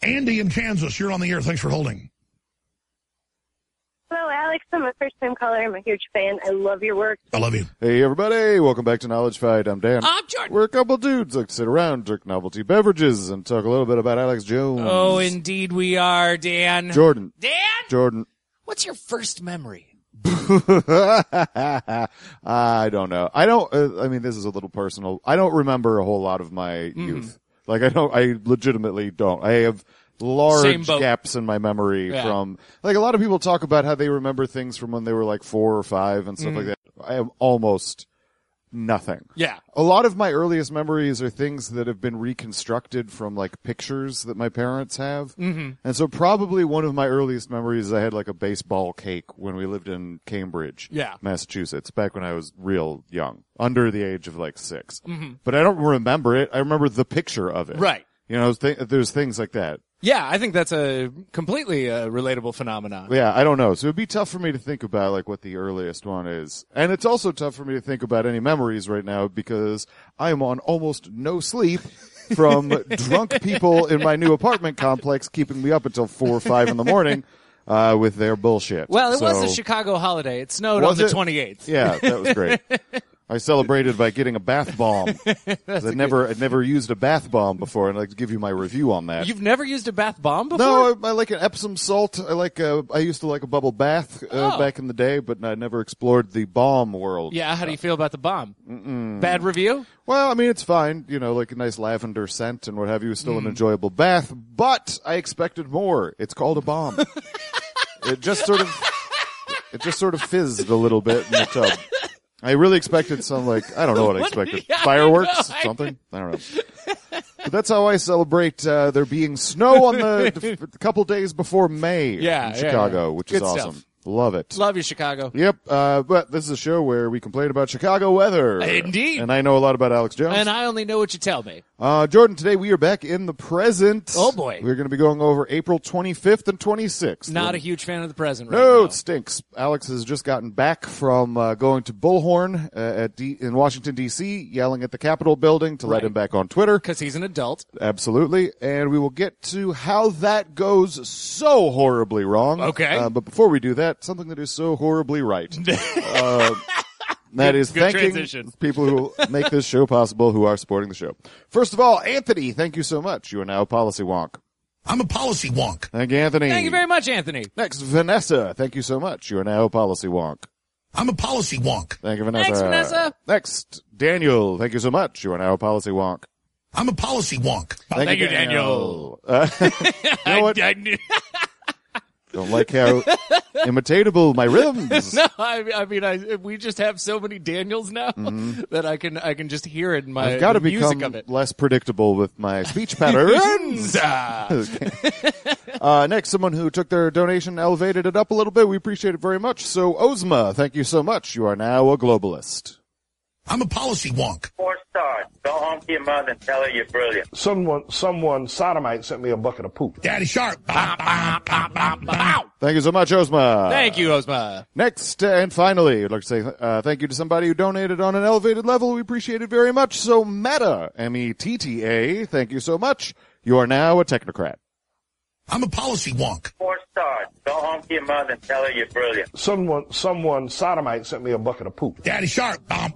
Andy in Kansas, you're on the air. Thanks for holding. Hello, Alex. I'm a first-time caller. I'm a huge fan. I love your work. I love you. Hey, everybody. Welcome back to Knowledge Fight. I'm Dan. I'm Jordan. We're a couple dudes that sit around, drink novelty beverages, and talk a little bit about Alex Jones. Oh, indeed we are, Dan. Jordan. Dan? Jordan. What's your first memory? I don't know. I mean, this is a little personal. I don't remember a whole lot of my youth. Like, I legitimately don't. I have large gaps in my memory from, like, a lot of people talk about how they remember things from when they were like 4 or 5 and stuff like that. I have almost nothing. Yeah. A lot of my earliest memories are things that have been reconstructed from, like, pictures that my parents have. Mm-hmm. And so probably one of my earliest memories is I had, like, a baseball cake when we lived in Cambridge, Massachusetts, back when I was real young, under the age of, like, 6. Mm-hmm. But I don't remember it. I remember the picture of it. Right. You know, there's things like that. Yeah, I think that's a completely relatable phenomenon. Yeah, I don't know. So it'd be tough for me to think about, like, what the earliest one is. And it's also tough for me to think about any memories right now because I am on almost no sleep from drunk people in my new apartment complex keeping me up until 4 or 5 in the morning with their bullshit. Well, it was a Chicago holiday. It snowed on the 28th. Yeah, that was great. I celebrated by getting a bath bomb. I'd never used a bath bomb before, and I'd like to give you my review on that. You've never used a bath bomb before? No, I like an Epsom salt. I used to like a bubble bath back in the day, but I never explored the bomb world. Yeah, how do you feel about the bomb? Bad review? Well, I mean, it's fine. You know, like a nice lavender scent and what have you. Still an enjoyable bath, but I expected more. It's called a bomb. It just sort of fizzed a little bit in the tub. I really expected some, like, I don't know what I expected. Fireworks? Something? I don't know. But that's how I celebrate there being snow on the couple days before May in Chicago, which is awesome. Stuff. Love it. Love you, Chicago. Yep. But this is a show where we complain about Chicago weather. Indeed. And I know a lot about Alex Jones. And I only know what you tell me. Jordan, today we are back in the present. Oh, boy. We're going to be going over April 25th and 26th. Not a huge fan of the present right No, now. it stinks. Alex has just gotten back from going to Bullhorn in Washington, D.C., yelling at the Capitol building to let him back on Twitter. Because he's an adult. Absolutely. And we will get to how that goes so horribly wrong. Okay. But before we do that, something that is so horribly right. That is thanking people who make this show possible, who are supporting the show. First of all, Anthony, thank you so much. You are now a policy wonk. I'm a policy wonk. Thank you, Anthony. Thank you very much, Anthony. Next, Vanessa, thank you so much. You are now a policy wonk. I'm a policy wonk. Thank you, Vanessa. Thanks, Vanessa. Next, Daniel, thank you so much. You are now a policy wonk. I'm a policy wonk. Thank you, Daniel. You know what? Don't like how imitatable my rhythms. No, I mean, we just have so many Daniels now that I can just hear it in my I've got to music become of it. less predictable with my speech patterns. Next, someone who took their donation, elevated it up a little bit. We appreciate it very much. So, Ozma, thank you so much. You are now a globalist. I'm a policy wonk. 4 stars. Go home to your mother and tell her you're brilliant. Someone sodomite sent me a bucket of poop. Daddy Sharp. Thank you so much, Ozma. Thank you, Ozma. Next, and finally, I'd like to say thank you to somebody who donated on an elevated level. We appreciate it very much. So, Meta, M-E-T-T-A, thank you so much. You are now a technocrat. I'm a policy wonk. 4 stars. Go home to your mother and tell her you're brilliant. Someone sodomite sent me a bucket of poop. Daddy Sharp.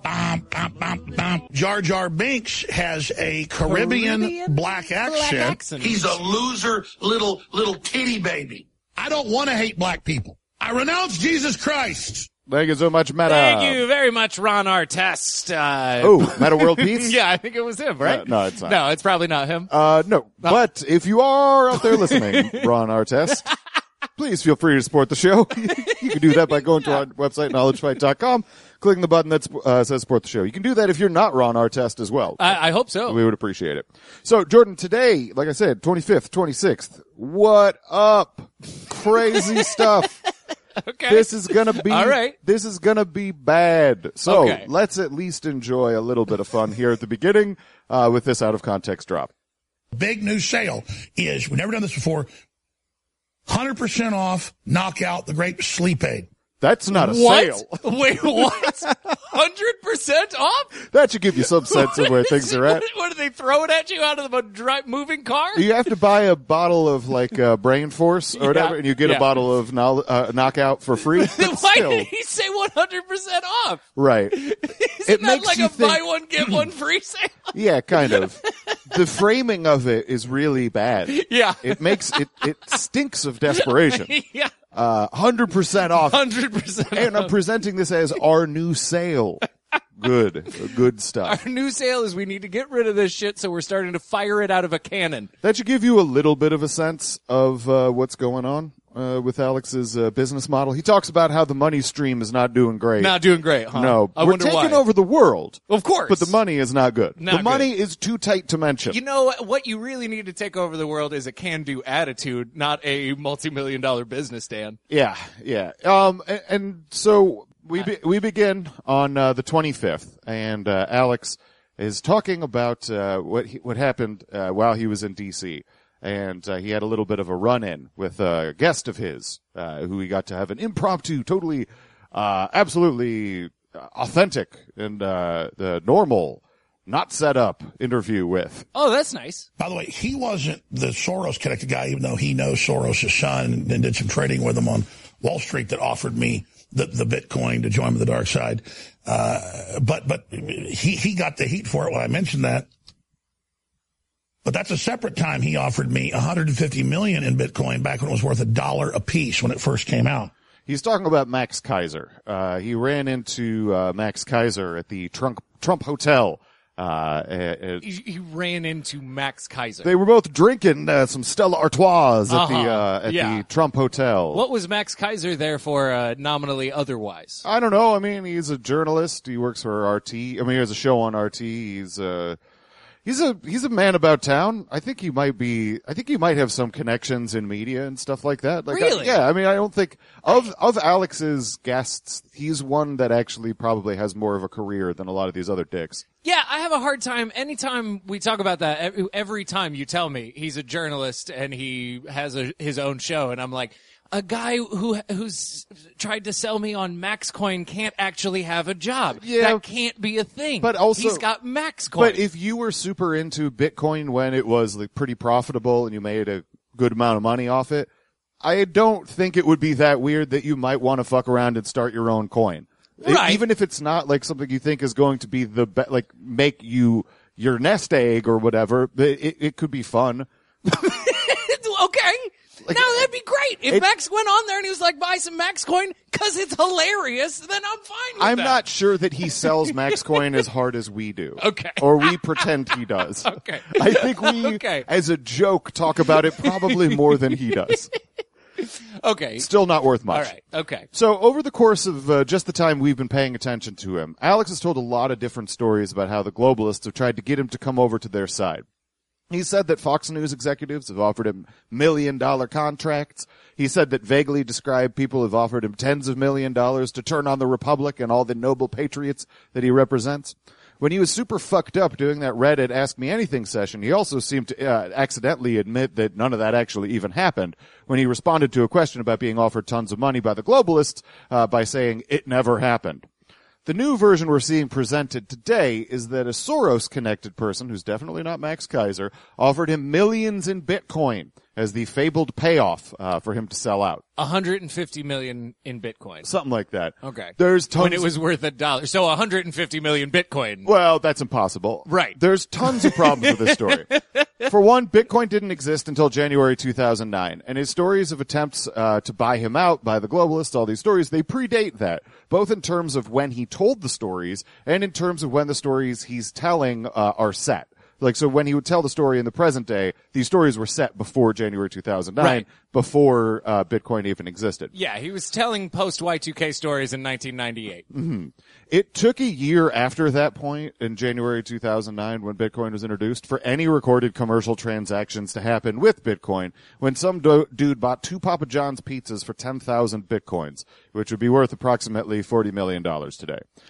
Jar Jar Binks has a Caribbean black accent. He's a loser little titty baby. I don't want to hate black people. I renounce Jesus Christ. Thank you so much, Meta. Thank you very much, Ron Artest. Meta World Peace? Yeah, I think it was him, right? No, it's not. No, it's probably not him. No. But if you are out there listening, Ron Artest, please feel free to support the show. You can do that by going to our website, knowledgefight.com, clicking the button that says support the show. You can do that if you're not Ron Artest as well. I hope so. We would appreciate it. So, Jordan, today, like I said, 25th, 26th, what up? Crazy stuff. Okay. This is gonna be all right. This is gonna be bad. So okay. Let's at least enjoy a little bit of fun here at the beginning with this out of context drop. Big new sale is, we've never done this before, 100% off Knockout, the great sleep aid. That's not a What? sale. Wait, what? 100% off? That should give you some sense of where things are at. What, are they throwing at you out of a moving car? You have to buy a bottle of Brain Force or whatever, and you get a bottle of Knockout for free. Why did he say 100% off? Right. Isn't that like a buy one, get one free sale? Yeah, kind of. The framing of it is really bad. Yeah. It makes it stinks of desperation. Yeah. 100% off. 100% And I'm presenting this as our new sale. Good stuff. Our new sale is we need to get rid of this shit, so we're starting to fire it out of a cannon. That should give you a little bit of a sense of what's going on with Alex's business model. He talks about how the money stream is not doing great. Not doing great, huh? No, we're taking over the world. Of course. But the money is not good. Not the money good. is too tight to mention. You know what you really need to take over the world is a can-do attitude, not a multi-million-dollar business, Dan. Yeah. And so we begin on the 25th, and Alex is talking about what happened while he was in D.C., and he had a little bit of a run-in with a guest of his who he got to have an impromptu, totally, absolutely authentic and the normal, not set up interview with. Oh, that's nice. By the way, he wasn't the Soros-connected guy, even though he knows Soros' son and did some trading with him on Wall Street that offered me the Bitcoin to join the dark side. But he got the heat for it when I mentioned that. But that's a separate time he offered me $150 million in Bitcoin back when it was worth $1 a piece when it first came out. He's talking about Max Kaiser. He ran into Max Kaiser at the Trump Hotel. He ran into Max Kaiser. They were both drinking some Stella Artois at the Trump Hotel. What was Max Kaiser there for, nominally otherwise? I don't know. I mean, he's a journalist. He works for RT. I mean, he has a show on RT. He's a man about town. I think he might have some connections in media and stuff like that. Like, really? I mean, I don't think of Alex's guests, he's one that actually probably has more of a career than a lot of these other dicks. Yeah, I have a hard time. Anytime we talk about that, every time you tell me he's a journalist and he has his own show, and I'm like, a guy who's tried to sell me on MaxCoin can't actually have a job. Yeah, that can't be a thing. But also, he's got MaxCoin. But if you were super into Bitcoin when it was like pretty profitable and you made a good amount of money off it, I don't think it would be that weird that you might want to fuck around and start your own coin. Right. Even if it's not like something you think is going to be like make you your nest egg or whatever, it could be fun. Okay. Like, no, that'd be great. If Max went on there and he was like, buy some MaxCoin because it's hilarious, then I'm fine with that. I'm not sure that he sells MaxCoin as hard as we do. Okay. Or we pretend he does. Okay. I think we, as a joke, talk about it probably more than he does. Okay. Still not worth much. All right. Okay. So over the course of just the time we've been paying attention to him, Alex has told a lot of different stories about how the globalists have tried to get him to come over to their side. He said that Fox News executives have offered him $1 million contracts. He said that vaguely described people have offered him tens of $1 millions to turn on the Republic and all the noble patriots that he represents. When he was super fucked up doing that Reddit Ask Me Anything session, he also seemed to accidentally admit that none of that actually even happened when he responded to a question about being offered tons of money by the globalists by saying it never happened. The new version we're seeing presented today is that a Soros-connected person, who's definitely not Max Kaiser, offered him millions in Bitcoin as the fabled payoff for him to sell out. 150 million in Bitcoin. Something like that. Okay. There's tons. When it was worth $1. So 150 million Bitcoin. Well, that's impossible. Right. There's tons of problems with this story. For one, Bitcoin didn't exist until January 2009, and his stories of attempts to buy him out by the globalists, all these stories, they predate that, both in terms of when he told the stories and in terms of when the stories he's telling are set. Like, so when he would tell the story in the present day, these stories were set before January 2009, right, before Bitcoin even existed. Yeah, he was telling post-Y2K stories in 1998. Mm-hmm. It took a year after that point, in January 2009, when Bitcoin was introduced, for any recorded commercial transactions to happen with Bitcoin, when some dude bought 2 Papa John's pizzas for 10,000 Bitcoins, which would be worth approximately $40 million today.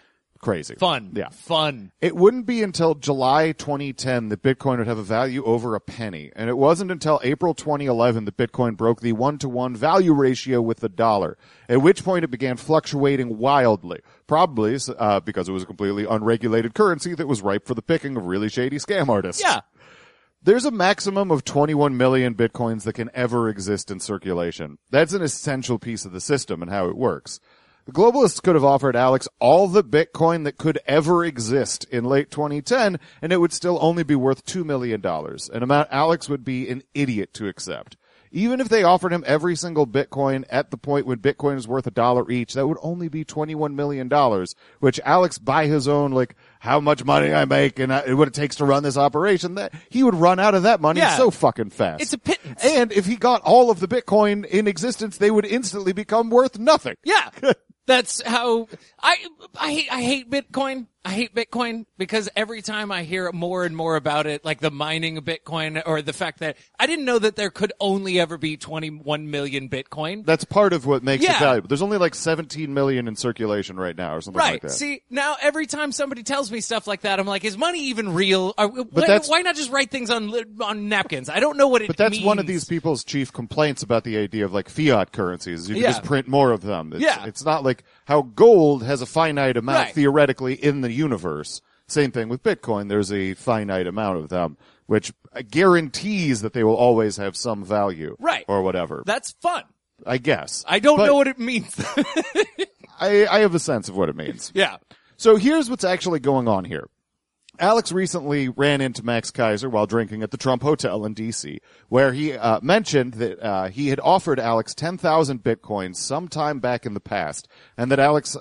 crazy. Fun. Yeah. Fun. It wouldn't be until July 2010 that Bitcoin would have a value over a penny. And it wasn't until April 2011 that Bitcoin broke the 1-to-1 value ratio with the dollar, at which point it began fluctuating wildly, probably because it was a completely unregulated currency that was ripe for the picking of really shady scam artists. Yeah. There's a maximum of 21 million Bitcoins that can ever exist in circulation. That's an essential piece of the system and how it works. The globalists could have offered Alex all the Bitcoin that could ever exist in late 2010, and it would still only be worth $2 million, an amount Alex would be an idiot to accept. Even if they offered him every single Bitcoin at the point when Bitcoin is worth $1 each, that would only be $21 million, which Alex, by his own, how much money I make and what it takes to run this operation, that he would run out of that money so fucking fast. It's a pittance. And if he got all of the Bitcoin in existence, they would instantly become worth nothing. Yeah. That's how I hate Bitcoin. I hate Bitcoin because every time I hear more and more about it, like the mining of Bitcoin or the fact that I didn't know that there could only ever be 21 million Bitcoin. That's part of what makes it valuable. There's only 17 million in circulation right now or something like that. Right. See, now every time somebody tells me stuff like that, I'm like, is money even real? Why not just write things on napkins? I don't know what it means. But that's one of these people's chief complaints about the idea of fiat currencies. You can just print more of them. It's not like how gold has a finite amount theoretically in the universe. Same thing with Bitcoin. There's a finite amount of them, which guarantees that they will always have some value. Right. Or whatever. That's fun. I guess. I don't know what it means. I have a sense of what it means. Yeah. So here's what's actually going on here. Alex recently ran into Max Kaiser while drinking at the Trump Hotel in D.C., where he mentioned that he had offered Alex 10,000 Bitcoins sometime back in the past, and that Alex,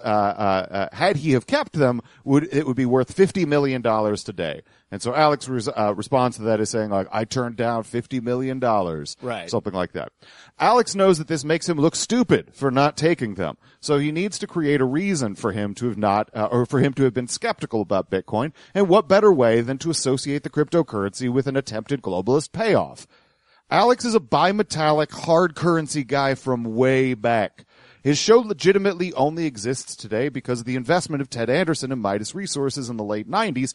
had he have kept them, it would be worth $50 million today. And so Alex responds to that as saying, I turned down $50 million. Right. Something like that. Alex knows that this makes him look stupid for not taking them. So he needs to create a reason for him to have or for him to have been skeptical about Bitcoin. And what better way than to associate the cryptocurrency with an attempted globalist payoff? Alex is a bimetallic hard currency guy from way back. His show legitimately only exists today because of the investment of Ted Anderson and Midas Resources in the late 90s.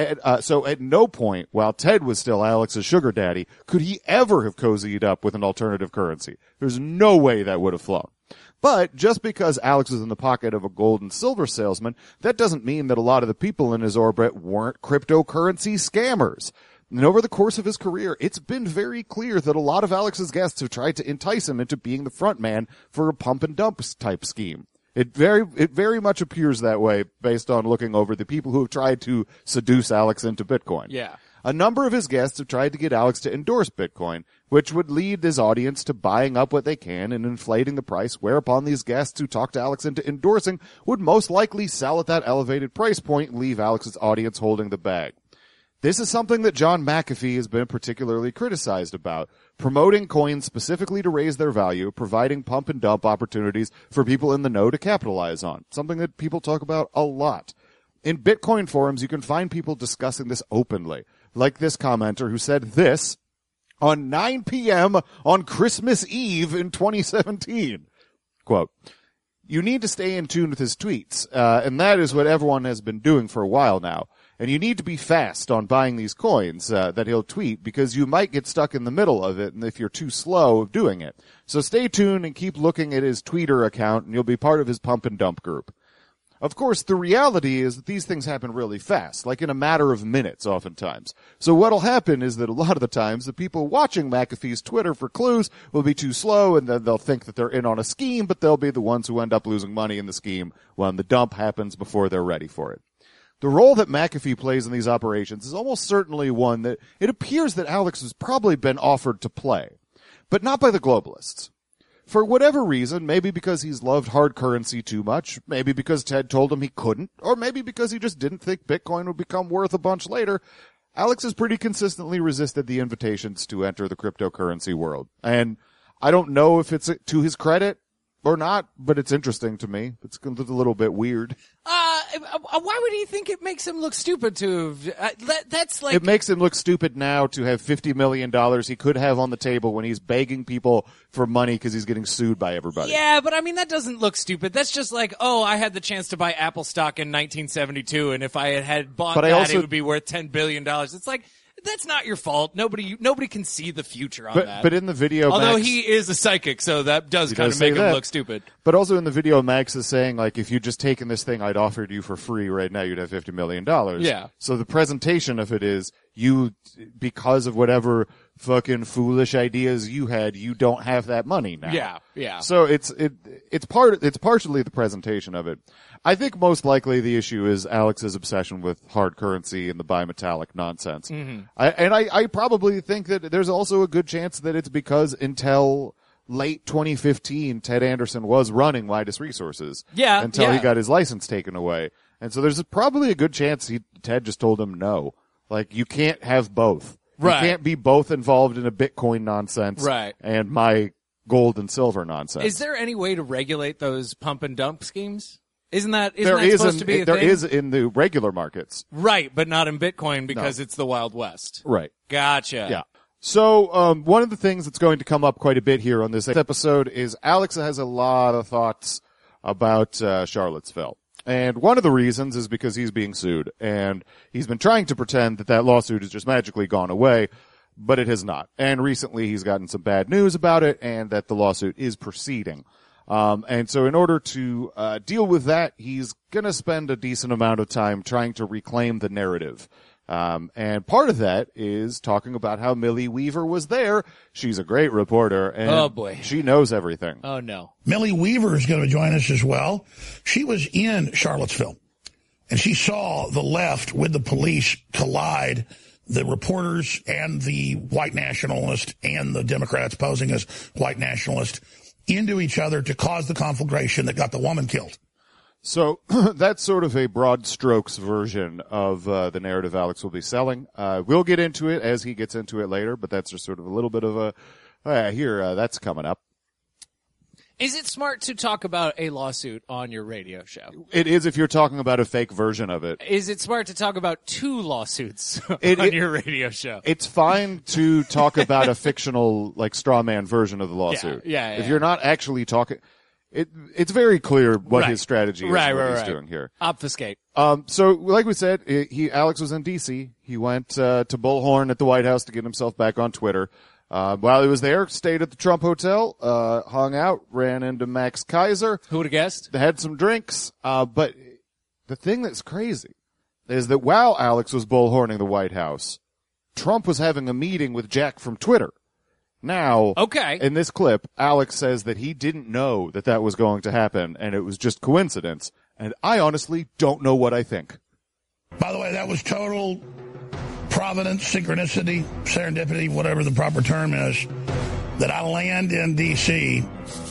So at no point, while Ted was still Alex's sugar daddy, could he ever have cozied up with an alternative currency. There's no way that would have flown. But just because Alex was in the pocket of a gold and silver salesman, that doesn't mean that a lot of the people in his orbit weren't cryptocurrency scammers. And over the course of his career, it's been very clear that a lot of Alex's guests have tried to entice him into being the front man for a pump and dump type scheme. It very much appears that way based on looking over the people who have tried to seduce Alex into Bitcoin. Yeah. A number of his guests have tried to get Alex to endorse Bitcoin, which would lead his audience to buying up what they can and inflating the price, whereupon these guests who talked Alex into endorsing would most likely sell at that elevated price point and leave Alex's audience holding the bag. This is something that John McAfee has been particularly criticized about, promoting coins specifically to raise their value, providing pump and dump opportunities for people in the know to capitalize on, something that people talk about a lot. In Bitcoin forums, you can find people discussing this openly, like this commenter who said this on 9 p.m. on Christmas Eve in 2017. Quote, "You need to stay in tune with his tweets, and that is what everyone has been doing for a while now. And you need to be fast on buying these coins that he'll tweet because you might get stuck in the middle of it and if you're too slow of doing it. So stay tuned and keep looking at his Twitter account and you'll be part of his pump and dump group." Of course, the reality is that these things happen really fast, like in a matter of minutes oftentimes. So what'll happen is that a lot of the times the people watching McAfee's Twitter for clues will be too slow and then they'll think that they're in on a scheme, but they'll be the ones who end up losing money in the scheme when the dump happens before they're ready for it. The role that McAfee plays in these operations is almost certainly one that it appears that Alex has probably been offered to play, but not by the globalists. For whatever reason, maybe because he's loved hard currency too much, maybe because Ted told him he couldn't, or maybe because he just didn't think Bitcoin would become worth a bunch later, Alex has pretty consistently resisted the invitations to enter the cryptocurrency world. And I don't know if it's to his credit or not, but it's interesting to me. It's a little bit weird. Why would he think it makes him look stupid to? That's like It makes him look stupid now to have $50 million he could have on the table when he's begging people for money because he's getting sued by everybody. Yeah, but I mean, that doesn't look stupid. That's just like, oh, I had the chance to buy Apple stock in 1972, and if I had bought it would be worth $10 billion. It's like, that's not your fault. Nobody can see the future on that. But in the video, although Max, he is a psychic, so that does kind of make him look stupid. But also in the video, Max is saying, like, if you'd just taken this thing I'd offered you for free right now, you'd have $50 million. Yeah. So the presentation of it is, because of whatever fucking foolish ideas you had, you don't have that money now. Yeah. So it's partially the presentation of it. I think most likely the issue is Alex's obsession with hard currency and the bimetallic nonsense. Mm-hmm. I probably think that there's also a good chance that it's because until late 2015, Ted Anderson was running Midas Resources. Yeah. Until he got his license taken away. And so there's probably a good chance Ted just told him no. Like, you can't have both. Right. You can't be both involved in a Bitcoin nonsense and my gold and silver nonsense. Is there any way to regulate those pump and dump schemes? Isn't that supposed to be a thing? There is in the regular markets. Right, but not in Bitcoin because it's the Wild West. Right. Gotcha. Yeah. So, one of the things that's going to come up quite a bit here on this episode is Alex has a lot of thoughts about Charlottesville. And one of the reasons is because he's being sued. And he's been trying to pretend that lawsuit has just magically gone away, but it has not. And recently he's gotten some bad news about it and that the lawsuit is proceeding. And so in order to deal with that, he's going to spend a decent amount of time trying to reclaim the narrative. And part of that is talking about how Millie Weaver was there. She's a great reporter, and oh boy, she knows everything. Oh no. Millie Weaver is going to join us as well. She was in Charlottesville, and she saw the left with the police collide, the reporters and the white nationalists and the Democrats posing as white nationalists into each other to cause the conflagration that got the woman killed. So that's sort of a broad strokes version of the narrative Alex will be selling. We'll get into it as he gets into it later, but that's just sort of a little bit of a that's coming up. Is it smart to talk about a lawsuit on your radio show? It is if you're talking about a fake version of it. Is it smart to talk about two lawsuits on your radio show? It's fine to talk about a fictional, like, straw man version of the lawsuit. Yeah. If you're not actually talking... It's very clear what his strategy is, what he's doing here. Obfuscate. So, like we said, Alex was in D.C. He went to Bullhorn at the White House to get himself back on Twitter. While he was there, stayed at the Trump Hotel, hung out, ran into Max Kaiser. Who would have guessed? They had some drinks. But the thing that's crazy is that while Alex was bullhorning the White House, Trump was having a meeting with Jack from Twitter. Now, in this clip, Alex says that he didn't know that was going to happen, and it was just coincidence. And I honestly don't know what I think. By the way, that was total providence, synchronicity, serendipity, whatever the proper term is, that I land in D.C.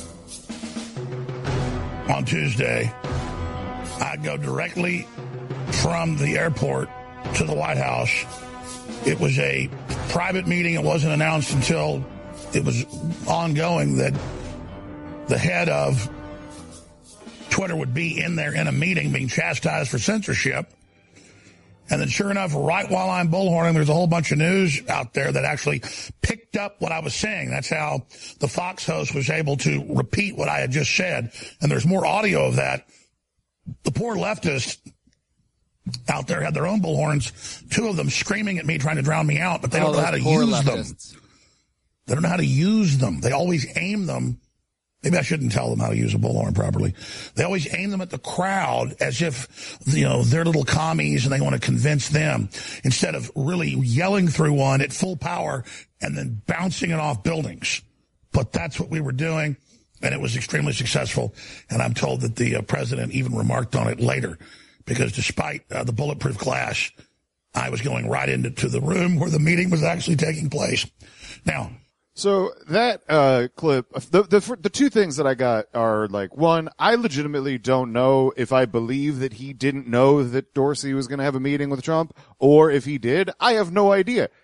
on Tuesday. I go directly from the airport to the White House. It was a private meeting. It wasn't announced until it was ongoing that the head of Twitter would be in there in a meeting being chastised for censorship. And then sure enough, right while I'm bullhorning, there's a whole bunch of news out there that actually picked up what I was saying. That's how the Fox host was able to repeat what I had just said. And there's more audio of that. The poor leftists out there had their own bullhorns, two of them screaming at me, trying to drown me out, but they don't know how to use them. They don't know how to use them. They always aim them. Maybe I shouldn't tell them how to use a bullhorn properly. They always aim them at the crowd as if, they're little commies and they want to convince them, instead of really yelling through one at full power and then bouncing it off buildings. But that's what we were doing, and it was extremely successful. And I'm told that the president even remarked on it later, because despite the bulletproof glass, I was going right into the room where the meeting was actually taking place. Now, so that clip, the two things that I got are, like, one, I legitimately don't know if I believe that he didn't know that Dorsey was going to have a meeting with Trump, or if he did. I have no idea.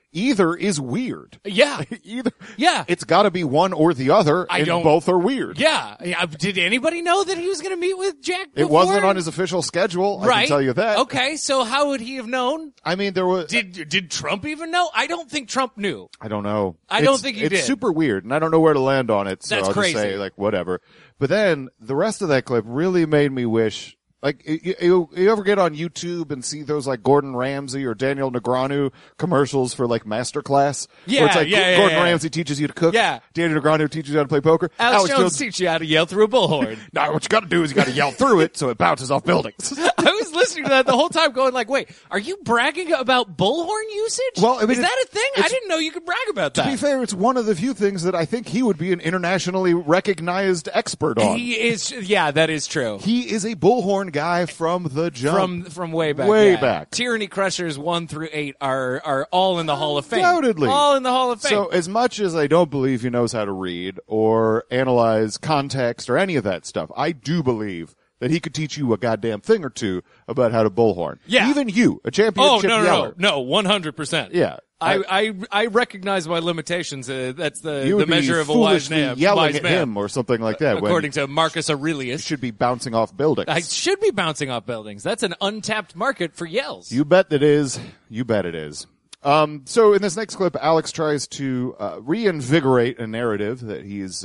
either is weird. Yeah. Either. Yeah. It's got to be one or the other, and both are weird. Yeah. Did anybody know that he was going to meet with Jack before? It wasn't on his official schedule, right. I can tell you that. Okay, so how would he have known? I mean, there was... Did Trump even know? I don't think Trump knew. I don't know. I don't think he did. It's super weird, and I don't know where to land on it, so That's I'll crazy. just say, like, whatever. But then, the rest of that clip really made me wish... Like, you ever get on YouTube and see those, like, Gordon Ramsay or Daniel Negreanu commercials for, like, Masterclass? Yeah, where it's like yeah, Gordon yeah. Ramsay teaches you to cook. Yeah. Daniel Negreanu teaches you how to play poker. Alex Jones teach you how to yell through a bullhorn. Now, what you gotta do is you gotta yell through it so it bounces off buildings. I was listening to that the whole time going like, wait, are you bragging about bullhorn usage? Well, I mean, is that a thing? I didn't know you could brag about that. To be fair, it's one of the few things that I think he would be an internationally recognized expert on. He is, yeah, that is true. He is a bullhorn guy from the jump. From way back. Way yeah. back. Tyranny Crushers 1 through 8 are all in the Hall of Fame. Undoubtedly. All in the Hall of Fame. So as much as I don't believe he knows how to read or analyze context or any of that stuff, I do believe that he could teach you a goddamn thing or two about how to bullhorn. Yeah. Even you, a championship yeller. No, 100%. Yeah. I recognize my limitations. That's You the would measure be of a wise foolishly man. yelling wise at man. him or something like that. According to Marcus when Aurelius. you should be bouncing off buildings. I should be bouncing off buildings. That's an untapped market for yells. You bet that is. You bet it is. So in this next clip, Alex tries to reinvigorate a narrative that he's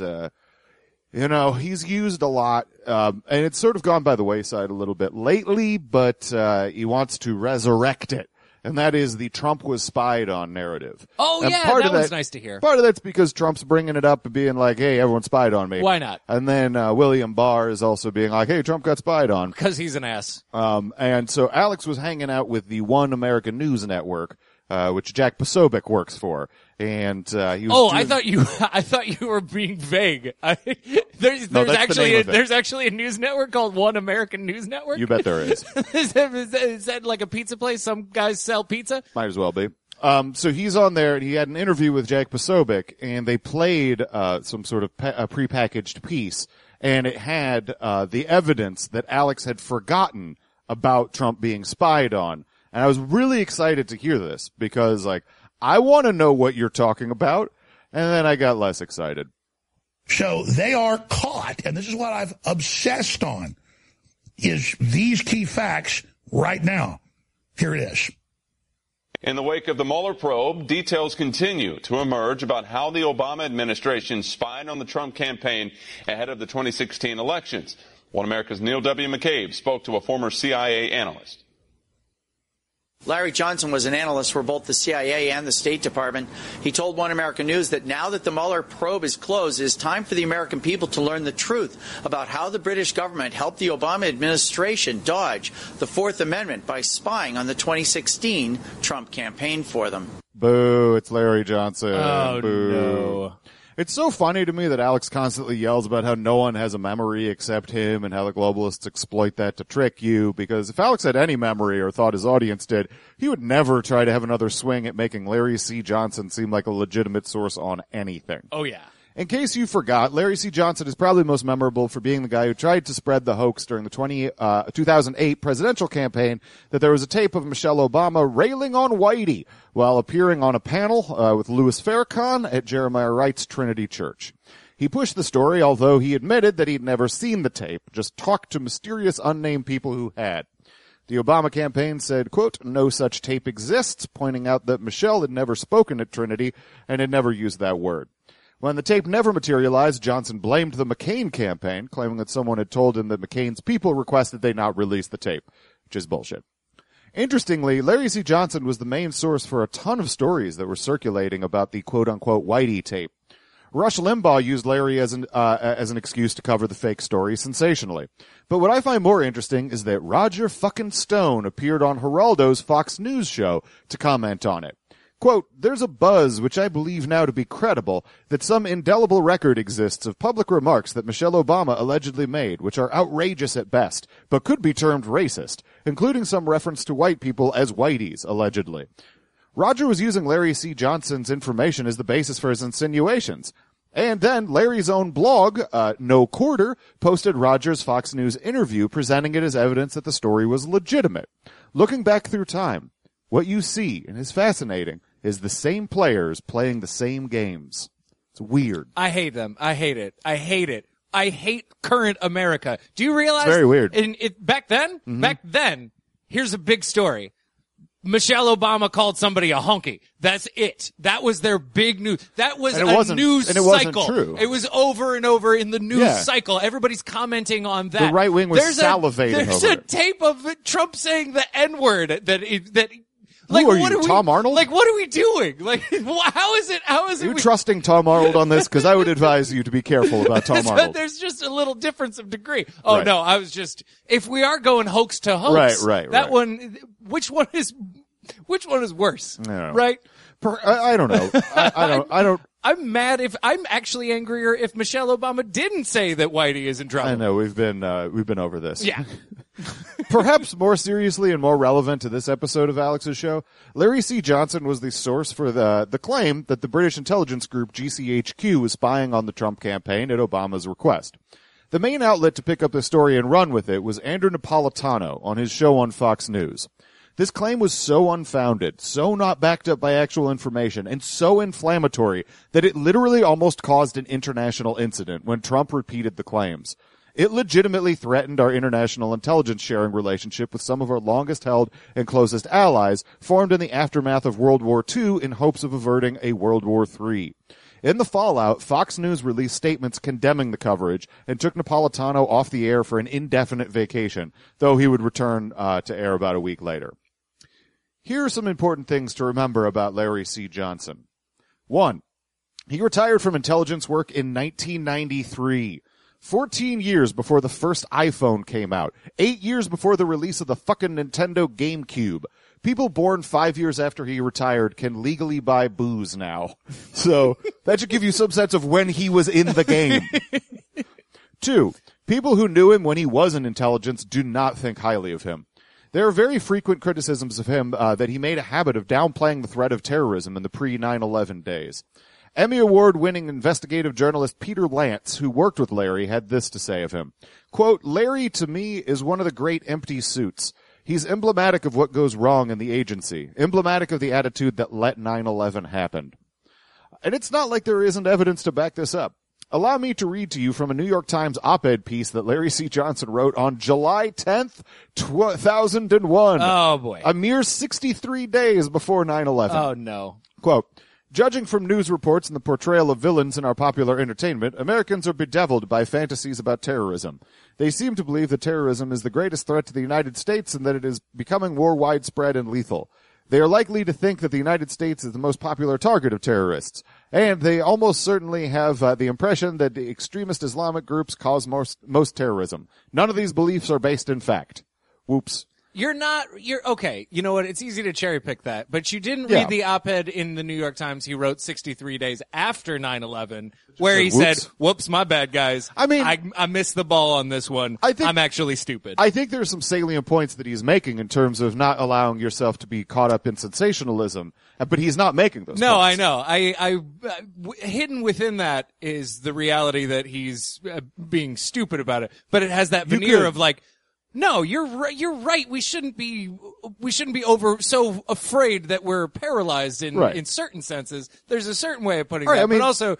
used a lot, and it's sort of gone by the wayside a little bit lately, but he wants to resurrect it. And that is the Trump was spied on narrative. Oh, and yeah, part that of was nice to hear. Part of that's because Trump's bringing it up and being like, hey, everyone spied on me. Why not? And then William Barr is also being like, hey, Trump got spied on. Because he's an ass. And so Alex was hanging out with the One American News Network, which Jack Posobiec works for. And he was I thought you were being vague. There's actually a news network called One American News Network. You bet there is. Is that like a pizza place? Some guys sell pizza? Might as well be. So he's on there, and he had an interview with Jack Posobiec, and they played some sort of a prepackaged piece, and it had the evidence that Alex had forgotten about Trump being spied on. And I was really excited to hear this because, like, I want to know what you're talking about. And then I got less excited. So they are caught, and this is what I've obsessed on, is these key facts right now. Here it is. In the wake of the Mueller probe, details continue to emerge about how the Obama administration spied on the Trump campaign ahead of the 2016 elections. One America's Neil W. McCabe spoke to a former CIA analyst. Larry Johnson was an analyst for both the CIA and the State Department. He told One American News that now that the Mueller probe is closed, it is time for the American people to learn the truth about how the British government helped the Obama administration dodge the Fourth Amendment by spying on the 2016 Trump campaign for them. Boo, it's Larry Johnson. Oh, Boo. no. It's so funny to me that Alex constantly yells about how no one has a memory except him and how the globalists exploit that to trick you, because if Alex had any memory or thought his audience did, he would never try to have another swing at making Larry C. Johnson seem like a legitimate source on anything. Oh, yeah. In case you forgot, Larry C. Johnson is probably most memorable for being the guy who tried to spread the hoax during the 2008 presidential campaign that there was a tape of Michelle Obama railing on Whitey while appearing on a panel with Louis Farrakhan at Jeremiah Wright's Trinity Church. He pushed the story, although he admitted that he'd never seen the tape, just talked to mysterious unnamed people who had. The Obama campaign said, quote, no such tape exists, pointing out that Michelle had never spoken at Trinity and had never used that word. When the tape never materialized, Johnson blamed the McCain campaign, claiming that someone had told him that McCain's people requested they not release the tape, which is bullshit. Interestingly, Larry C. Johnson was the main source for a ton of stories that were circulating about the quote-unquote Whitey tape. Rush Limbaugh used Larry as an excuse to cover the fake story sensationally. But what I find more interesting is that Roger fucking Stone appeared on Geraldo's Fox News show to comment on it. Quote, there's a buzz, which I believe now to be credible, that some indelible record exists of public remarks that Michelle Obama allegedly made, which are outrageous at best, but could be termed racist, including some reference to white people as whiteys, allegedly. Roger was using Larry C. Johnson's information as the basis for his insinuations. And then Larry's own blog, No Quarter, posted Roger's Fox News interview presenting it as evidence that the story was legitimate. Looking back through time, what you see, and is fascinating, is the same players playing the same games. It's weird. I hate them. I hate it. I hate it. I hate current America. Do you realize? It's very weird. Back then, here's a big story. Michelle Obama called somebody a honky. That's it. That was their big news. That was a news cycle. Wasn't true. It was over and over in the news cycle. Everybody's commenting on that. The right wing was salivating There's over a tape of Trump saying the N-word that. Like, who are you, Tom Arnold? Like, what are we doing? Like, how is it? Are you trusting Tom Arnold on this? Because I would advise you to be careful about Tom Arnold. There's just a little difference of degree. Oh, no, I was just, if we are going hoax to hoax, that one, which one is worse? Right? I don't know. I don't. I'm mad I'm actually angrier if Michelle Obama didn't say that Whitey is in trouble. I know, we've been over this. Yeah. Perhaps more seriously and more relevant to this episode of Alex's show, Larry C. Johnson was the source for the claim that the British intelligence group GCHQ was spying on the Trump campaign at Obama's request. The main outlet to pick up the story and run with it was Andrew Napolitano on his show on Fox News. This claim was so unfounded, so not backed up by actual information, and so inflammatory that it literally almost caused an international incident when Trump repeated the claims. It legitimately threatened our international intelligence sharing relationship with some of our longest held and closest allies, formed in the aftermath of World War II in hopes of averting a World War III. In the fallout, Fox News released statements condemning the coverage and took Napolitano off the air for an indefinite vacation, though he would return to air about a week later. Here are some important things to remember about Larry C. Johnson. 1. He retired from intelligence work in 1993. 14 years before the first iPhone came out. 8 years before the release of the fucking Nintendo GameCube. People born 5 years after he retired can legally buy booze now. So, that should give you some sense of when he was in the game. 2. People who knew him when he was in intelligence do not think highly of him. There are very frequent criticisms of him that he made a habit of downplaying the threat of terrorism in the pre-9/11 days. Emmy Award-winning investigative journalist Peter Lance, who worked with Larry, had this to say of him. Quote, Larry, to me, is one of the great empty suits. He's emblematic of what goes wrong in the agency, emblematic of the attitude that let 9/11 happen. And it's not like there isn't evidence to back this up. Allow me to read to you from a New York Times op-ed piece that Larry C. Johnson wrote on July 10th, 2001. Oh, boy. A mere 63 days before 9/11. Oh, no. Quote, judging from news reports and the portrayal of villains in our popular entertainment, Americans are bedeviled by fantasies about terrorism. They seem to believe that terrorism is the greatest threat to the United States and that it is becoming more widespread and lethal. They are likely to think that the United States is the most popular target of terrorists, and they almost certainly have the impression that the extremist Islamic groups cause most terrorism. None of these beliefs are based in fact. Whoops. You're okay. You know what? It's easy to cherry pick that, but you didn't read the op-ed in the New York Times he wrote 63 days after 9/11, where he said, whoops, my bad, guys. I mean, I missed the ball on this one. I'm actually stupid. I think there's some salient points that he's making in terms of not allowing yourself to be caught up in sensationalism, but he's not making those No, points. I know. Hidden within that is the reality that he's being stupid about it, but it has that veneer of like, no, you're right. You're right. We shouldn't be so afraid that we're paralyzed in certain senses. There's a certain way of putting that, but also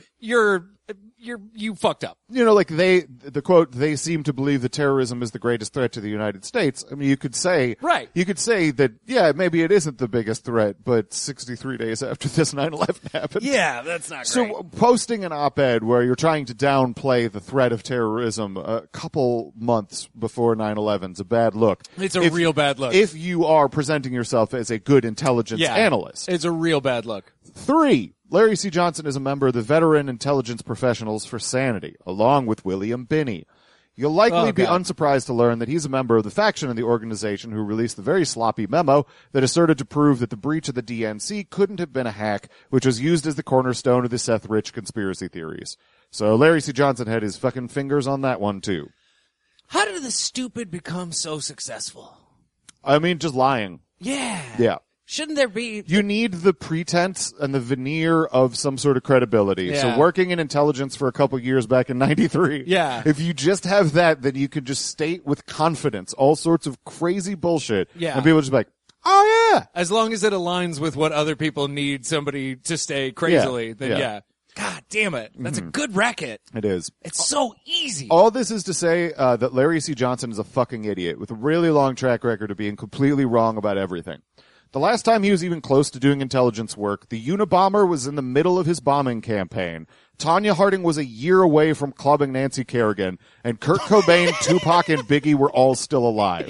you fucked up. You know, like the quote, they seem to believe that terrorism is the greatest threat to the United States. I mean, you could say that, yeah, maybe it isn't the biggest threat, but 63 days after this 9/11 happened. Yeah, that's not great. So posting an op-ed where you're trying to downplay the threat of terrorism a couple months before 9/11 is a bad look. It's a real bad look. If you are presenting yourself as a good intelligence analyst. It's a real bad look. 3. Larry C. Johnson is a member of the Veteran Intelligence Professionals for Sanity, along with William Binney. You'll likely be unsurprised to learn that he's a member of the faction in the organization who released the very sloppy memo that asserted to prove that the breach of the DNC couldn't have been a hack, which was used as the cornerstone of the Seth Rich conspiracy theories. So Larry C. Johnson had his fucking fingers on that one, too. How did the stupid become so successful? I mean, just lying. Yeah. Yeah. Shouldn't there be... You need the pretense and the veneer of some sort of credibility. Yeah. So working in intelligence for a couple years back in 93. Yeah. If you just have that, then you could just state with confidence all sorts of crazy bullshit. Yeah. And people are just like, Oh, yeah. As long as it aligns with what other people need somebody to stay crazily, then yeah. God damn it. That's a good racket. It is. It's so easy. All this is to say that Larry C. Johnson is a fucking idiot with a really long track record of being completely wrong about everything. The last time he was even close to doing intelligence work, the Unabomber was in the middle of his bombing campaign. Tanya Harding was a year away from clubbing Nancy Kerrigan, and Kurt Cobain, Tupac, and Biggie were all still alive.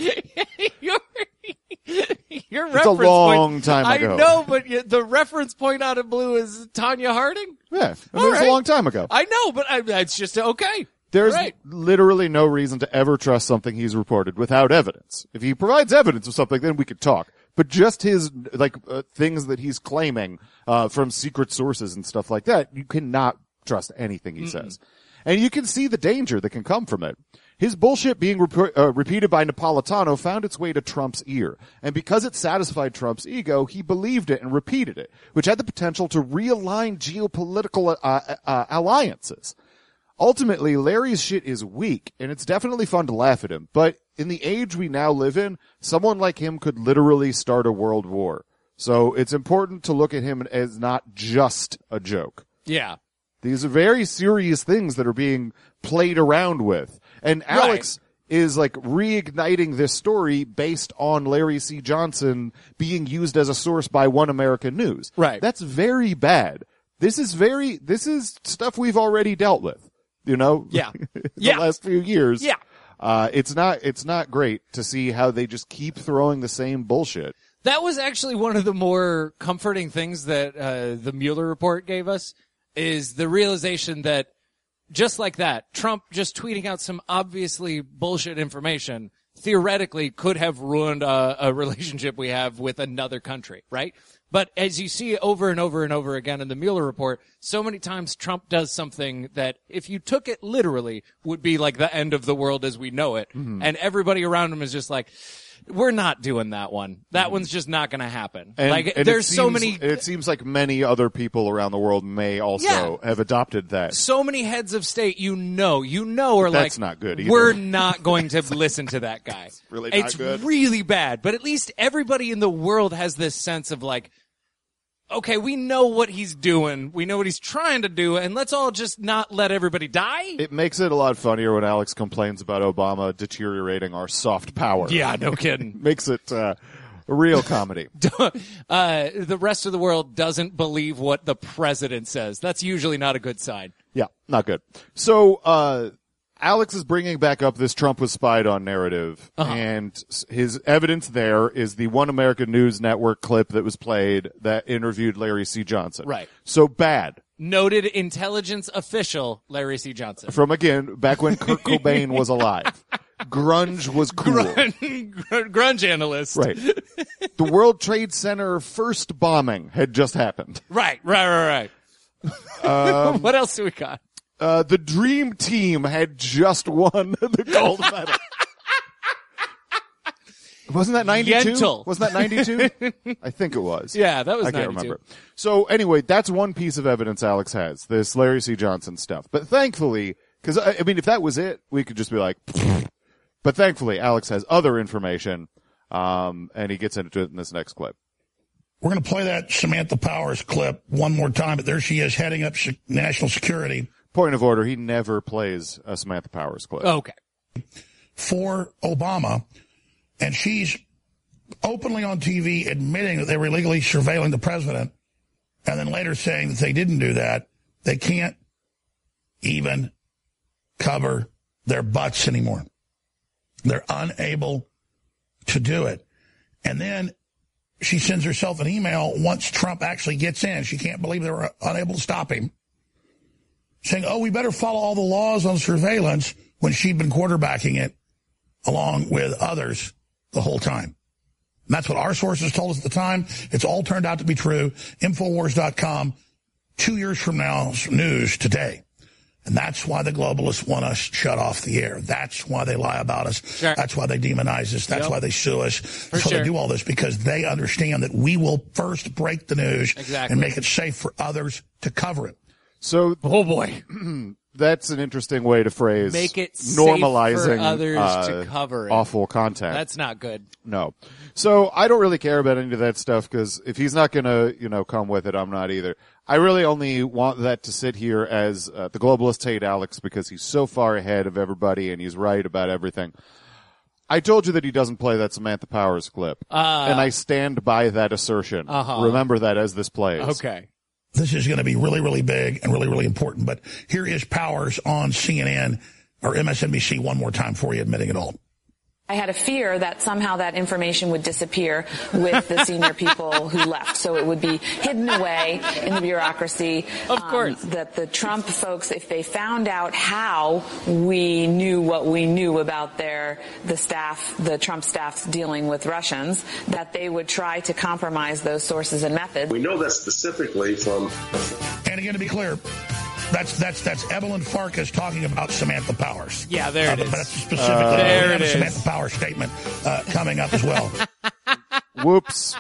Your It's a long time ago. I know, but the reference point out of blue is Tanya Harding? Yeah, it was a long time ago. I know, but it's just okay. There's literally no reason to ever trust something he's reported without evidence. If he provides evidence of something, then we could talk. But just his, things that he's claiming, from secret sources and stuff like that, you cannot trust anything he says. And you can see the danger that can come from it. His bullshit being repeated by Napolitano found its way to Trump's ear. And because it satisfied Trump's ego, he believed it and repeated it, which had the potential to realign geopolitical alliances. Ultimately, Larry's shit is weak, and it's definitely fun to laugh at him. But in the age we now live in, someone like him could literally start a world war. So it's important to look at him as not just a joke. Yeah. These are very serious things that are being played around with. And Alex is reigniting this story based on Larry C. Johnson being used as a source by One American News. Right. That's very bad. This is stuff we've already dealt with, Yeah. the last few years. Yeah. It's not great to see how they just keep throwing the same bullshit. That was actually one of the more comforting things that the Mueller report gave us, is the realization that just like that, Trump just tweeting out some obviously bullshit information theoretically could have ruined a relationship we have with another country, right? But as you see over and over and over again in the Mueller report, so many times Trump does something that, if you took it literally, would be like the end of the world as we know it. And everybody around him is just like, we're not doing that one. That one's just not going to happen. And there's so many. It seems like many other people around the world may also have adopted that. So many heads of state, are that's not good either. We're not going to listen to that guy. It's really not good. It's really bad. But at least everybody in the world has this sense of okay, we know what he's doing. We know what he's trying to do, and let's all just not let everybody die. It makes it a lot funnier when Alex complains about Obama deteriorating our soft power. Yeah, no kidding. Makes it a real comedy. The rest of the world doesn't believe what the president says. That's usually not a good sign. Yeah, not good. So, Alex is bringing back up this Trump was spied on narrative, and his evidence there is the One American News Network clip that was played that interviewed Larry C. Johnson. Right. So bad. Noted intelligence official Larry C. Johnson. From, again, back when Kurt Cobain was alive. Grunge was cool. Grunge analyst. Right. The World Trade Center first bombing had just happened. Right. What else do we got? The Dream Team had just won the gold medal. Wasn't that 92? Yentl. Wasn't that 92? I think it was. Yeah, that was 92. I can't remember. So anyway, that's one piece of evidence Alex has, this Larry C. Johnson stuff. But thankfully, because, if that was it, we could just be like, pfft. But thankfully, Alex has other information, and he gets into it in this next clip. We're going to play that Samantha Powers clip one more time, but there she is heading up national security. Point of order, he never plays a Samantha Powers clip. Okay. For Obama, and she's openly on TV admitting that they were illegally surveilling the president, and then later saying that they didn't do that. They can't even cover their butts anymore. They're unable to do it. And then she sends herself an email once Trump actually gets in. She can't believe they were unable to stop him, saying, we better follow all the laws on surveillance, when she'd been quarterbacking it along with others the whole time. And that's what our sources told us at the time. It's all turned out to be true. Infowars.com, 2 years from now, news today. And that's why the globalists want us shut off the air. That's why they lie about us. Sure. That's why they demonize us. That's why they sue us. That's why they do all this, because they understand that we will first break the news and make it safe for others to cover it. So, oh boy, That's an interesting way to phrase Make it safe normalizing for others to cover it. Awful content. That's not good. No. So I don't really care about any of that stuff because if he's not going to, come with it, I'm not either. I really only want that to sit here as the globalists hate Alex because he's so far ahead of everybody and he's right about everything. I told you that he doesn't play that Samantha Powers clip, and I stand by that assertion. Remember that as this plays. Okay. This is going to be really, really big and really, really important. But here is Powers on CNN or MSNBC one more time for you, admitting it all. I had a fear that somehow that information would disappear with the senior people who left. So it would be hidden away in the bureaucracy. Of course. That the Trump folks, if they found out how we knew what we knew about the Trump staff's dealing with Russians, that they would try to compromise those sources and methods. We know that specifically from... And again, to be clear, that's Evelyn Farkas talking about Samantha Powers. Yeah, there it is. But that's specifically there it is. Samantha Powers statement coming up as well. Whoops.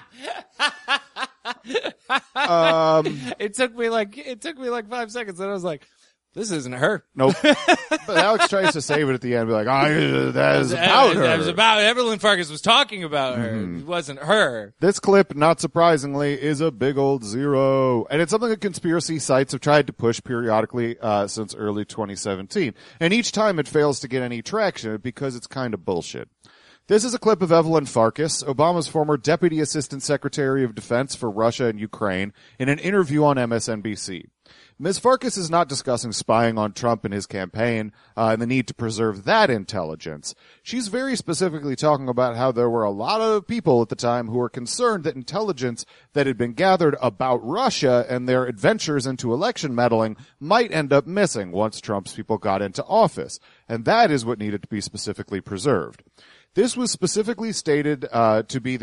It took me like 5 seconds, and I was like, "This isn't her." Nope. But Alex tries to save it at the end, be like, that is about her. It was about Evelyn Farkas was talking about her. It wasn't her. This clip, not surprisingly, is a big old zero. And it's something that conspiracy sites have tried to push periodically since early 2017. And each time it fails to get any traction because it's kind of bullshit. This is a clip of Evelyn Farkas, Obama's former Deputy Assistant Secretary of Defense for Russia and Ukraine, in an interview on MSNBC. Ms. Farkas is not discussing spying on Trump and his campaign and the need to preserve that intelligence. She's very specifically talking about how there were a lot of people at the time who were concerned that intelligence that had been gathered about Russia and their adventures into election meddling might end up missing once Trump's people got into office. And that is what needed to be specifically preserved. This was specifically stated to be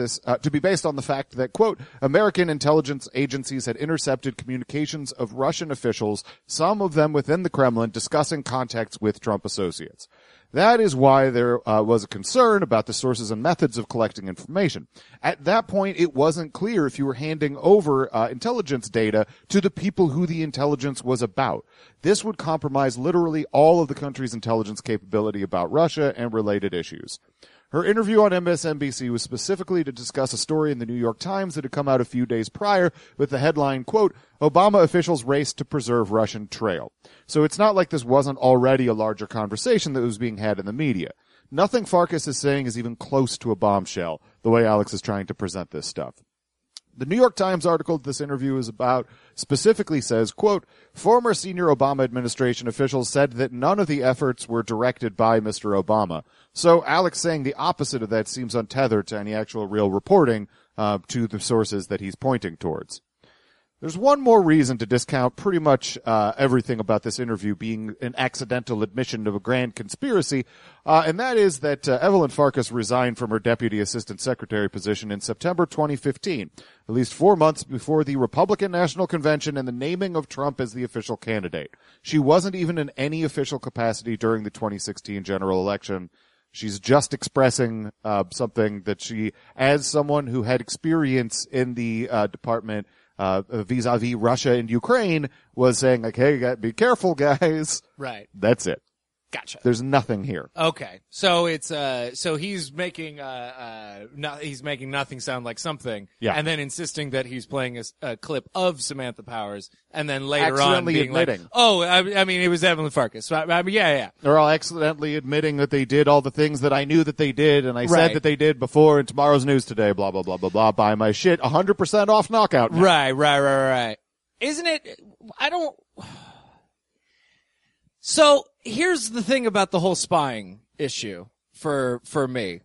based on the fact that, quote, American intelligence agencies had intercepted communications of Russian officials, some of them within the Kremlin, discussing contacts with Trump associates. That is why there was a concern about the sources and methods of collecting information. At that point, it wasn't clear if you were handing over intelligence data to the people who the intelligence was about. This would compromise literally all of the country's intelligence capability about Russia and related issues. Her interview on MSNBC was specifically to discuss a story in the New York Times that had come out a few days prior with the headline, quote, Obama officials race to preserve Russian trail. So it's not like this wasn't already a larger conversation that was being had in the media. Nothing Farkas is saying is even close to a bombshell, the way Alex is trying to present this stuff. The New York Times article that this interview is about specifically says, quote, former senior Obama administration officials said that none of the efforts were directed by Mr. Obama. So Alex saying the opposite of that seems untethered to any actual real reporting to the sources that he's pointing towards. There's one more reason to discount pretty much everything about this interview being an accidental admission of a grand conspiracy, and that is that Evelyn Farkas resigned from her Deputy Assistant Secretary position in September 2015, at least 4 months before the Republican National Convention and the naming of Trump as the official candidate. She wasn't even in any official capacity during the 2016 general election. She's just expressing something that she, as someone who had experience in the department vis-a-vis Russia and Ukraine, was saying, like, hey, be careful, guys. Right. That's it. Gotcha. There's nothing here. Okay. So it's so he's making he's making nothing sound like something. Yeah. And then insisting that he's playing a clip of Samantha Powers, and then later on Accidentally being admitting. like, "Oh, I mean, it was Evelyn Farkas." So I mean, yeah. They're all accidentally admitting that they did all the things that I knew that they did, and I Right. said that they did before in Tomorrow's News Today, blah, blah, blah, blah, blah, buy my shit 100% off knockout now. Right. Isn't it? I don't. So here's the thing about the whole spying issue for me.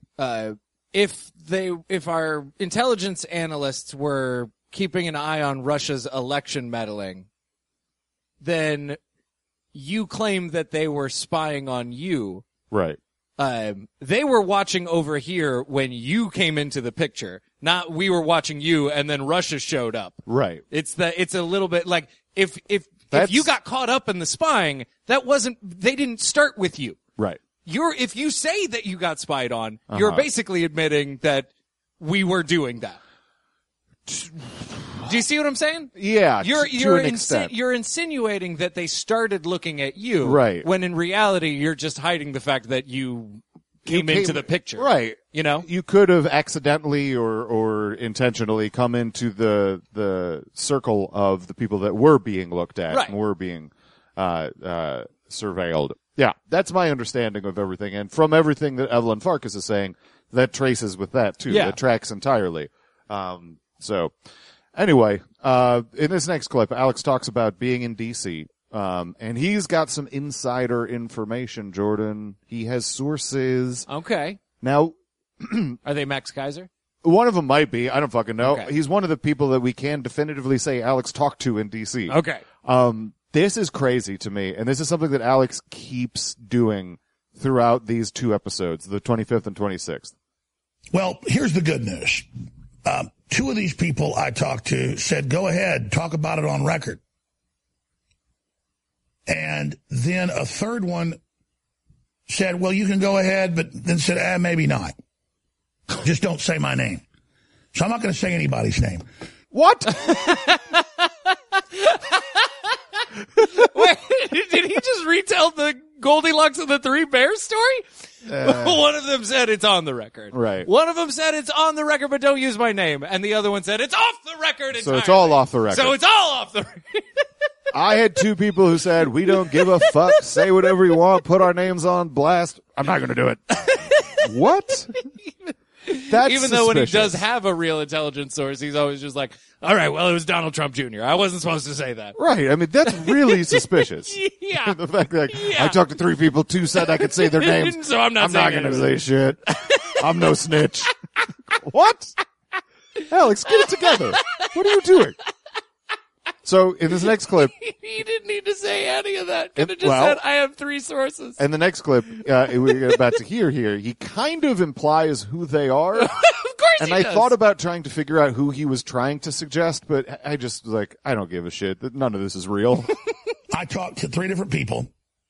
If our intelligence analysts were keeping an eye on Russia's election meddling, then you claim that they were spying on you. Right. They were watching over here when you came into the picture, not we were watching you and then Russia showed up. Right. It's a little bit like if That's- you got caught up in the spying, they didn't start with you. Right. If you say that you got spied on, you're basically admitting that we were doing that. Do you see what I'm saying? Yeah, You're an extent. you're insinuating that they started looking at you, Right. when in reality you're just hiding the fact that you came into the picture. Right. You know? You could have accidentally or intentionally come into the circle of the people that were being looked at Right. and were being surveilled. Yeah, that's my understanding of everything. And from everything that Evelyn Farkas is saying, that traces with that too. Yeah. That tracks entirely. So anyway, in this next clip, Alex talks about being in DC. And he's got some insider information, Jordan. He has sources. Okay. Now, Are they Max Kaiser? one of them might be. I don't fucking know. Okay. He's one of the people that we can definitively say Alex talked to in DC. Okay. This is crazy to me, and this is something that Alex keeps doing throughout these two episodes, the 25th and 26th. Well, here's the good news. Two of these people I talked to said, go ahead, talk about it on record. And then a third one said, well, you can go ahead, but then said, maybe not. Just don't say my name. So I'm not going to say anybody's name. What? Wait, did he just retell the Goldilocks and the Three Bears story? One of them said it's on the record. Right. One of them said it's on the record, but don't use my name. And the other one said it's off the record entirely. So it's all off the record. So it's all off the record. I had two people who said, we don't give a fuck, say whatever you want, put our names on blast. I'm not going to do it. What? That's Even though when he suspicious. does have a real intelligence source, he's always just like, all right, well, it was Donald Trump Jr. I wasn't supposed to say that. Right. I mean, that's really suspicious. Yeah. The fact that Yeah. I talked to three people, two said I could say their names. So I'm not saying going to anything. say shit. I'm no snitch. What? Alex, get it together. What are you doing? So in this next clip, He didn't need to say any of that. Could have just well- said, I have three sources. in the next clip, we're about to hear here, he kind of implies who they are. Of course And he I does. thought about trying to figure out who he was trying to suggest, but I just was like, I don't give a shit. None of this is real. I talked to three different people.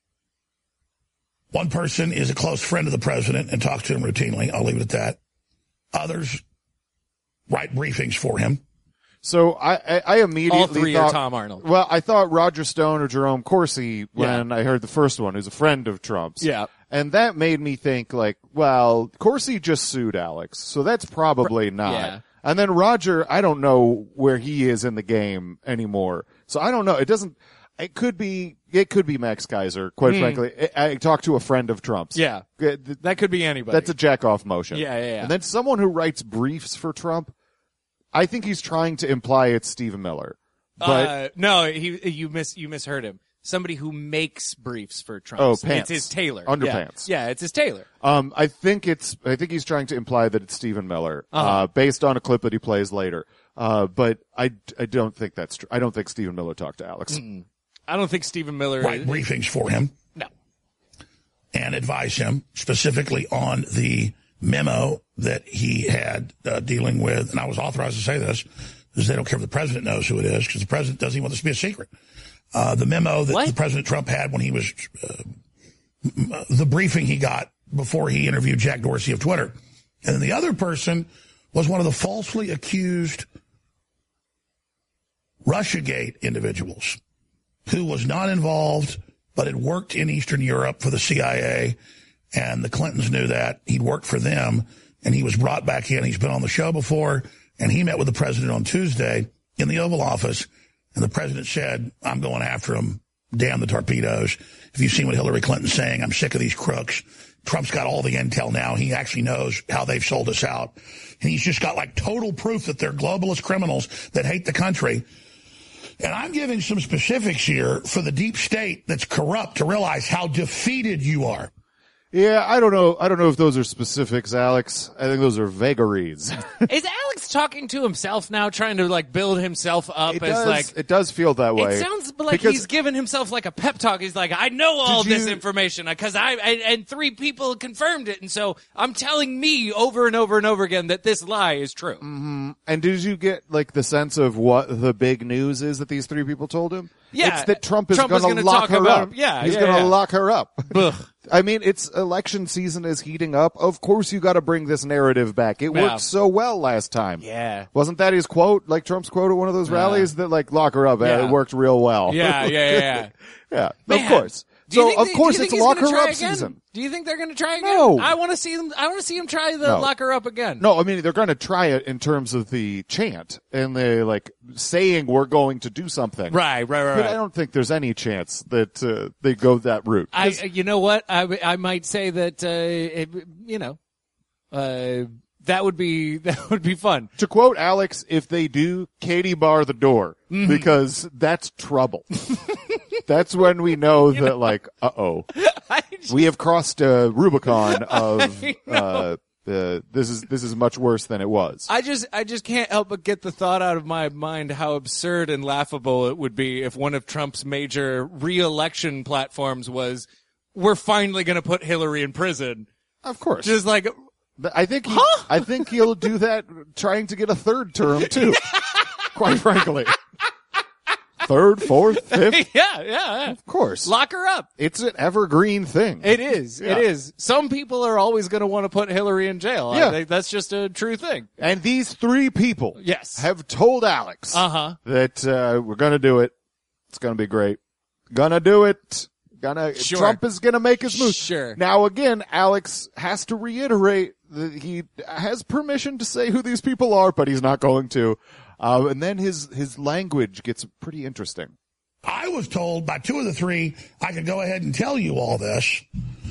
One person is a close friend of the president and talks to him routinely. I'll leave it at that. Others write briefings for him. So I immediately All three thought, are Tom Arnold. Well, I thought Roger Stone or Jerome Corsi when I heard the first one, who's a friend of Trump's. Yeah. And that made me think like, well, Corsi just sued Alex, so that's probably not. Yeah. And then Roger, I don't know where he is in the game anymore. So I don't know. It could be Max Kaiser, quite frankly. I talked to a friend of Trump's. Yeah. That could be anybody. That's a jack-off motion. Yeah. And then someone who writes briefs for Trump, I think he's trying to imply it's Stephen Miller. But no, you misheard him. Somebody who makes briefs for Trump. Oh, pants. It's his tailor. Underpants. Yeah, it's his tailor. I think he's trying to imply that it's Stephen Miller, based on a clip that he plays later. But I don't think that's true. I don't think Stephen Miller talked to Alex. I don't think Stephen Miller Write briefings for him. No. And advise him specifically on the memo that he had dealing with, and I was authorized to say this, because they don't care if the president knows who it is, because the president doesn't even want this to be a secret. The memo that the President Trump had when he was, the briefing he got before he interviewed Jack Dorsey of Twitter. And then the other person was one of the falsely accused Russiagate individuals who was not involved, but had worked in Eastern Europe for the CIA, and the Clintons knew that. He'd worked for them, and he was brought back in. He's been on the show before, and he met with the president on Tuesday in the Oval Office, and the president said, I'm going after him. Damn the torpedoes. If you've seen what Hillary Clinton's saying, I'm sick of these crooks. Trump's got all the intel now. He actually knows how they've sold us out. And he's just got like total proof that they're globalist criminals that hate the country. And I'm giving some specifics here for the deep state that's corrupt to realize how defeated you are. Yeah, I don't know if those are specifics, Alex. I think those are vagaries. Is Alex talking to himself now, trying to like build himself up it does feel that way. It sounds like because he's giving himself like a pep talk. He's like, I know all this information because and three people confirmed it, and so I'm telling me over and over and over again that this lie is true. Mm-hmm. And did you get like the sense of what the big news is that these three people told him? Yeah, it's that Trump is going to talk lock her about up. him. Yeah, he's yeah, going to yeah. lock her up. I mean, it's election season is heating up. Of course you got to bring this narrative back. It worked so well last time. Yeah. Wasn't that his quote, like Trump's quote at one of those rallies that like, lock her up? Yeah. It worked real well. Yeah. Yeah. Man. Of course. Do you So, think of they- course do you it's think he's lock gonna her try up again? season. Do you think they're going to try again? No. I want to see them try the No. lock her up again. No, I mean, they're going to try it in terms of the chant and they like saying we're going to do something. Right. But I don't think there's any chance that they go that route. You know what? I might say that that would be fun. To quote Alex, if they do, Katie bar the door because that's trouble. That's when we know that like, we have crossed a Rubicon of this is much worse than it was. I just can't help but get the thought out of my mind how absurd and laughable it would be if one of Trump's major re-election platforms was, we're finally going to put Hillary in prison. Of course. Just like, I think he'll do that trying to get a third term too. Quite frankly. Third, fourth, fifth. Yeah. Of course. Lock her up. It's an evergreen thing. It is. Yeah. It is. Some people are always going to want to put Hillary in jail. Yeah. I think that's just a true thing. And these three people have told Alex that we're going to do it. It's going to be great. Gonna do it. Trump is going to make his move. Sure. Now again, Alex has to reiterate that he has permission to say who these people are, but he's not going to. And then his language gets pretty interesting. I was told by two of the three I could go ahead and tell you all this,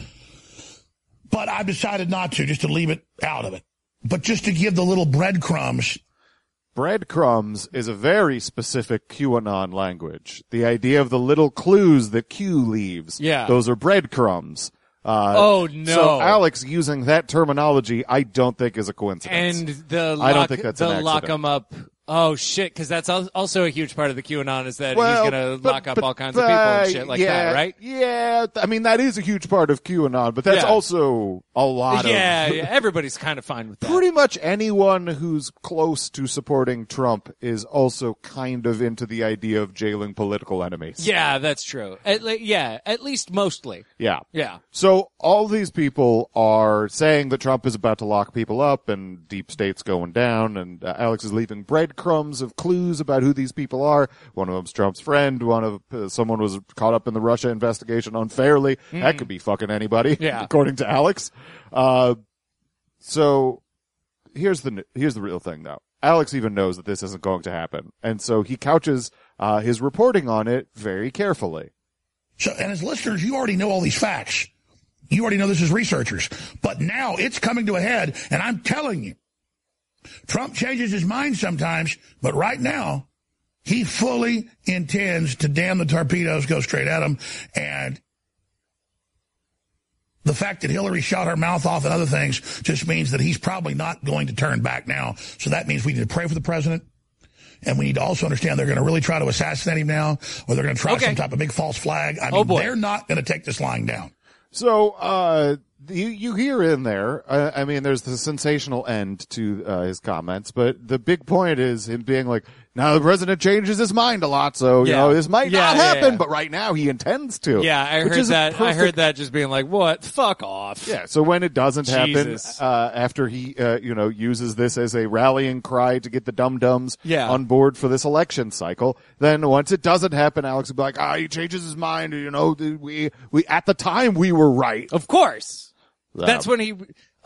but I decided not to, just to leave it out of it. But just to give the little breadcrumbs. Breadcrumbs is a very specific QAnon language. The idea of the little clues that Q leaves. Yeah. Those are breadcrumbs. Oh no! So Alex using that terminology, I don't think is a coincidence. And I don't think that's an accident. lock them up. Oh shit! Because that's also a huge part of the QAnon is that Well, he's going to lock up all kinds of people and shit like that, right? Yeah, I mean that is a huge part of QAnon, but that's also a lot of everybody's kind of fine with that. Pretty much anyone who's close to supporting Trump is also kind of into the idea of jailing political enemies. Yeah, that's true. At least mostly. Yeah. Yeah. So all these people are saying that Trump is about to lock people up and deep state's going down, and Alex is leaving breadcrumbs of clues about who these people are. One of them's Trump's friend. One of someone was caught up in the Russia investigation unfairly. That could be fucking anybody, according to Alex. So here's the real thing, though. Alex even knows that this isn't going to happen, and so he couches his reporting on it very carefully. So, and as listeners, you already know all these facts. You already know this as researchers. But now it's coming to a head, and I'm telling you, Trump changes his mind sometimes, but right now, he fully intends to damn the torpedoes, go straight at them, and the fact that Hillary shot her mouth off and other things just means that he's probably not going to turn back now. So that means we need to pray for the president. And we need to also understand they're going to really try to assassinate him now, or they're going to try some type of big false flag. I mean, they're not going to take this lying down. So, you hear in there, I mean, there's the sensational end to his comments, but the big point is him being like, now the president changes his mind a lot, so, you know, this might not happen, but right now he intends to. Yeah, I heard that just being like, what? Fuck off. Yeah, so when it doesn't happen, after he, uses this as a rallying cry to get the dum-dums on board for this election cycle, then once it doesn't happen, Alex will be like, he changes his mind, we at the time we were right. Of course. That's when he,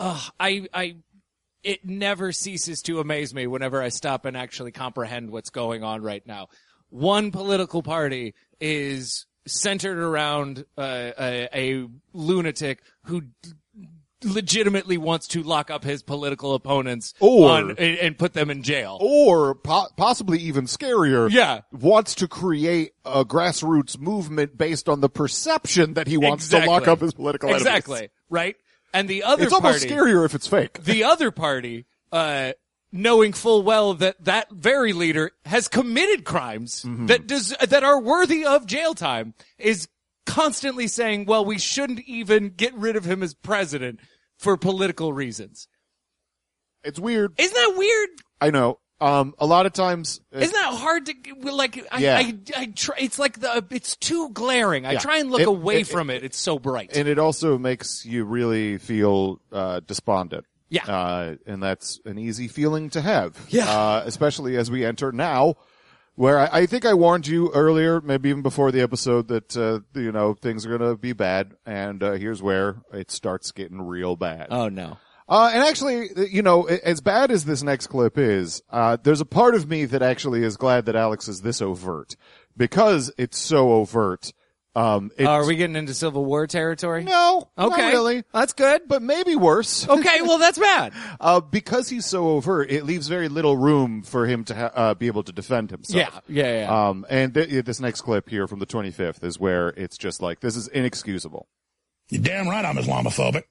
it never ceases to amaze me whenever I stop and actually comprehend what's going on right now. One political party is centered around a lunatic who legitimately wants to lock up his political opponents and put them in jail. Or possibly even scarier, wants to create a grassroots movement based on the perception that he wants to lock up his political enemies. Exactly, right? And the other it's almost scarier if it's fake. The other party, knowing full well that very leader has committed crimes that are worthy of jail time, is constantly saying, well, we shouldn't even get rid of him as president for political reasons. It's weird. Isn't that weird? I know. A lot of times, isn't that hard to like? I try. It's like it's too glaring. I try and look away from it. It's so bright, and it also makes you really feel despondent. Yeah, and that's an easy feeling to have. Yeah, especially as we enter now, where I think I warned you earlier, maybe even before the episode, that things are going to be bad, and here's where it starts getting real bad. Oh no. And actually, as bad as this next clip is, there's a part of me that actually is glad that Alex is this overt. Because it's so overt. Are we getting into Civil War territory? No. Okay. Not really. That's good. But maybe worse. Okay, well that's bad. Because he's so overt, it leaves very little room for him to be able to defend himself. Yeah. And this next clip here from the 25th is where it's just like, this is inexcusable. You're damn right I'm Islamophobic.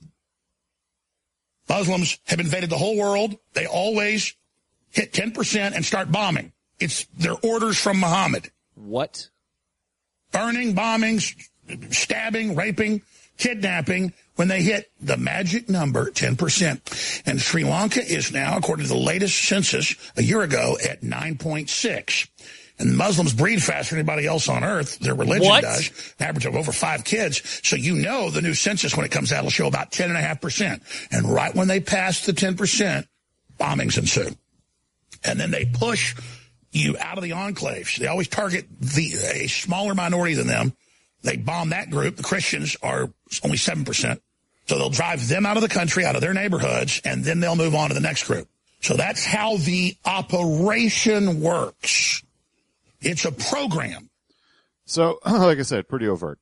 Muslims have invaded the whole world. They always hit 10% and start bombing. It's their orders from Muhammad. What? Burning, bombing, stabbing, raping, kidnapping when they hit the magic number 10%. And Sri Lanka is now, according to the latest census a year ago, at 9.6. And Muslims breed faster than anybody else on earth. Their religion does. An average of over 5 kids. So the new census, when it comes out, will show about 10.5%. And right when they pass the 10%, bombings ensue. And then they push you out of the enclaves. They always target a smaller minority than them. They bomb that group. The Christians are only 7%. So they'll drive them out of the country, out of their neighborhoods, and then they'll move on to the next group. So that's how the operation works. It's a program. So, like I said, pretty overt.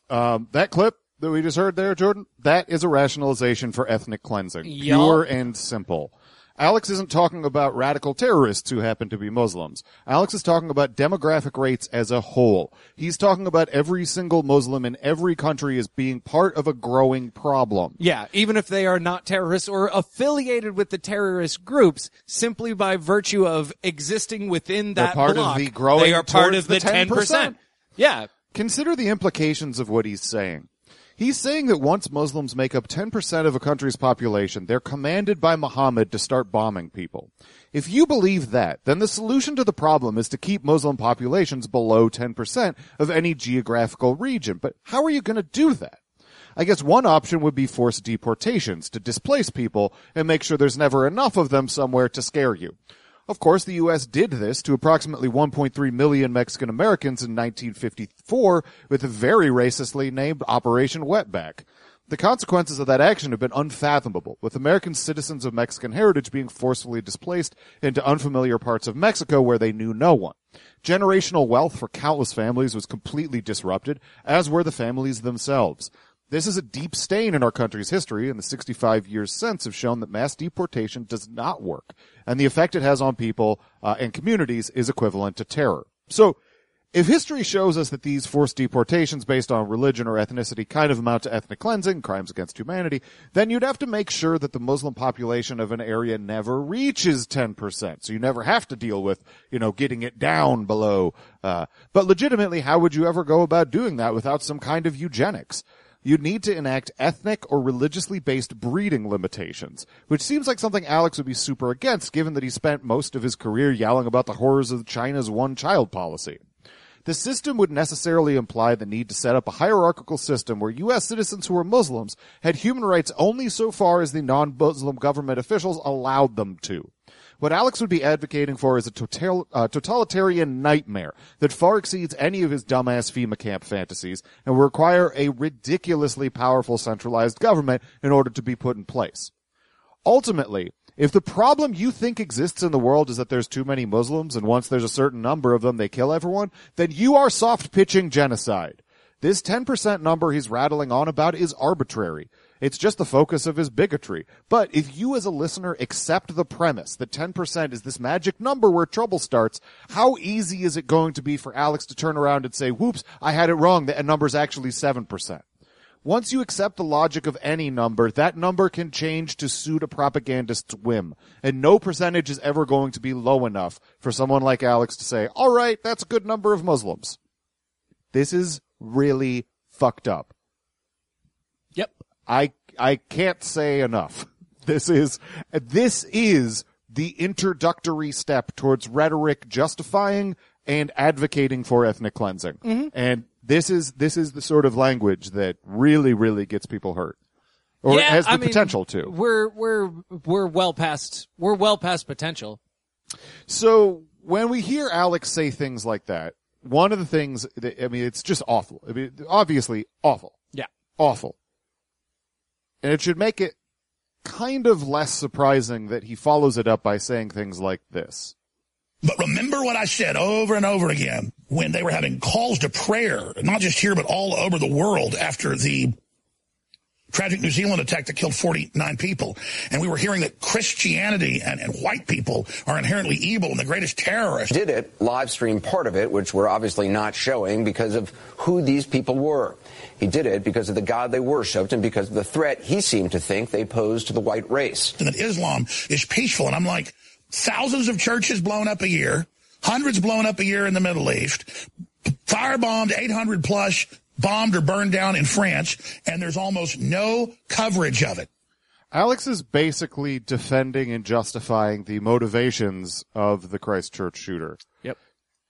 That clip that we just heard there, Jordan, that is a rationalization for ethnic cleansing. Yep. Pure and simple. Alex isn't talking about radical terrorists who happen to be Muslims. Alex is talking about demographic rates as a whole. He's talking about every single Muslim in every country as being part of a growing problem. Yeah, even if they are not terrorists or affiliated with the terrorist groups, simply by virtue of existing within that block, of the growing they are part towards of the 10%. Yeah. Consider the implications of what he's saying. He's saying that once Muslims make up 10% of a country's population, they're commanded by Muhammad to start bombing people. If you believe that, then the solution to the problem is to keep Muslim populations below 10% of any geographical region. But how are you going to do that? I guess one option would be forced deportations to displace people and make sure there's never enough of them somewhere to scare you. Of course, the U.S. did this to approximately 1.3 million Mexican Americans in 1954 with a very racistly named Operation Wetback. The consequences of that action have been unfathomable, with American citizens of Mexican heritage being forcefully displaced into unfamiliar parts of Mexico where they knew no one. Generational wealth for countless families was completely disrupted, as were the families themselves. This is a deep stain in our country's history, and the 65 years since have shown that mass deportation does not work, and the effect it has on people and communities is equivalent to terror. So, if history shows us that these forced deportations based on religion or ethnicity kind of amount to ethnic cleansing, crimes against humanity, then you'd have to make sure that the Muslim population of an area never reaches 10%. So you never have to deal with, getting it down below. But legitimately, how would you ever go about doing that without some kind of eugenics? You'd need to enact ethnic or religiously based breeding limitations, which seems like something Alex would be super against, given that he spent most of his career yelling about the horrors of China's one-child policy. The system would necessarily imply the need to set up a hierarchical system where U.S. citizens who are Muslims had human rights only so far as the non-Muslim government officials allowed them to. What Alex would be advocating for is a totalitarian nightmare that far exceeds any of his dumbass FEMA camp fantasies and will require a ridiculously powerful centralized government in order to be put in place. Ultimately, if the problem you think exists in the world is that there's too many Muslims and once there's a certain number of them they kill everyone, then you are soft pitching genocide. This 10% number he's rattling on about is arbitrary. It's just the focus of his bigotry. But if you as a listener accept the premise that 10% is this magic number where trouble starts, how easy is it going to be for Alex to turn around and say, whoops, I had it wrong, that number's actually 7%. Once you accept the logic of any number, that number can change to suit a propagandist's whim. And no percentage is ever going to be low enough for someone like Alex to say, all right, that's a good number of Muslims. This is really fucked up. Yep. I can't say enough. This is the introductory step towards rhetoric justifying and advocating for ethnic cleansing. Mm-hmm. And this is the sort of language that really, really gets people hurt. Or has the potential to. We're well past potential. So when we hear Alex say things like that, one of the things that, I mean, it's just awful. I mean, obviously awful. Yeah. Awful. And it should make it kind of less surprising that he follows it up by saying things like this. But remember what I said over and over again when they were having calls to prayer, not just here, but all over the world after the tragic New Zealand attack that killed 49 people. And we were hearing that Christianity and white people are inherently evil and the greatest terrorists. Did it, live stream part of it, which we're obviously not showing because of who these people were. He did it because of the God they worshipped and because of the threat he seemed to think they posed to the white race. And that Islam is peaceful. And I'm like, thousands of churches blown up a year, hundreds blown up a year in the Middle East, firebombed 800 plus, bombed or burned down in France, and there's almost no coverage of it. Alex is basically defending and justifying the motivations of the Christchurch shooter. Yep.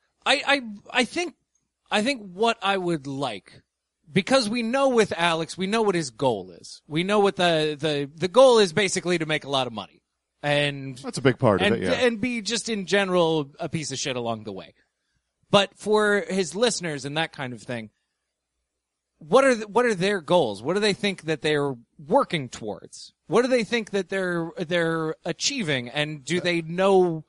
I think what I would like, because we know with Alex, we know what his goal is. We know what the goal is basically to make a lot of money. And that's a big part of it, yeah. And be just in general a piece of shit along the way. But for his listeners and that kind of thing, what are their goals? What do they think that they're working towards? What do they think that they're achieving? And do they know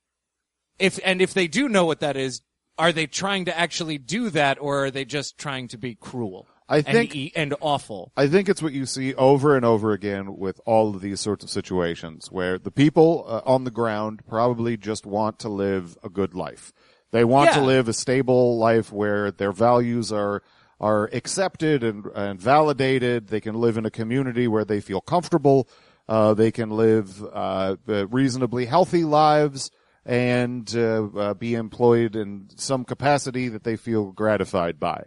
if they do know what that is, are they trying to actually do that, or are they just trying to be cruel? I think and awful. I think it's what you see over and over again with all of these sorts of situations where the people on the ground probably just want to live a good life. They want to live a stable life where their values are accepted and validated. They can live in a community where they feel comfortable. They can live reasonably healthy lives and be employed in some capacity that they feel gratified by.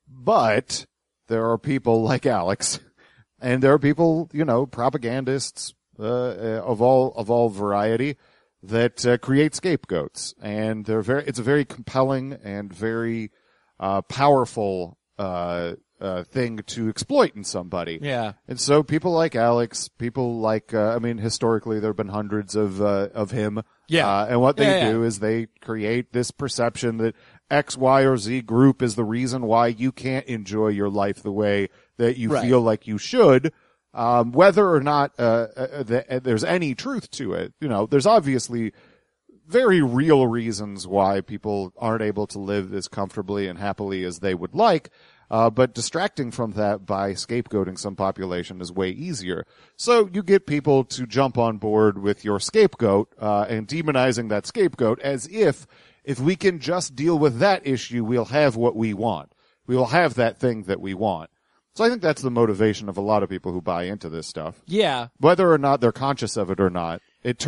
But there are people like Alex, and there are people, propagandists of all variety that create scapegoats, and it's a very compelling and very powerful thing to exploit in somebody. Yeah. And so people like Alex, people like historically there have been hundreds of him. Yeah. And what they do is they create this perception that X, Y, or Z group is the reason why you can't enjoy your life the way that you feel like you should. Whether or not there's any truth to it, there's obviously very real reasons why people aren't able to live as comfortably and happily as they would like. But distracting from that by scapegoating some population is way easier. So you get people to jump on board with your scapegoat, and demonizing that scapegoat as if we can just deal with that issue, we'll have what we want. We will have that thing that we want. So I think that's the motivation of a lot of people who buy into this stuff. Yeah. Whether or not they're conscious of it or not, it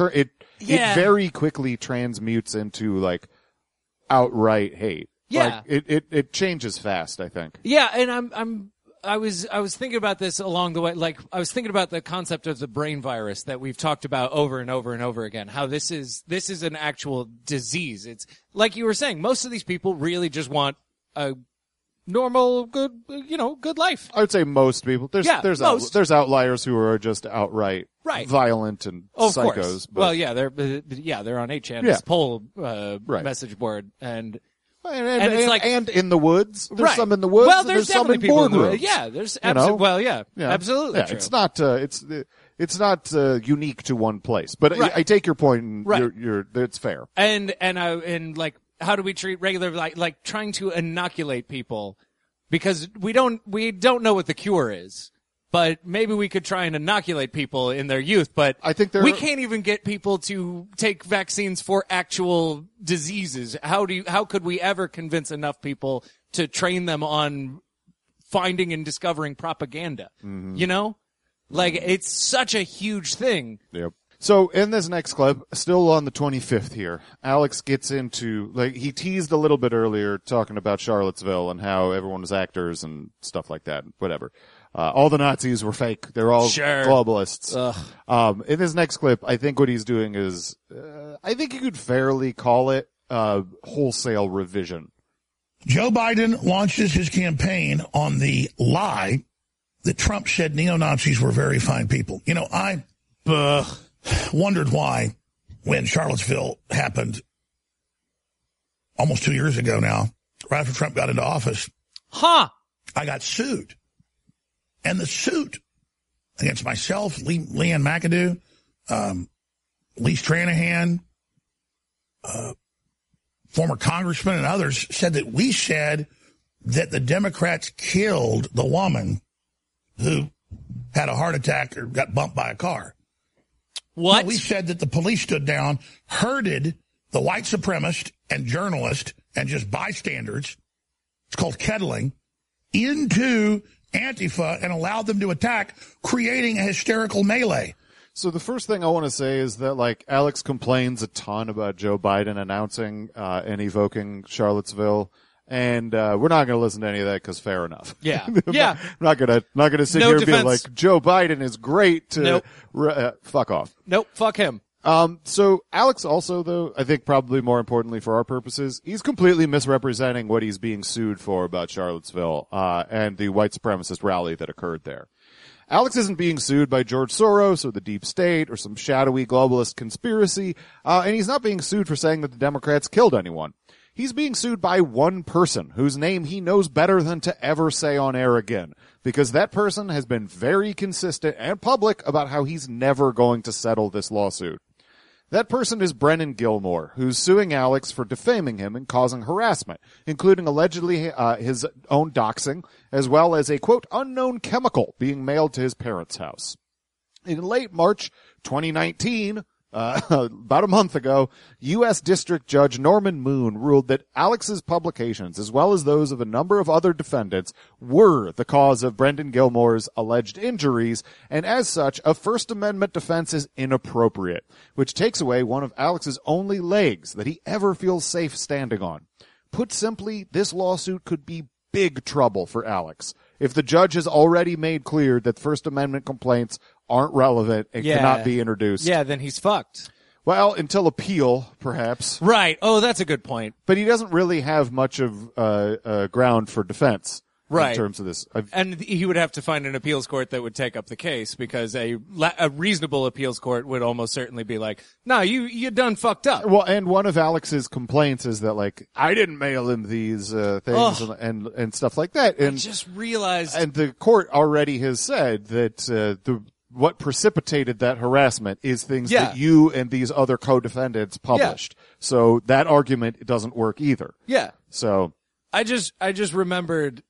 very quickly transmutes into like outright hate. Yeah. Like, it changes fast, I think. Yeah, and I was thinking about this along the way. Like, I was thinking about the concept of the brain virus that we've talked about over and over and over again. How this is an actual disease. It's like you were saying, most of these people really just want a normal, good life. I would say most people. There's outliers who are just outright violent and psychos. Course. But well, yeah, they're on 8chan's poll message board and it's like, and in the woods. There's some in the woods. Well, there's some in people in the boardrooms. woods. Yeah, there's absolutely. Well, absolutely. Yeah, true. it's not unique to one place. But I take your point. And it's fair. And like, how do we treat regular like trying to inoculate people, because we don't know what the cure is. But maybe we could try and inoculate people in their youth, but I think we can't even get people to take vaccines for actual diseases. How could we ever convince enough people to train them on finding and discovering propaganda? Mm-hmm. Like, it's such a huge thing. Yep. So in this next clip, still on the 25th here, Alex gets into, like, he teased a little bit earlier talking about Charlottesville and how everyone was actors and stuff like that, whatever. all the Nazis were fake. They're all globalists. In this next clip, I think what he's doing is, I think you could fairly call it wholesale revision. Joe Biden launches his campaign on the lie that Trump said neo-Nazis were very fine people. You know, I wondered why when Charlottesville happened almost 2 years ago now, right after Trump got into office, I got sued. And the suit against myself, Leanne McAdoo, Lee Stranahan, former congressman and others said that we said that the Democrats killed the woman who had a heart attack or got bumped by a car. What? No, we said that the police stood down, herded the white supremacist and journalist and just bystanders, it's called kettling, into Antifa and allowed them to attack, creating a hysterical melee. So the first thing I want to say is that, like, Alex complains a ton about Joe Biden announcing and evoking Charlottesville, and we're not going to listen to any of that because fair enough. Yeah, I'm not going to sit here and be like, Joe Biden is great to fuck off. Nope, fuck him. So Alex also, though, I think probably more importantly for our purposes, he's completely misrepresenting what he's being sued for about Charlottesville and the white supremacist rally that occurred there. Alex isn't being sued by George Soros or the deep state or some shadowy globalist conspiracy, and he's not being sued for saying that the Democrats killed anyone. He's being sued by one person whose name he knows better than to ever say on air again, because that person has been very consistent and public about how he's never going to settle this lawsuit. That person is Brennan Gilmore, who's suing Alex for defaming him and causing harassment, including allegedly his own doxing, as well as a, quote, unknown chemical being mailed to his parents' house. In late March 2019, about a month ago, U.S. District Judge Norman Moon ruled that Alex's publications, as well as those of a number of other defendants, were the cause of Brendan Gilmore's alleged injuries, and as such, a First Amendment defense is inappropriate, which takes away one of Alex's only legs that he ever feels safe standing on. Put simply, this lawsuit could be big trouble for Alex if the judge has already made clear that First Amendment complaints aren't relevant and cannot be introduced. Yeah, then he's fucked. Well, until appeal, perhaps. Right. Oh, that's a good point. But he doesn't really have much of ground for defense in terms of this. And he would have to find an appeals court that would take up the case, because a reasonable appeals court would almost certainly be like, no, you done fucked up. Well, and one of Alex's complaints is that, like, I didn't mail him these things and stuff like that. And I just realized. And the court already has said that what precipitated that harassment is things that you and these other co-defendants published. Yeah. So that argument doesn't work either. Yeah. So I just remembered.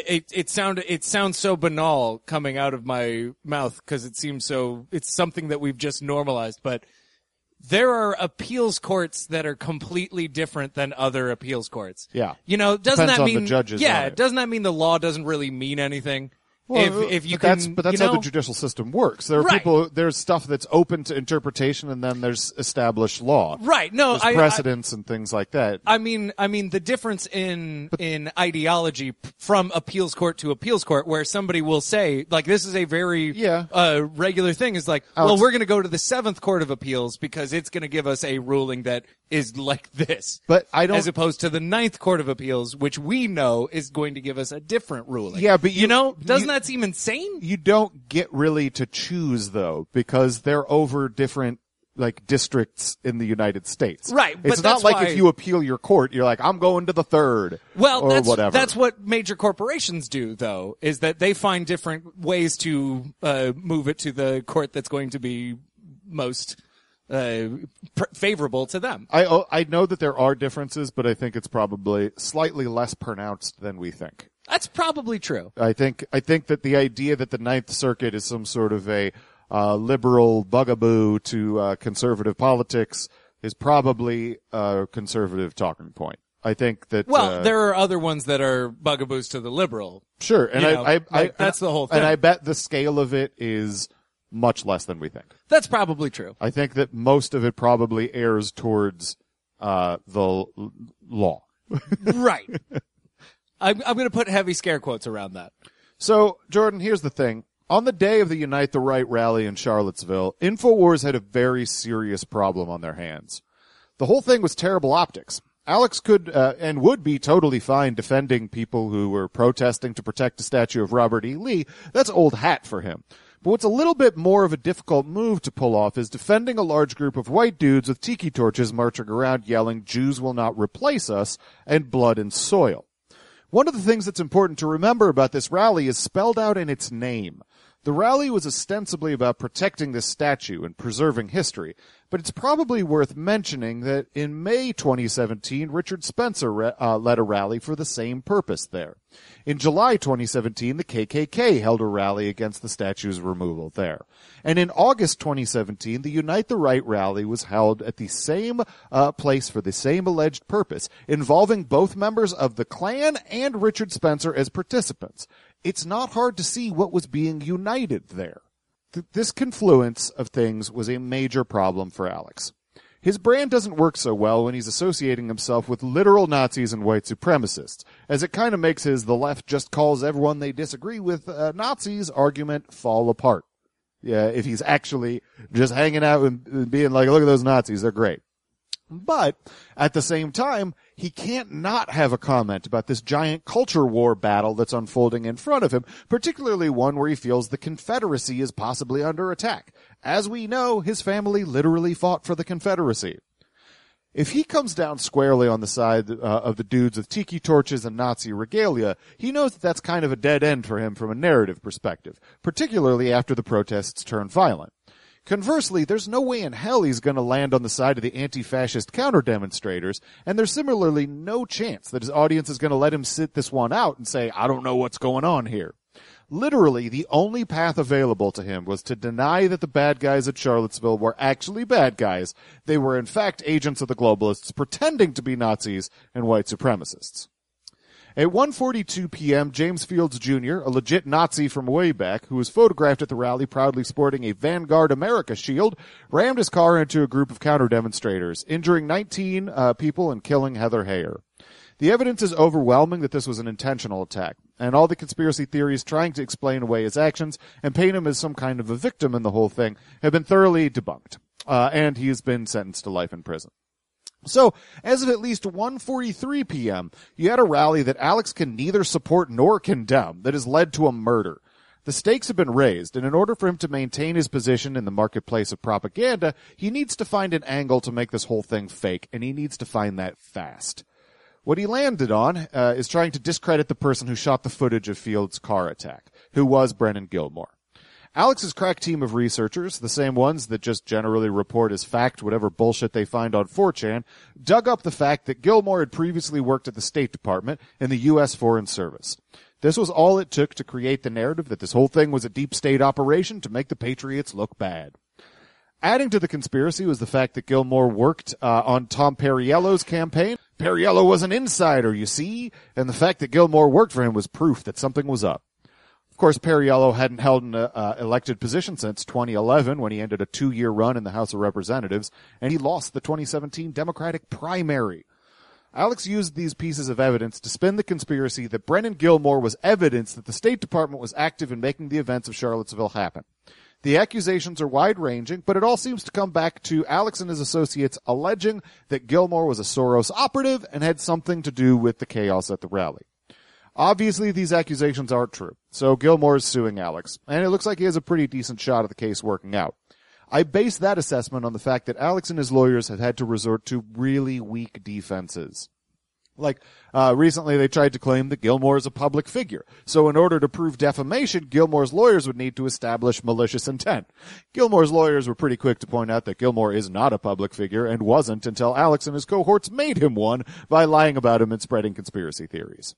It sounds so banal coming out of my mouth because it's something that we've just normalized, but there are appeals courts that are completely different than other appeals courts. Yeah. You know, doesn't Depends that on mean the judges? doesn't that mean the law doesn't really mean anything? Well, if you that's you how know, the judicial system works. There are there's stuff that's open to interpretation, and then there's established law. Right. No, there's precedents and things like that. I mean, the difference in ideology from appeals court to appeals court, where somebody will say, like, this is a very regular thing, is like, Alex, well, we're going to go to the 7th Court of Appeals because it's going to give us a ruling that is like this. But I don't, as opposed to the 9th Court of Appeals, which we know is going to give us a different ruling. Yeah, but you know, doesn't that seem insane? You don't get really to choose, though, because they're over different, like, districts in the United States. Right. But it's not like if you appeal your court, you're like, I'm going to the 3rd. Well, or whatever. That's what major corporations do, though, is that they find different ways to move it to the court that's going to be most favorable to them. I know that there are differences, but I think it's probably slightly less pronounced than we think. That's probably true. I think that the idea that the Ninth Circuit is some sort of a liberal bugaboo to conservative politics is probably a conservative talking point. I think that there are other ones that are bugaboos to the liberal. Sure, and I that's the whole thing. And I bet the scale of it is much less than we think. That's probably true. I think that most of it probably errs towards the law. Right. I'm going to put heavy scare quotes around that. So, Jordan, here's the thing. On the day of the Unite the Right rally in Charlottesville, InfoWars had a very serious problem on their hands. The whole thing was terrible optics. Alex could and would be totally fine defending people who were protesting to protect the statue of Robert E. Lee. That's old hat for him. But what's a little bit more of a difficult move to pull off is defending a large group of white dudes with tiki torches marching around yelling, "Jews will not replace us," and blood and soil. One of the things that's important to remember about this rally is spelled out in its name. The rally was ostensibly about protecting this statue and preserving history, but it's probably worth mentioning that in May 2017, Richard Spencer led a rally for the same purpose there. In July 2017, the KKK held a rally against the statue's removal there. And in August 2017, the Unite the Right rally was held at the same place for the same alleged purpose, involving both members of the Klan and Richard Spencer as participants. It's not hard to see what was being united there. This confluence of things was a major problem for Alex. His brand doesn't work so well when he's associating himself with literal Nazis and white supremacists, as it kind of makes his "the left just calls everyone they disagree with Nazis" argument fall apart. Yeah, if he's actually just hanging out and being like, "Look at those Nazis, they're great." But at the same time, he can't not have a comment about this giant culture war battle that's unfolding in front of him, particularly one where he feels the Confederacy is possibly under attack. As we know, his family literally fought for the Confederacy. If he comes down squarely on the side of the dudes with tiki torches and Nazi regalia, he knows that that's kind of a dead end for him from a narrative perspective, particularly after the protests turn violent. Conversely, there's no way in hell he's going to land on the side of the anti-fascist counter-demonstrators, and there's similarly no chance that his audience is going to let him sit this one out and say, "I don't know what's going on here." Literally, the only path available to him was to deny that the bad guys at Charlottesville were actually bad guys. They were in fact agents of the globalists pretending to be Nazis and white supremacists. At 1:42 p.m., James Fields Jr., a legit Nazi from way back, who was photographed at the rally proudly sporting a Vanguard America shield, rammed his car into a group of counter-demonstrators, injuring 19 people and killing Heather Heyer. The evidence is overwhelming that this was an intentional attack, and all the conspiracy theories trying to explain away his actions and paint him as some kind of a victim in the whole thing have been thoroughly debunked, and he has been sentenced to life in prison. So, as of at least 1:43 p.m., you had a rally that Alex can neither support nor condemn that has led to a murder. The stakes have been raised, and in order for him to maintain his position in the marketplace of propaganda, he needs to find an angle to make this whole thing fake, and he needs to find that fast. What he landed on is trying to discredit the person who shot the footage of Fields' car attack, who was Brennan Gilmore. Alex's crack team of researchers, the same ones that just generally report as fact whatever bullshit they find on 4chan, dug up the fact that Gilmore had previously worked at the State Department and the U.S. Foreign Service. This was all it took to create the narrative that this whole thing was a deep state operation to make the Patriots look bad. Adding to the conspiracy was the fact that Gilmore worked on Tom Perriello's campaign. Perriello was an insider, you see, and the fact that Gilmore worked for him was proof that something was up. Of course, Perriello hadn't held an elected position since 2011 when he ended a 2-year run in the House of Representatives, and he lost the 2017 Democratic primary. Alex used these pieces of evidence to spin the conspiracy that Brennan Gilmore was evidence that the State Department was active in making the events of Charlottesville happen. The accusations are wide-ranging, but it all seems to come back to Alex and his associates alleging that Gilmore was a Soros operative and had something to do with the chaos at the rally. Obviously, these accusations aren't true, so Gilmore is suing Alex, and it looks like he has a pretty decent shot at the case working out. I base that assessment on the fact that Alex and his lawyers have had to resort to really weak defenses. Like, recently they tried to claim that Gilmore is a public figure, so in order to prove defamation, Gilmore's lawyers would need to establish malicious intent. Gilmore's lawyers were pretty quick to point out that Gilmore is not a public figure and wasn't until Alex and his cohorts made him one by lying about him and spreading conspiracy theories.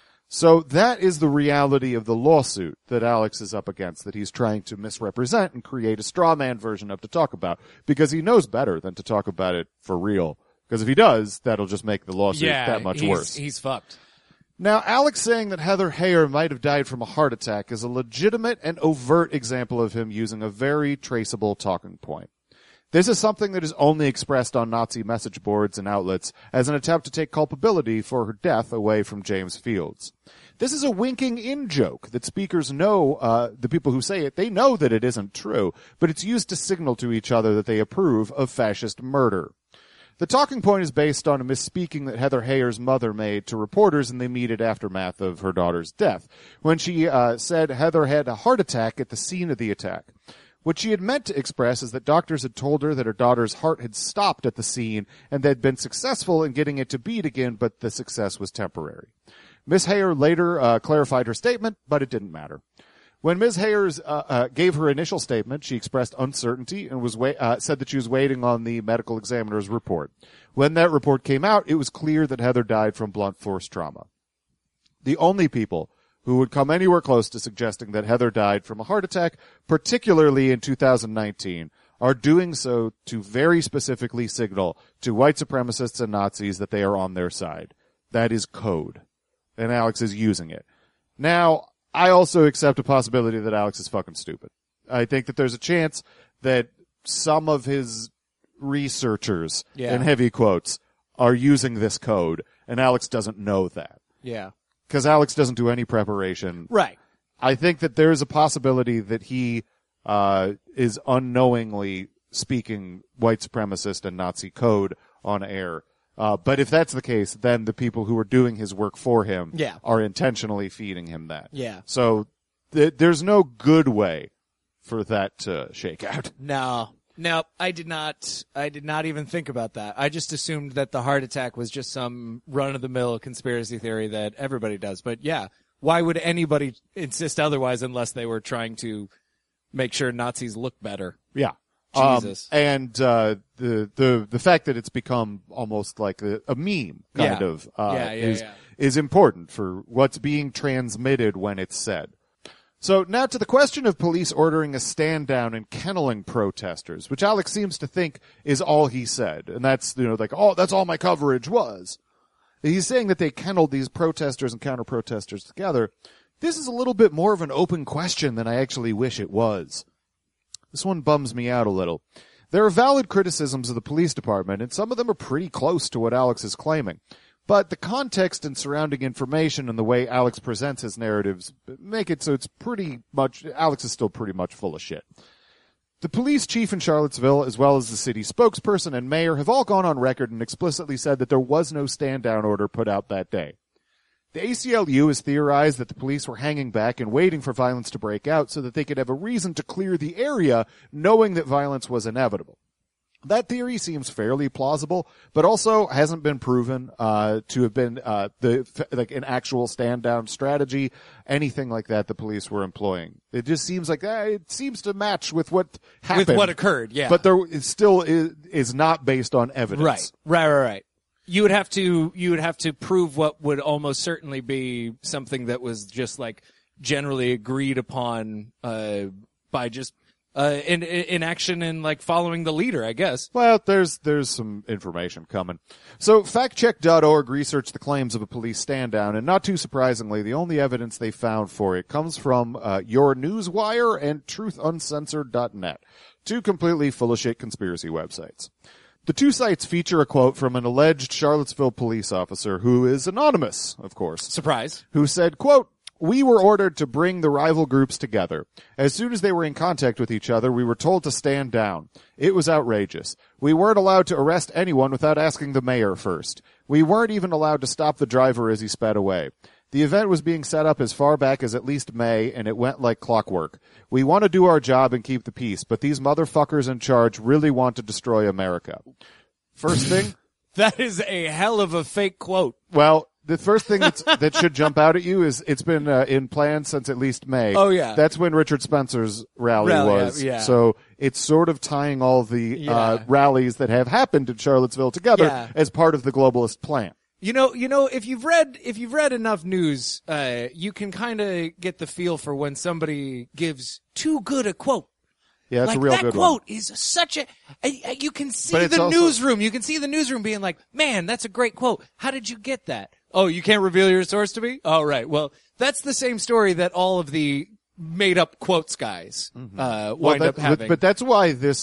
So that is the reality of the lawsuit that Alex is up against, that he's trying to misrepresent and create a straw man version of to talk about, because he knows better than to talk about it for real. Because if he does, that'll just make the lawsuit that much worse. He's fucked. Now, Alex saying that Heather Heyer might have died from a heart attack is a legitimate and overt example of him using a very traceable talking point. This is something that is only expressed on Nazi message boards and outlets as an attempt to take culpability for her death away from James Fields. This is a winking in joke that speakers know, the people who say it, they know that it isn't true, but it's used to signal to each other that they approve of fascist murder. The talking point is based on a misspeaking that Heather Heyer's mother made to reporters in the immediate aftermath of her daughter's death, when she said Heather had a heart attack at the scene of the attack. What she had meant to express is that doctors had told her that her daughter's heart had stopped at the scene and they'd been successful in getting it to beat again, but the success was temporary. Ms. Heyer later clarified her statement, but it didn't matter. When Ms. Hayers gave her initial statement, she expressed uncertainty and was said that she was waiting on the medical examiner's report. When that report came out, it was clear that Heather died from blunt force trauma. The only people who would come anywhere close to suggesting that Heather died from a heart attack, particularly in 2019, are doing so to very specifically signal to white supremacists and Nazis that they are on their side. That is code. And Alex is using it. Now, I also accept a possibility that Alex is fucking stupid. I think that there's a chance that some of his researchers, in heavy quotes, are using this code, and Alex doesn't know that. Yeah. Because Alex doesn't do any preparation. Right. I think that there is a possibility that he is unknowingly speaking white supremacist and Nazi code on air. But if that's the case, then the people who are doing his work for him are intentionally feeding him that. Yeah. So there's no good way for that to shake out. No, I did not even think about that. I just assumed that the heart attack was just some run-of-the-mill conspiracy theory that everybody does. But yeah, why would anybody insist otherwise unless they were trying to make sure Nazis look better? Yeah. Jesus. And the fact that it's become almost like a meme kind of is important for what's being transmitted when it's said. So now to the question of police ordering a stand down and kenneling protesters, which Alex seems to think is all he said, and that's that's all my coverage was. He's saying that they kenneled these protesters and counter protesters together. This is a little bit more of an open question than I actually wish it was. This one bums me out a little. There are valid criticisms of the police department, and some of them are pretty close to what Alex is claiming. But the context and surrounding information and the way Alex presents his narratives make it so it's pretty much, Alex is still pretty much full of shit. The police chief in Charlottesville, as well as the city spokesperson and mayor, have all gone on record and explicitly said that there was no stand-down order put out that day. The ACLU has theorized that the police were hanging back and waiting for violence to break out so that they could have a reason to clear the area, knowing that violence was inevitable. That theory seems fairly plausible, but also hasn't been proven to have been an actual stand-down strategy, anything like that the police were employing. It just seems like it seems to match with what happened. With what occurred, yeah. But it still is not based on evidence. Right. You would have to prove what would almost certainly be something that was just like generally agreed upon by just in action and like following the leader, I guess. Well, there's some information coming. So factcheck.org researched the claims of a police stand down, and not too surprisingly, the only evidence they found for it comes from Your Newswire and TruthUncensored.net, two completely full of shit conspiracy websites. The two sites feature a quote from an alleged Charlottesville police officer who is anonymous, of course. Surprise. Who said, quote, "We were ordered to bring the rival groups together. As soon as they were in contact with each other, we were told to stand down. It was outrageous. We weren't allowed to arrest anyone without asking the mayor first. We weren't even allowed to stop the driver as he sped away. The event was being set up as far back as at least May, and it went like clockwork. We want to do our job and keep the peace, but these motherfuckers in charge really want to destroy America." First thing. That is a hell of a fake quote. Well, the first thing that should jump out at you is it's been in plan since at least May. Oh, yeah. That's when Richard Spencer's rally was. Yeah. So it's sort of tying all the rallies that have happened in Charlottesville together as part of the globalist plan. You know, if you've read enough news, you can kind of get the feel for when somebody gives too good a quote. Yeah, that's like a real that good quote one. is such a. You can see the newsroom. You can see the newsroom being like, "Man, that's a great quote. How did you get that?" Oh, you can't reveal your source to me? Oh, right. Well, that's the same story that all of the made-up quotes guys wind up having. But that's why this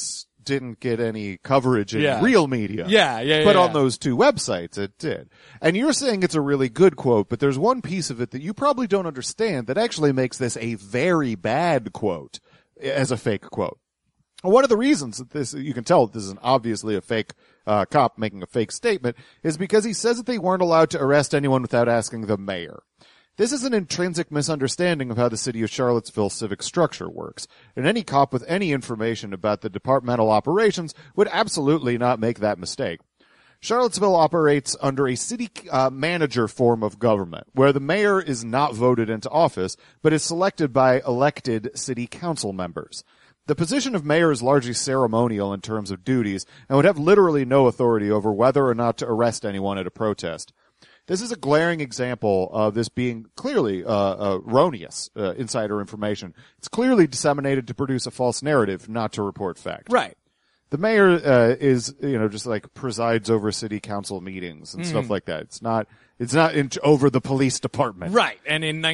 didn't get any coverage in Yeah. real media. Yeah. But on those two websites, it did. And you're saying it's a really good quote, but there's one piece of it that you probably don't understand that actually makes this a very bad quote as a fake quote. One of the reasons that this, you can tell that this is obviously a fake cop making a fake statement, is because he says that they weren't allowed to arrest anyone without asking the mayor. This is an intrinsic misunderstanding of how the city of Charlottesville civic structure works, and any cop with any information about the departmental operations would absolutely not make that mistake. Charlottesville operates under a city manager form of government, where the mayor is not voted into office, but is selected by elected city council members. The position of mayor is largely ceremonial in terms of duties, and would have literally no authority over whether or not to arrest anyone at a protest. This is a glaring example of this being clearly erroneous insider information. It's clearly disseminated to produce a false narrative, not to report fact. Right. The mayor is, just like presides over city council meetings and stuff like that. It's not over the police department. Right. And in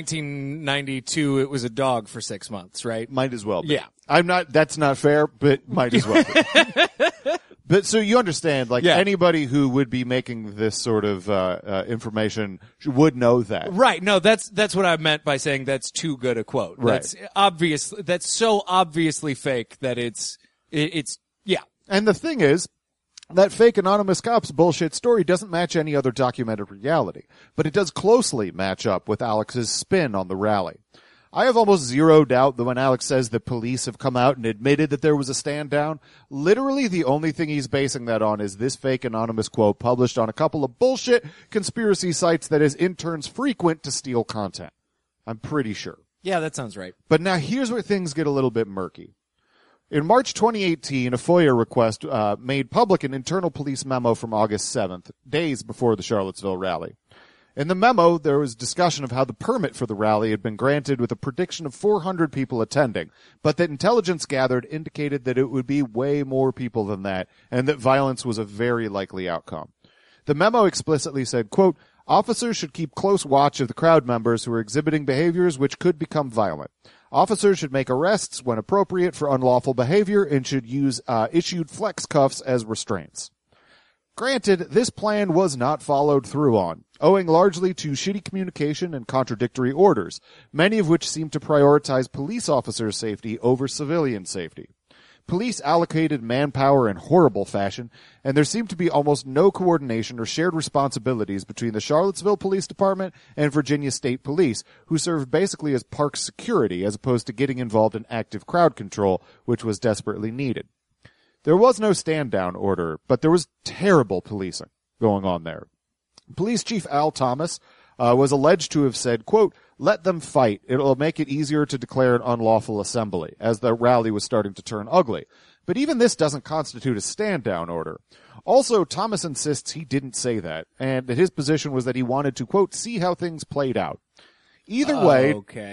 1992, it was a dog for 6 months, right? Might as well be. Yeah. That's not fair, but might as well be. But so you understand, anybody who would be making this sort of information would know that. Right. No, that's what I meant by saying that's too good a quote. Right. That's obvious. That's so obviously fake that it's yeah. And the thing is, that fake anonymous cop's bullshit story doesn't match any other documented reality, but it does closely match up with Alex's spin on the rally. I have almost zero doubt that when Alex says that police have come out and admitted that there was a stand down, literally the only thing he's basing that on is this fake anonymous quote published on a couple of bullshit conspiracy sites that is in turns frequent to steal content. I'm pretty sure. Yeah, that sounds right. But now here's where things get a little bit murky. In March 2018, a FOIA request made public an internal police memo from August 7th, days before the Charlottesville rally. In the memo, there was discussion of how the permit for the rally had been granted with a prediction of 400 people attending, but that intelligence gathered indicated that it would be way more people than that, and that violence was a very likely outcome. The memo explicitly said, quote, officers should keep close watch of the crowd members who are exhibiting behaviors which could become violent. Officers should make arrests when appropriate for unlawful behavior and should use issued flex cuffs as restraints. Granted, this plan was not followed through on, owing largely to shitty communication and contradictory orders, many of which seem to prioritize police officers' safety over civilian safety. Police allocated manpower in horrible fashion, and there seemed to be almost no coordination or shared responsibilities between the Charlottesville Police Department and Virginia State Police, who served basically as park security as opposed to getting involved in active crowd control, which was desperately needed. There was no stand-down order, but there was terrible policing going on there. Police Chief Al Thomas was alleged to have said, quote, let them fight. It'll make it easier to declare an unlawful assembly, as the rally was starting to turn ugly. But even this doesn't constitute a stand-down order. Also, Thomas insists he didn't say that, and that his position was that he wanted to, quote, see how things played out. Either way,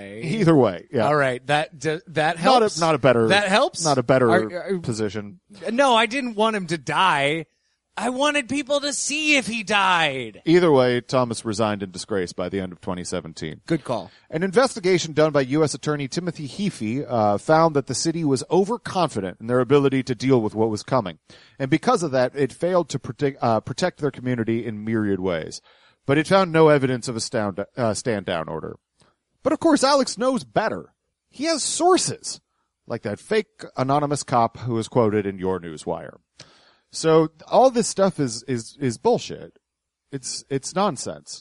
yeah. All right, that helps. Not a better. That helps. Not a better position. No, I didn't want him to die. I wanted people to see if he died. Either way, Thomas resigned in disgrace by the end of 2017. Good call. An investigation done by U.S. Attorney Timothy Heaphy found that the city was overconfident in their ability to deal with what was coming, and because of that, it failed to protect their community in myriad ways. But it found no evidence of a stand-down order. But of course, Alex knows better. He has sources, like that fake anonymous cop who was quoted in your Newswire. So all this stuff is bullshit. It's nonsense.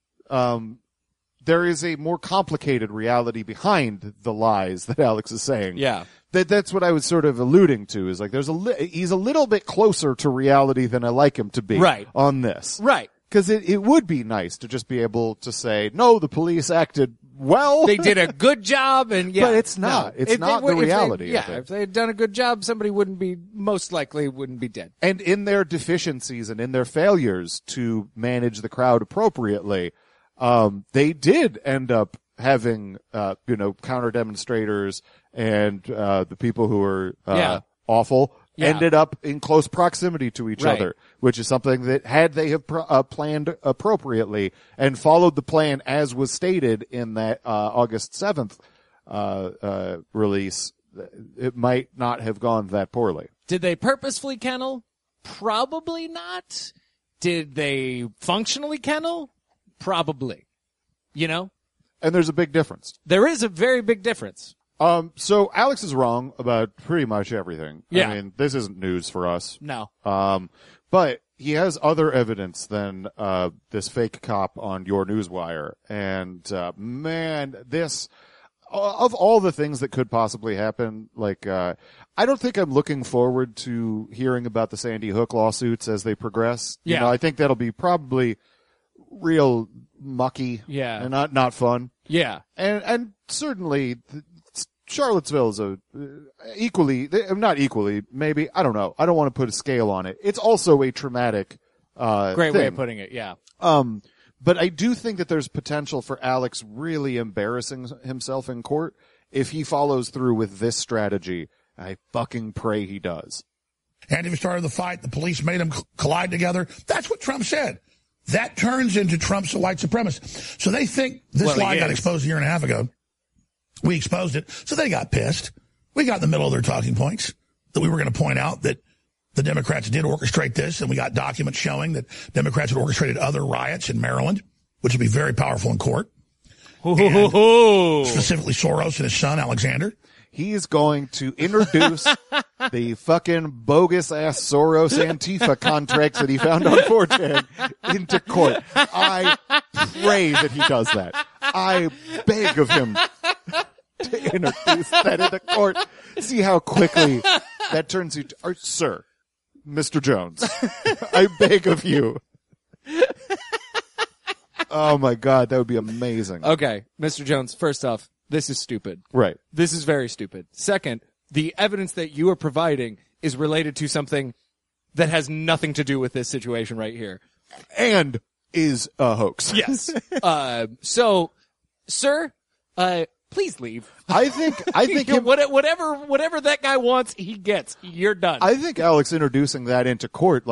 There is a more complicated reality behind the lies that Alex is saying. Yeah. That's what I was sort of alluding to, is like he's a little bit closer to reality than I like him to be on this. Right. Because it would be nice to just be able to say, no, the police acted well. They did a good job, and yeah. But it's not. It's not the reality. If they had done a good job, somebody most likely wouldn't be dead. And in their deficiencies and in their failures to manage the crowd appropriately, they did end up having, counter demonstrators and, the people who were, awful. Yeah. Ended up in close proximity to each other, which is something that had they have planned appropriately and followed the plan as was stated in that August 7th release, it might not have gone that poorly. Did they purposefully kennel? Probably not. Did they functionally kennel? Probably. You know? And there's a big difference. There is a very big difference. So Alex is wrong about pretty much everything. Yeah. I mean, this isn't news for us. No. But he has other evidence than this fake cop on Your Newswire. And man, this of all the things that could possibly happen, like I don't think I'm looking forward to hearing about the Sandy Hook lawsuits as they progress. Yeah. You know, I think that'll be probably real mucky. Yeah. And not fun. Yeah. And certainly Charlottesville is not equally, maybe, I don't know. I don't want to put a scale on it. It's also a traumatic Great thing. way of putting it, yeah. But I do think that there's potential for Alex really embarrassing himself in court if he follows through with this strategy. I fucking pray he does. And if he started the fight, the police made them collide together. That's what Trump said. That turns into Trump's a white supremacist. So they think this lie got exposed a year and a half ago. We exposed it. So they got pissed. We got in the middle of their talking points that we were going to point out that the Democrats did orchestrate this, and we got documents showing that Democrats had orchestrated other riots in Maryland, which would be very powerful in court. Specifically Soros and his son, Alexander. He is going to introduce the fucking bogus-ass Soros Antifa contracts that he found on 4chan into court. I pray that he does that. I beg of him to introduce that into court. See how quickly that turns into... Sir, Mr. Jones, I beg of you. Oh, my God, that would be amazing. Okay, Mr. Jones, first off, this is stupid. Right. This is very stupid. Second, the evidence that you are providing is related to something that has nothing to do with this situation right here. And is a hoax. Yes. So, sir, please leave. I think him, whatever that guy wants, he gets. You're done. I think Alex introducing that into court,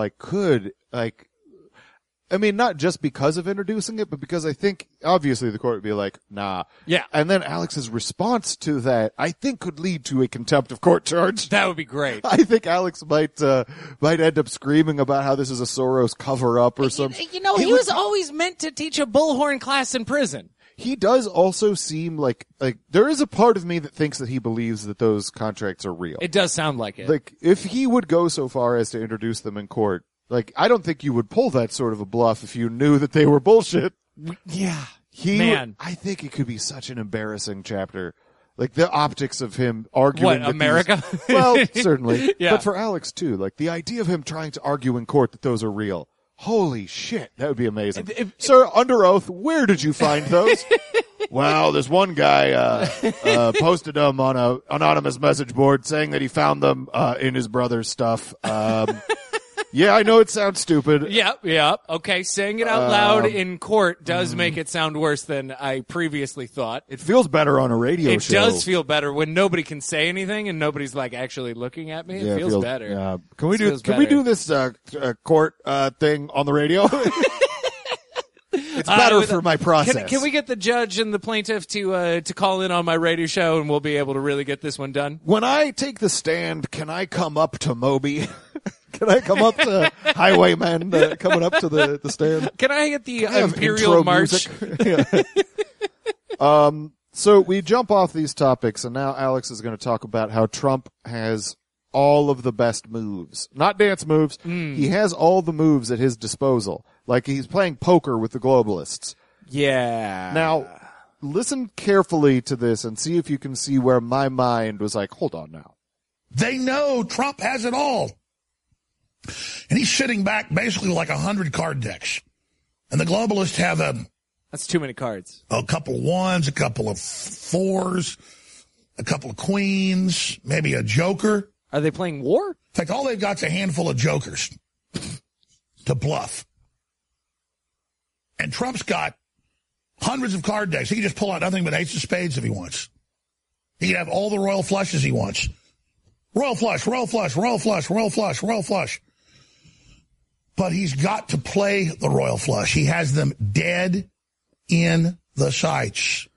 I mean, not just because of introducing it, but because I think obviously the court would be like, nah. Yeah. And then Alex's response to that, I think could lead to a contempt of court charge. That would be great. I think Alex might end up screaming about how this is a Soros cover up or something. You know, he was always meant to teach a bullhorn class in prison. He does also seem like there is a part of me that thinks that he believes that those contracts are real. It does sound like it. Like, if he would go so far as to introduce them in court, I don't think you would pull that sort of a bluff if you knew that they were bullshit. Yeah. I think it could be such an embarrassing chapter. Like, the optics of him arguing. What, America? Well, certainly. Yeah. But for Alex, too. Like, the idea of him trying to argue in court that those are real. Holy shit. That would be amazing. Sir, under oath, where did you find those? Well, this one guy posted them on a anonymous message board saying that he found them in his brother's stuff. Yeah, I know it sounds stupid. Yeah. Okay, saying it out loud in court does make it sound worse than I previously thought. It feels better on a radio show. It does feel better when nobody can say anything and nobody's actually looking at me. It feels better. Yeah. Can we do this court thing on the radio? It's better for my process. Can we get the judge and the plaintiff to call in on my radio show and we'll be able to really get this one done? When I take the stand, can I come up to Moby? Can I come up to Highwaymen coming up to the stand? Can I get the Imperial March? So we jump off these topics, and now Alex is going to talk about how Trump has all of the best moves. Not dance moves. He has all the moves at his disposal. Like he's playing poker with the globalists. Yeah. Now, listen carefully to this and see if you can see where my mind was like, hold on now. They know Trump has it all. And he's sitting back basically with 100 card decks. And the globalists have that's too many cards. A couple of ones, a couple of fours, a couple of queens, maybe a joker. Are they playing war? In fact, all they've got is a handful of jokers to bluff. And Trump's got hundreds of card decks. He can just pull out nothing but ace of spades if he wants. He can have all the royal flushes he wants. Royal flush, royal flush, royal flush, royal flush, royal flush. But he's got to play the royal flush. He has them dead in the sights.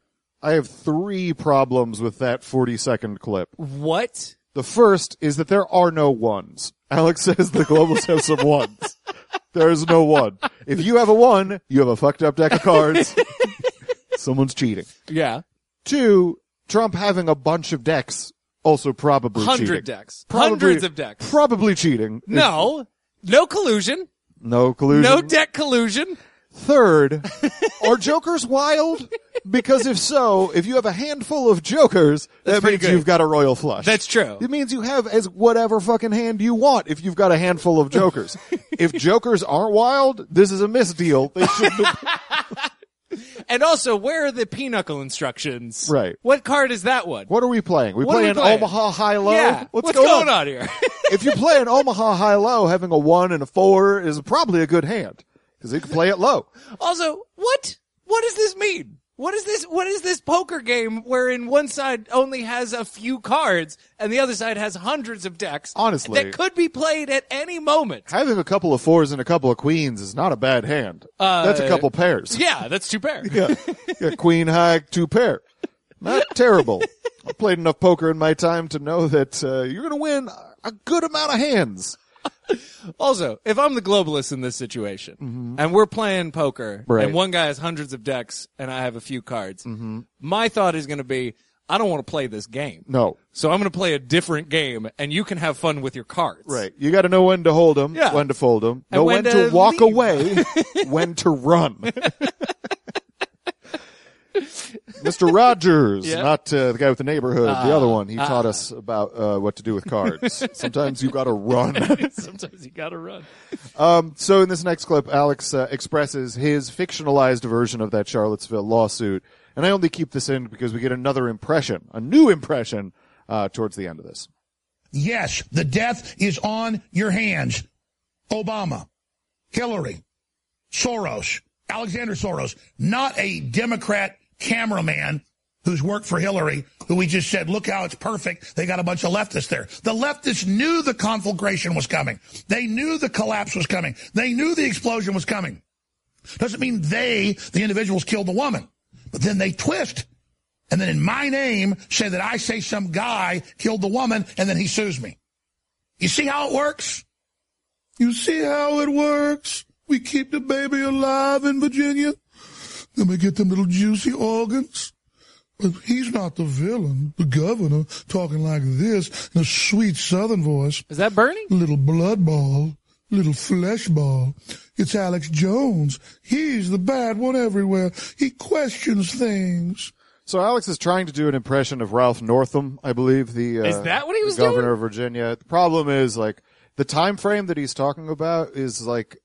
I have 3 problems with that 40-second clip. What? The first is that there are no ones. Alex says the globalists have some ones. There is no one. If you have a 1, you have a fucked up deck of cards. Someone's cheating. Yeah. 2, Trump having a bunch of decks, also probably 100 cheating. decks. Probably, Hundreds of decks. Probably cheating. No. No collusion. No collusion. No deck collusion. Third, are jokers wild? Because if so, if you have a handful of jokers, that means you've got a royal flush. That's true. It means you have as whatever fucking hand you want if you've got a handful of jokers. If jokers aren't wild, this is a misdeal. They shouldn't have... And also, where are the pinochle instructions? Right. What card is that one? What are we playing? What playing are we playing? Omaha High-Low? Yeah. What's going on here? If you play an Omaha High-Low, having a 1 and a 4 is probably a good hand. Because you can play it low. Also, what does this mean? What is this poker game wherein one side only has a few cards and the other side has hundreds of decks? Honestly. That could be played at any moment. Having a couple of 4s and a couple of queens is not a bad hand. That's a couple pairs. Yeah, that's 2 pairs. Yeah, queen, high, 2 pair. Not terrible. I've played enough poker in my time to know that you're going to win a good amount of hands. Also, if I'm the globalist in this situation, and we're playing poker, Right. and one guy has hundreds of decks, and I have a few cards, my thought is going to be, I don't want to play this game. No. So I'm going to play a different game, and you can have fun with your cards. Right. You got to know when to hold them, Yeah. when to fold them, And know when when to to walk leave. away, when to run. Mr. Rogers, Yeah. not the guy with the neighborhood, the other one. He taught us about what to do with cards. Sometimes you got to run. Sometimes you got to run. So in this next clip, Alex expresses his fictionalized version of that Charlottesville lawsuit. And I only keep this in because we get another impression, a new impression, towards the end of this. Yes, the death is on your hands. Obama, Hillary, Soros, Alexander Soros, not a Democrat cameraman who's worked for Hillary, who we just said, look how it's perfect. They got a bunch of leftists there. The leftists knew the conflagration was coming. They knew the collapse was coming. They knew the explosion was coming. Doesn't mean they, the individuals, killed the woman. But then they twist. And then in my name, say that I say some guy killed the woman, and then he sues me. You see how it works? You see how it works? We keep the baby alive in Virginia. Then we get them little juicy organs. But he's not the villain. The governor talking like this in a sweet southern voice. Is that Bernie? Little blood ball. Little flesh ball. It's Alex Jones. He's the bad one everywhere. He questions things. So Alex is trying to do an impression of Ralph Northam, I believe, Is that what he was the governor doing? of Virginia. The problem is, like, the time frame that he's talking about is like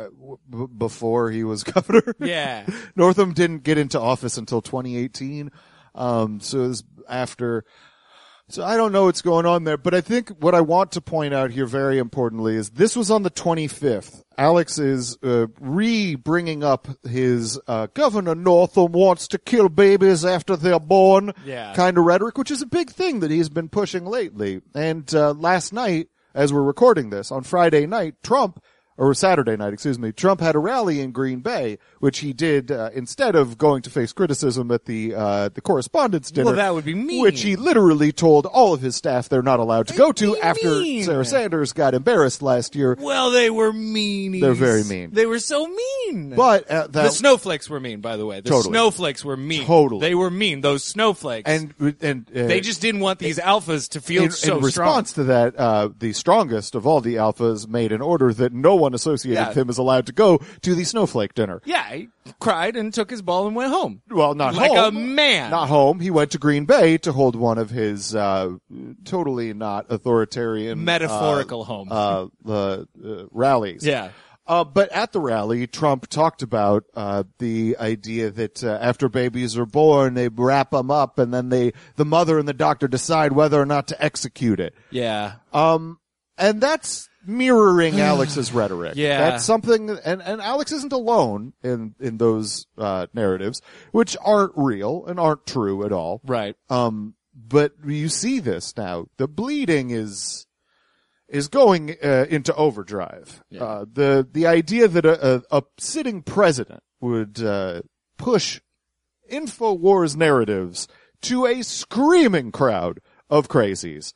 before he was governor. Yeah. Northam didn't get into office until 2018. So it was after. So I don't know what's going on there, but I think what I want to point out here very importantly is this was on the 25th. Alex is bringing up his Governor Northam wants to kill babies after they're born kind of rhetoric, which is a big thing that he's been pushing lately. And last night, as we're recording this, on Friday night, Saturday night, Trump had a rally in Green Bay, which he did instead of going to face criticism at the correspondence dinner. Well, that would be mean. Which he literally told all of his staff they're not allowed to go to after Sarah Sanders got embarrassed last year. Well, they were meanies. They're very mean. They were so mean. But the snowflakes were mean, by the way. The snowflakes were mean. Totally. They were mean. Those snowflakes. And they just didn't want these alphas to feel so strong. In response to that, the strongest of all the alphas made an order that no one associated with him is allowed to go to the snowflake dinner. Yeah, he cried and took his ball and went home. Well, not like home. a man. Not home. He went to Green Bay to hold one of his totally not authoritarian metaphorical home rallies. Yeah. But at the rally, Trump talked about the idea that after babies are born, they wrap them up, and then the mother and the doctor decide whether or not to execute it. Yeah. And that's mirroring Alex's rhetoric. Yeah. That's something, and Alex isn't alone in those narratives, which aren't real and aren't true at all. Right. But you see this now. The bleeding is going into overdrive. Yeah. The idea that a sitting president would push InfoWars narratives to a screaming crowd of crazies,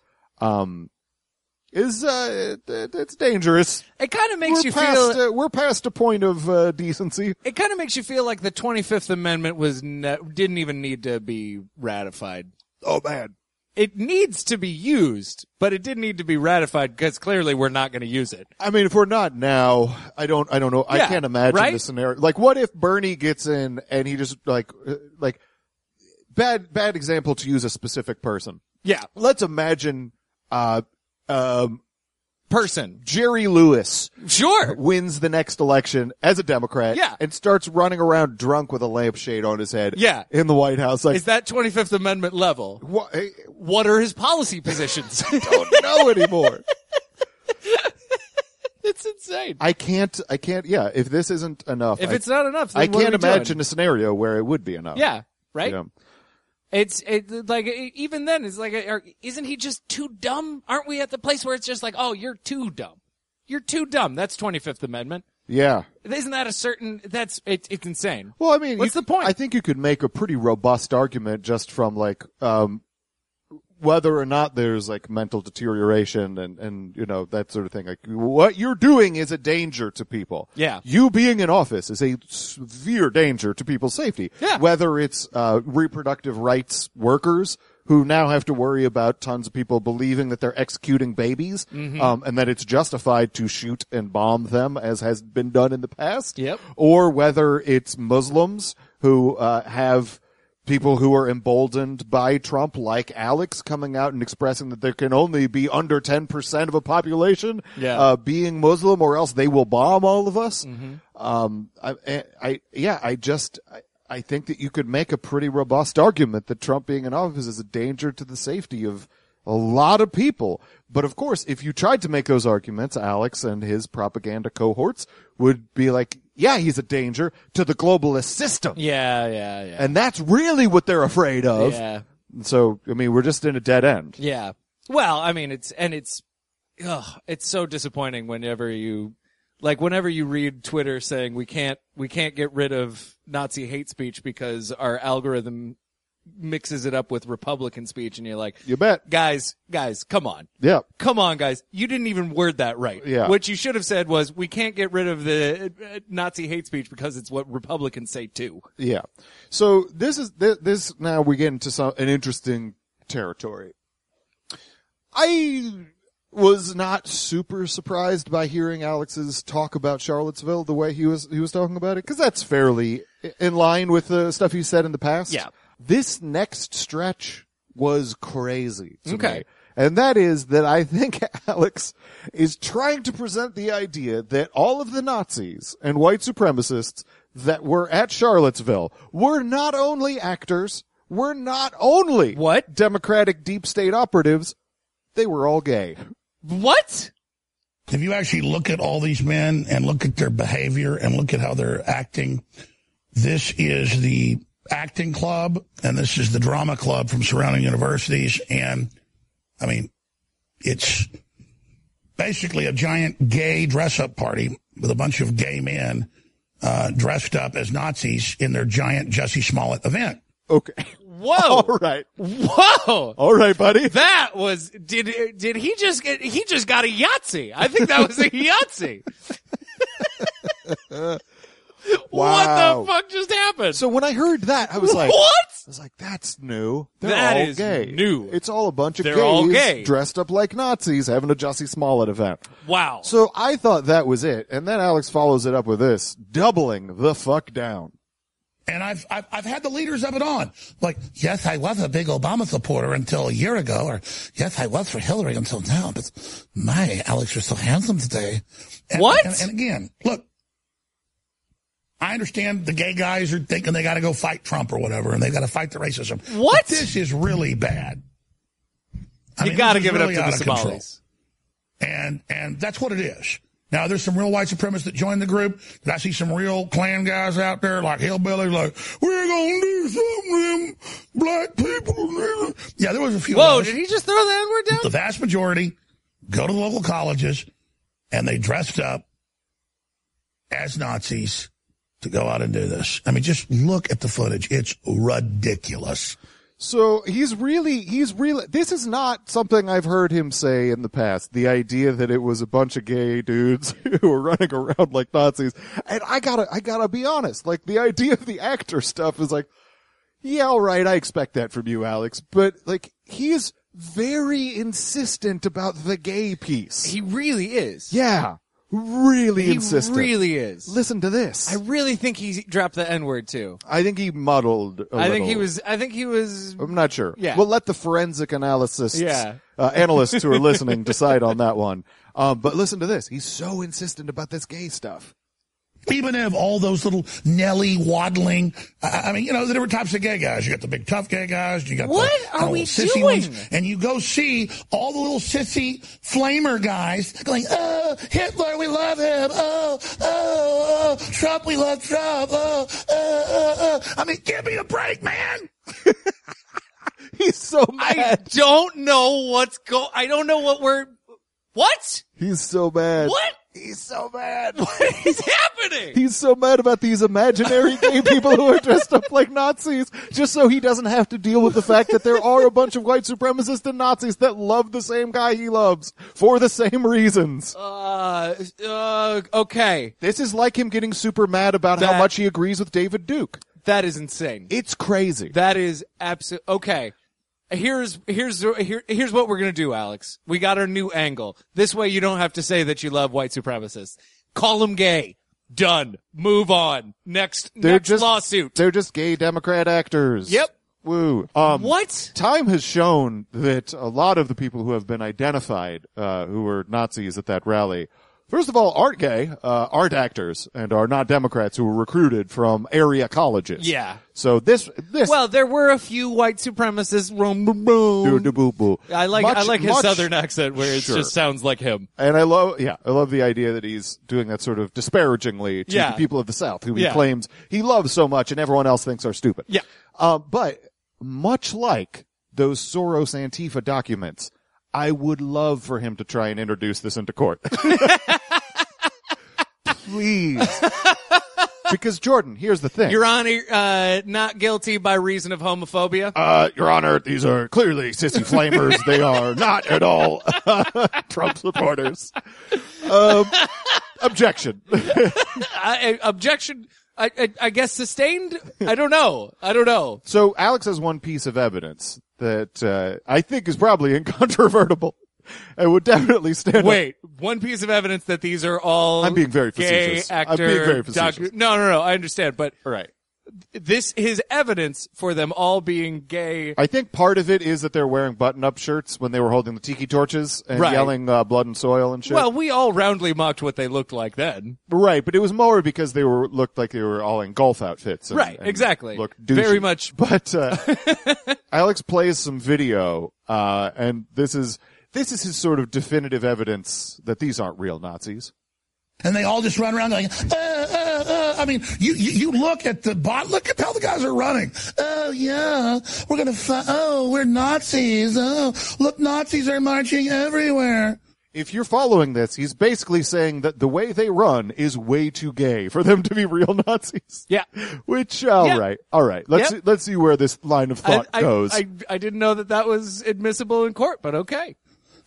it's dangerous. It kind of makes you feel we're past a point of decency. It kind of makes you feel like the 25th Amendment didn't even need to be ratified. Oh man. It needs to be used, but it didn't need to be ratified because clearly we're not going to use it. I mean, if we're not now, I don't know. I can't imagine the scenario. Like, what if Bernie gets in and he just like bad example to use a specific person. Yeah. Let's imagine, person. Jerry Lewis. Sure. Wins the next election as a Democrat. Yeah. And starts running around drunk with a lampshade on his head. Yeah. In the White House. Like, is that 25th Amendment level? What are his policy positions? I don't know anymore. It's insane. I can't, yeah, if this isn't enough. If it's not enough, then I what are can't we imagine doing? a scenario where it would be enough. Yeah. Right? You know? It's like, even then, it's like, isn't he just too dumb? Aren't we at the place where it's just like, oh, you're too dumb. You're too dumb. That's 25th Amendment. Yeah. Isn't that it's insane. Well, I mean, what's the point? I think you could make a pretty robust argument just from like, whether or not there's like mental deterioration and, you know, that sort of thing. Like, what you're doing is a danger to people. Yeah. You being in office is a severe danger to people's safety. Yeah. Whether it's, reproductive rights workers who now have to worry about tons of people believing that they're executing babies, and that it's justified to shoot and bomb them as has been done in the past. Yep. Or whether it's Muslims who, have people who are emboldened by Trump, like Alex, coming out and expressing that there can only be under 10% of a population being Muslim, or else they will bomb all of us. I think that you could make a pretty robust argument that Trump being in office is a danger to the safety of a lot of people. But of course, if you tried to make those arguments, Alex and his propaganda cohorts would be like, yeah, he's a danger to the globalist system. Yeah. And that's really what they're afraid of. Yeah. So, I mean, we're just in a dead end. Yeah. Well, I mean, it's so disappointing whenever you read Twitter saying we can't get rid of Nazi hate speech because our algorithm mixes it up with Republican speech, and you're like, you bet. Guys, come on. Yeah. Come on, guys. You didn't even word that right. Yeah. What you should have said was, we can't get rid of the Nazi hate speech because it's what Republicans say too. Yeah. So this now we get into an interesting territory. I was not super surprised by hearing Alex's talk about Charlottesville the way he was talking about it, because that's fairly in line with the stuff he said in the past. Yeah. This next stretch was crazy to Okay. me. And that is that I think Alex is trying to present the idea that all of the Nazis and white supremacists that were at Charlottesville were not only actors, were not only Democratic deep state operatives, they were all gay. What? If you actually look at all these men and look at their behavior and look at how they're acting, this is the acting club and this is the drama club from surrounding universities. And I mean, it's basically a giant gay dress-up party with a bunch of gay men dressed up as Nazis in their giant Jussie Smollett event. Okay. Whoa. All right. Whoa. All right, buddy. That was, did he just got a Yahtzee. I think that was a Yahtzee. Wow. What the fuck just happened? So when I heard that, I was like, what? I was like, that's new. They're That all is gay. new. It's all a bunch of They're gays all gay. dressed up like Nazis having a Jussie Smollett event. Wow. So I thought that was it. And then Alex follows it up with this, doubling the fuck down. And I've had the leaders of it on. Like, yes, I was a big Obama supporter until a year ago, or yes, I was for Hillary until now, but my, Alex, you're so handsome today. And, what? And again, look, I understand the gay guys are thinking they got to go fight Trump or whatever, and they got to fight the racism. What? But this is really bad. You got to give it up really to the out of control. Somalis. And that's what it is. Now, there's some real white supremacists that joined the group. I see some real Klan guys out there, like hillbillies, like, we're going to do something to them black people. Yeah, there was a few Whoa, of those. did he just throw the N-word down? The vast majority go to the local colleges, and they dressed up as Nazis to go out and do this. I mean, just look at the footage. It's ridiculous. So he's really, this is not something I've heard him say in the past. The idea that it was a bunch of gay dudes who were running around like Nazis. And I gotta be honest. Like, the idea of the actor stuff is like, yeah, all right, I expect that from you, Alex. But, like, he's very insistent about the gay piece. He really is. Yeah. Really insistent. He really is. Listen to this. I really think he dropped the N-word too. I think he muddled a I little. think he was. I'm not sure. Yeah. We'll let the forensic analysts, analysts who are listening decide on that one. But listen to this. He's so insistent about this gay stuff. Even have all those little Nelly waddling. I mean, you know, the different types of gay guys. You got the big tough gay guys. You got what the are we sissy doing? ones. And you go see all the little sissy flamer guys going, oh, Hitler, we love him. Oh, Trump, we love Trump. I mean, give me a break, man. He's so mad. I don't know I don't know what? He's so mad. What? He's so mad. What is happening? He's so mad about these imaginary gay people who are dressed up like Nazis, just so he doesn't have to deal with the fact that there are a bunch of white supremacists and Nazis that love the same guy he loves for the same reasons. Okay. This is like him getting super mad about how much he agrees with David Duke. That is insane. It's crazy. That is okay. Here's what we're gonna do, Alex. We got our new angle. This way you don't have to say that you love white supremacists. Call them gay. Done. Move on. Next lawsuit. They're just gay Democrat actors. Yep. Woo. What? Time has shown that a lot of the people who have been identified, who were Nazis at that rally, first of all, aren't gay, aren't actors, and are not Democrats who were recruited from area colleges. Yeah. So this. Well, there were a few white supremacists. I like his southern accent where it just sounds like him. And I love the idea that he's doing that sort of disparagingly to the people of the South who he claims he loves so much and everyone else thinks are stupid. Yeah. But much like those Soros Antifa documents, I would love for him to try and introduce this into court. Please. Because, Jordan, here's the thing. Your Honor, not guilty by reason of homophobia? Your Honor, these are clearly sissy flamers. They are not at all Trump supporters. Objection. Objection. I guess sustained? I don't know. So Alex has one piece of evidence that I think is probably incontrovertible. I would definitely stand Wait, one piece of evidence that these are all I'm being very gay facetious. actor, I'm being very facetious. No, I understand, but right. His evidence for them all being gay. I think part of it is that they're wearing button-up shirts when they were holding the tiki torches and yelling blood and soil and shit. Well, we all roundly mocked what they looked like then. Right, but it was more because they looked like they were all in golf outfits. And, exactly. Looked douchey. Very much. But Alex plays some video, and this is his sort of definitive evidence that these aren't real Nazis. And they all just run around going, I mean, you look at the bot, look at how the guys are running. Oh, yeah, we're going to we're Nazis. Oh, look, Nazis are marching everywhere. If you're following this, he's basically saying that the way they run is way too gay for them to be real Nazis. Yeah. Which, all right. Let's see where this line of thought goes. I didn't know that was admissible in court, but okay.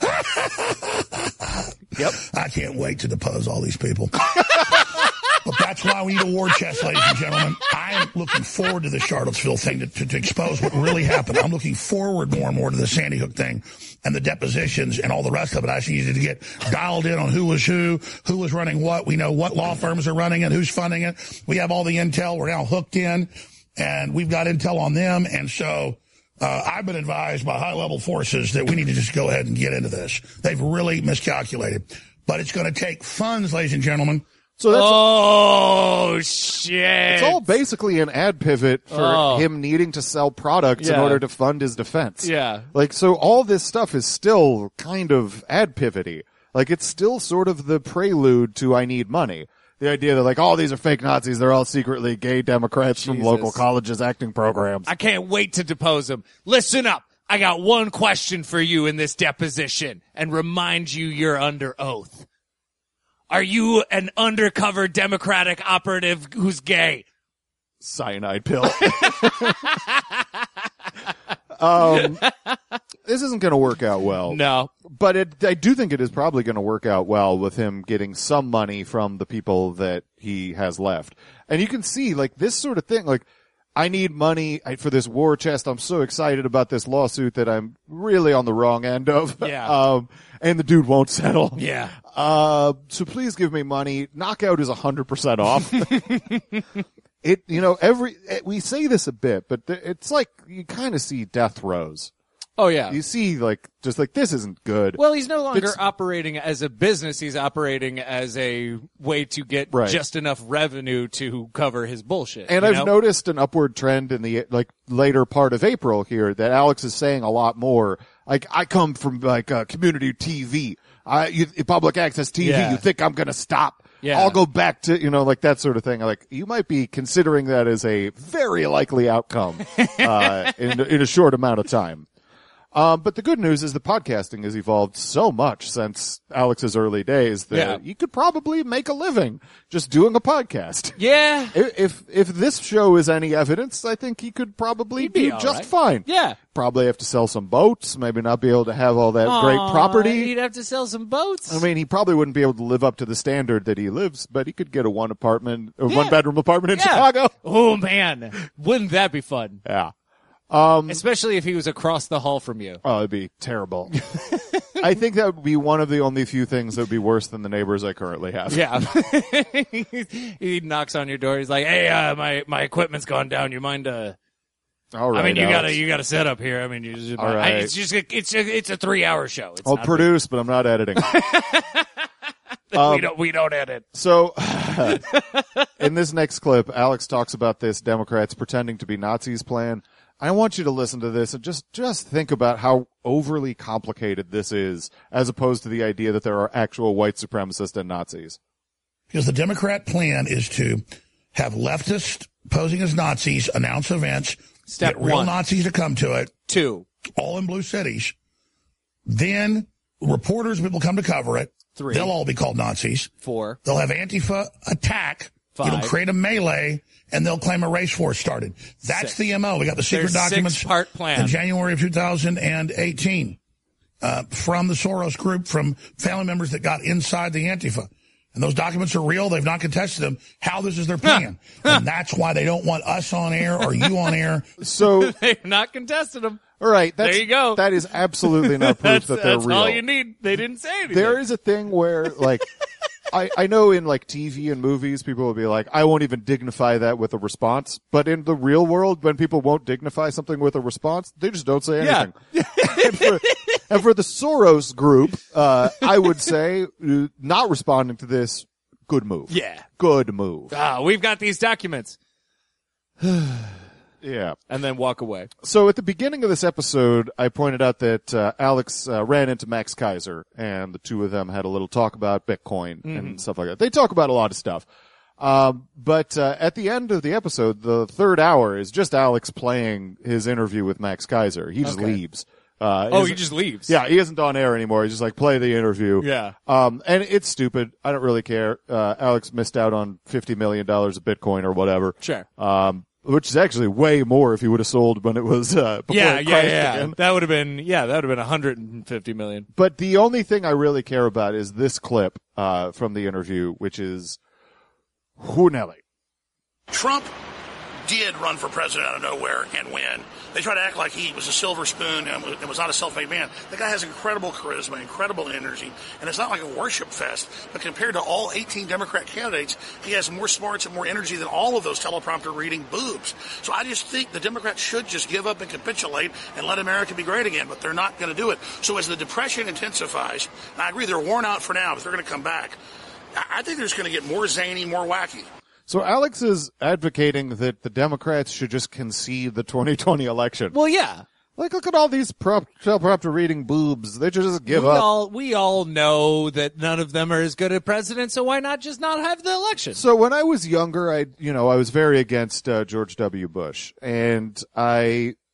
Yep. I can't wait to depose all these people. But that's why we need a war chest, ladies and gentlemen. I'm looking forward to the Charlottesville thing to expose what really happened. I'm looking forward more and more to the Sandy Hook thing and the depositions and all the rest of it. I just needed to get dialed in on who was running what. We know what law firms are running it, who's funding it. We have all the intel. We're now hooked in, and we've got intel on them. And so I've been advised by high-level forces that we need to just go ahead and get into this. They've really miscalculated. But it's going to take funds, ladies and gentlemen. So that's shit. It's all basically an ad pivot for him needing to sell products in order to fund his defense. Yeah. Like, so all this stuff is still kind of ad pivot-y. Like, it's still sort of the prelude to I need money. The idea that, like, these are fake Nazis. They're all secretly gay Democrats from local colleges acting programs. I can't wait to depose them. Listen up. I got one question for you in this deposition and remind you you're under oath. Are you an undercover Democratic operative who's gay? Cyanide pill. This isn't going to work out well. No. But I do think it is probably going to work out well with him getting some money from the people that he has left. And you can see, like, this sort of thing, like, I need money for this war chest. I'm so excited about this lawsuit that I'm really on the wrong end of. Yeah. And the dude won't settle. Yeah. So please give me money. Knockout is 100% off. We say this a bit, but it's like you kind of see death throes. Oh, yeah. You see, like, just like, this isn't good. Well, he's no longer operating as a business. He's operating as a way to get just enough revenue to cover his bullshit. And I've noticed an upward trend in the, like, later part of April here that Alex is saying a lot more. Like, I come from, like, community TV. Public access TV. Yeah. You think I'm gonna stop? Yeah. I'll go back to, like, that sort of thing. Like, you might be considering that as a very likely outcome, in a short amount of time. But the good news is the podcasting has evolved so much since Alex's early days that you could probably make a living just doing a podcast. Yeah. If this show is any evidence, I think he could probably do just fine. Yeah. Probably have to sell some boats, maybe not be able to have all that great property. He'd have to sell some boats. I mean, he probably wouldn't be able to live up to the standard that he lives, but he could get a one bedroom apartment in Chicago. Oh man. Wouldn't that be fun? Yeah. Especially if he was across the hall from you. Oh, it'd be terrible. I think that would be one of the only few things that would be worse than the neighbors I currently have. Yeah. He knocks on your door. He's like, "Hey, my equipment's gone down. You mind? All right. I mean, Alex. you gotta set up here. I mean, All right. it's a 3-hour show. I'll produce, but I'm not editing. We don't edit. So, in this next clip, Alex talks about this Democrats pretending to be Nazis plan. I want you to listen to this and just think about how overly complicated this is, as opposed to the idea that there are actual white supremacists and Nazis. Because the Democrat plan is to have leftists posing as Nazis announce events, get real Nazis to come to it. 2, all in blue cities. Then reporters will come to cover it. 3, they'll all be called Nazis. 4, they'll have Antifa attack. 5, it'll create a melee, and they'll claim a race war started. That's 6. the MO. We got the secret documents 6-part plan. in January of 2018 from the Soros group, from family members that got inside the Antifa. And those documents are real. They've not contested them. How this is their plan. And that's why they don't want us on air or you on air. So they've not contested them. All right. There you go. That is absolutely not proof that they're real. real. That's all you need. They didn't say anything. There is a thing where, like, I know in, like, TV and movies, people will be like, I won't even dignify that with a response. But in the real world, when people won't dignify something with a response, they just don't say anything. Yeah. and for the Soros group, I would say, not responding to this, good move. Yeah. Good move. We've got these documents. Yeah. And then walk away. So at the beginning of this episode, I pointed out that Alex ran into Max Kaiser, and the two of them had a little talk about Bitcoin and stuff like that. They talk about a lot of stuff. But at the end of the episode, the third hour is just Alex playing his interview with Max Kaiser. He just leaves. He just leaves. Yeah, he isn't on air anymore. He's just like, play the interview. Yeah. And it's stupid. I don't really care. Alex missed out on $50 million of Bitcoin or whatever. Sure. Which is actually way more if he would have sold when it was, before it crashed again. That would have been $150 million. But the only thing I really care about is this clip, from the interview, which is Hunelli. Trump did run for president out of nowhere and win. They try to act like he was a silver spoon and was not a self-made man. The guy has incredible charisma, incredible energy, and it's not like a worship fest. But compared to all 18 Democrat candidates, he has more smarts and more energy than all of those teleprompter reading boobs. So I just think the Democrats should just give up and capitulate and let America be great again, but they're not going to do it. So as the depression intensifies, and I agree they're worn out for now, but they're going to come back, I think they're just going to get more zany, more wacky. So Alex is advocating that the Democrats should just concede the 2020 election. Well, yeah. Like, look at all these teleprompter reading boobs. They should just give up. We all know that none of them are as good at president, so why not just not have the election? So when I was younger, I was very against George W. Bush, and I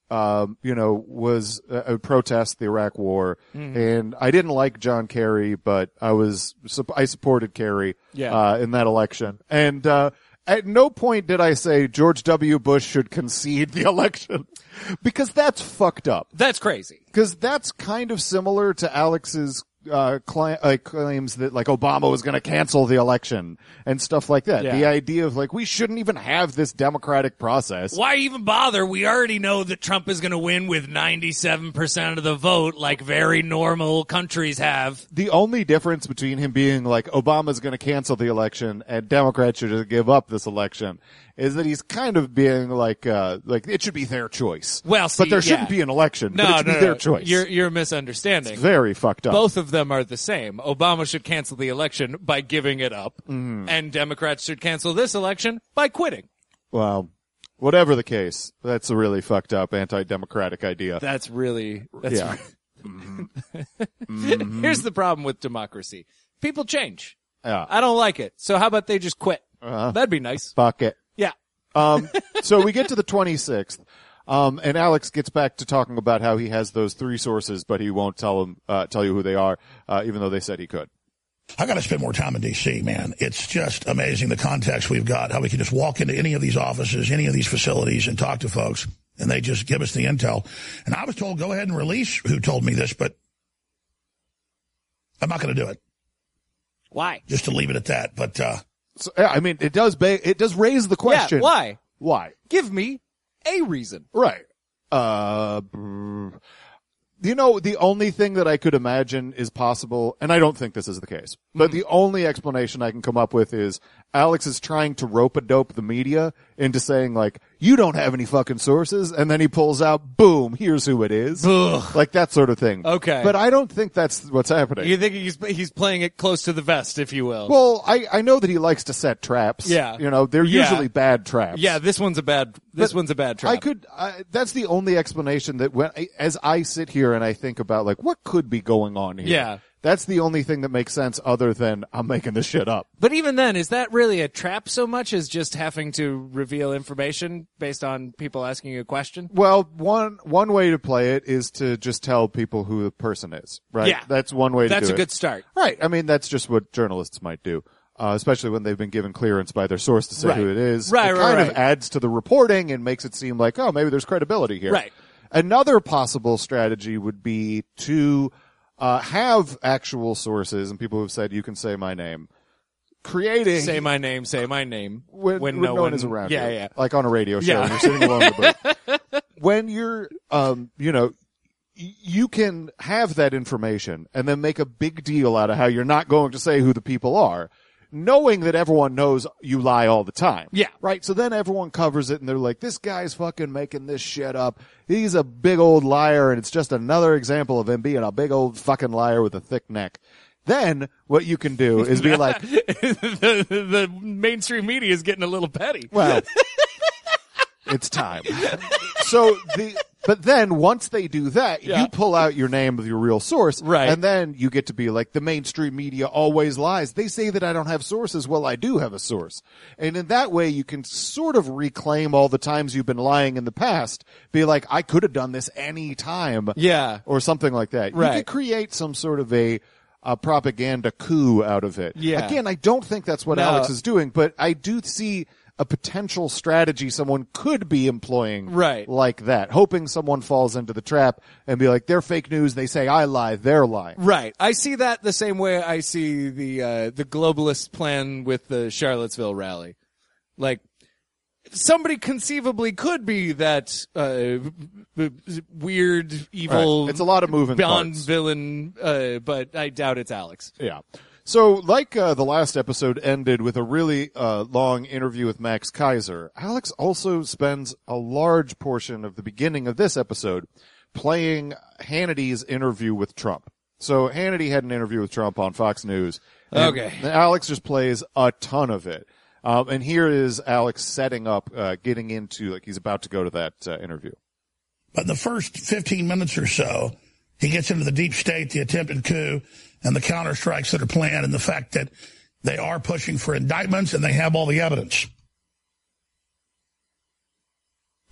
was a protest the Iraq War, and I didn't like John Kerry, but I supported Kerry in that election, and at no point did I say George W. Bush should concede the election, because that's fucked up. That's crazy. Because that's kind of similar to Alex's claims that like Obama was going to cancel the election and stuff like that. Yeah. The idea of like we shouldn't even have this democratic process. Why even bother? We already know that Trump is going to win with 97% of the vote, like very normal countries have. The only difference between him being like Obama's going to cancel the election and Democrats should just give up this election is that he's kind of being like it should be their choice. Well, see, but there shouldn't be an election. But it should be their choice. You're misunderstanding. It's very fucked up. Both of them are the same. Obama should cancel the election by giving it up, and Democrats should cancel this election by quitting. Well, whatever the case, that's a really fucked up anti-democratic idea. That's really yeah. Here's the problem with democracy: people change. Yeah. I don't like it. So how about they just quit? That'd be nice. Fuck it. Yeah. So we get to the 26th, and Alex gets back to talking about how he has those 3 sources, but he won't tell you who they are, even though they said he could. I got to spend more time in D.C., man. It's just amazing the context we've got, how we can just walk into any of these offices, any of these facilities and talk to folks, and they just give us the intel. And I was told, go ahead and release who told me this, but I'm not going to do it. Why? Just to leave it at that. But so, I mean, it does raise the question. Yeah, why? Why? Give me a reason. Right. The only thing that I could imagine is possible, and I don't think this is the case, but the only explanation I can come up with is Alex is trying to rope-a-dope the media into saying, like, you don't have any fucking sources, and then he pulls out, boom, here's who it is. Ugh. Like that sort of thing. Okay. But I don't think that's what's happening. You think he's playing it close to the vest, if you will? Well, I know that he likes to set traps. Yeah. They're usually bad traps. Yeah, this one's a bad trap. That's the only explanation that as I sit here and I think about, like, what could be going on here? Yeah. That's the only thing that makes sense other than I'm making this shit up. But even then, is that really a trap so much as just having to reveal information based on people asking you a question? Well, one way to play it is to just tell people who the person is, right? Yeah. That's one way to do it. That's a good start. Right. I mean, that's just what journalists might do. Especially when they've been given clearance by their source to say who it is. It kind of adds to the reporting and makes it seem like, oh, maybe there's credibility here. Right. Another possible strategy would be to have actual sources, and people have said, you can say my name. Say my name when no one is around. Yeah, you. yeah. Like on a radio show, and you're sitting alone in the booth. When you're, you can have that information and then make a big deal out of how you're not going to say who the people are, knowing that everyone knows you lie all the time. Yeah. Right? So then everyone covers it and they're like, this guy's fucking making this shit up. He's a big old liar and it's just another example of him being a big old fucking liar with a thick neck. Then what you can do is be like, the mainstream media is getting a little petty. Well, it's time. But then once they do that, you pull out your name of your real source. Right. And then you get to be like, the mainstream media always lies. They say that I don't have sources. Well, I do have a source. And in that way, you can sort of reclaim all the times you've been lying in the past. Be like, I could have done this any time. Yeah. Or something like that. Right. You could create some sort of a propaganda coup out of it. Yeah. Again, I don't think that's what Alex is doing, but I do see a potential strategy someone could be employing like that, hoping someone falls into the trap and be like, they're fake news, they say I lie, they're lying. Right. I see that the same way I see the globalist plan with the Charlottesville rally. Like, somebody conceivably could be that weird, evil, It's a lot of moving Bond parts. villain, but I doubt it's Alex. Yeah. So, like the last episode ended with a really long interview with Max Kaiser, Alex also spends a large portion of the beginning of this episode playing Hannity's interview with Trump. So Hannity had an interview with Trump on Fox News. Okay. Alex just plays a ton of it. And here is Alex setting up, getting into, like, he's about to go to that interview. But in the first 15 minutes or so, he gets into the deep state, the attempted coup, and the counterstrikes that are planned, and the fact that they are pushing for indictments and they have all the evidence.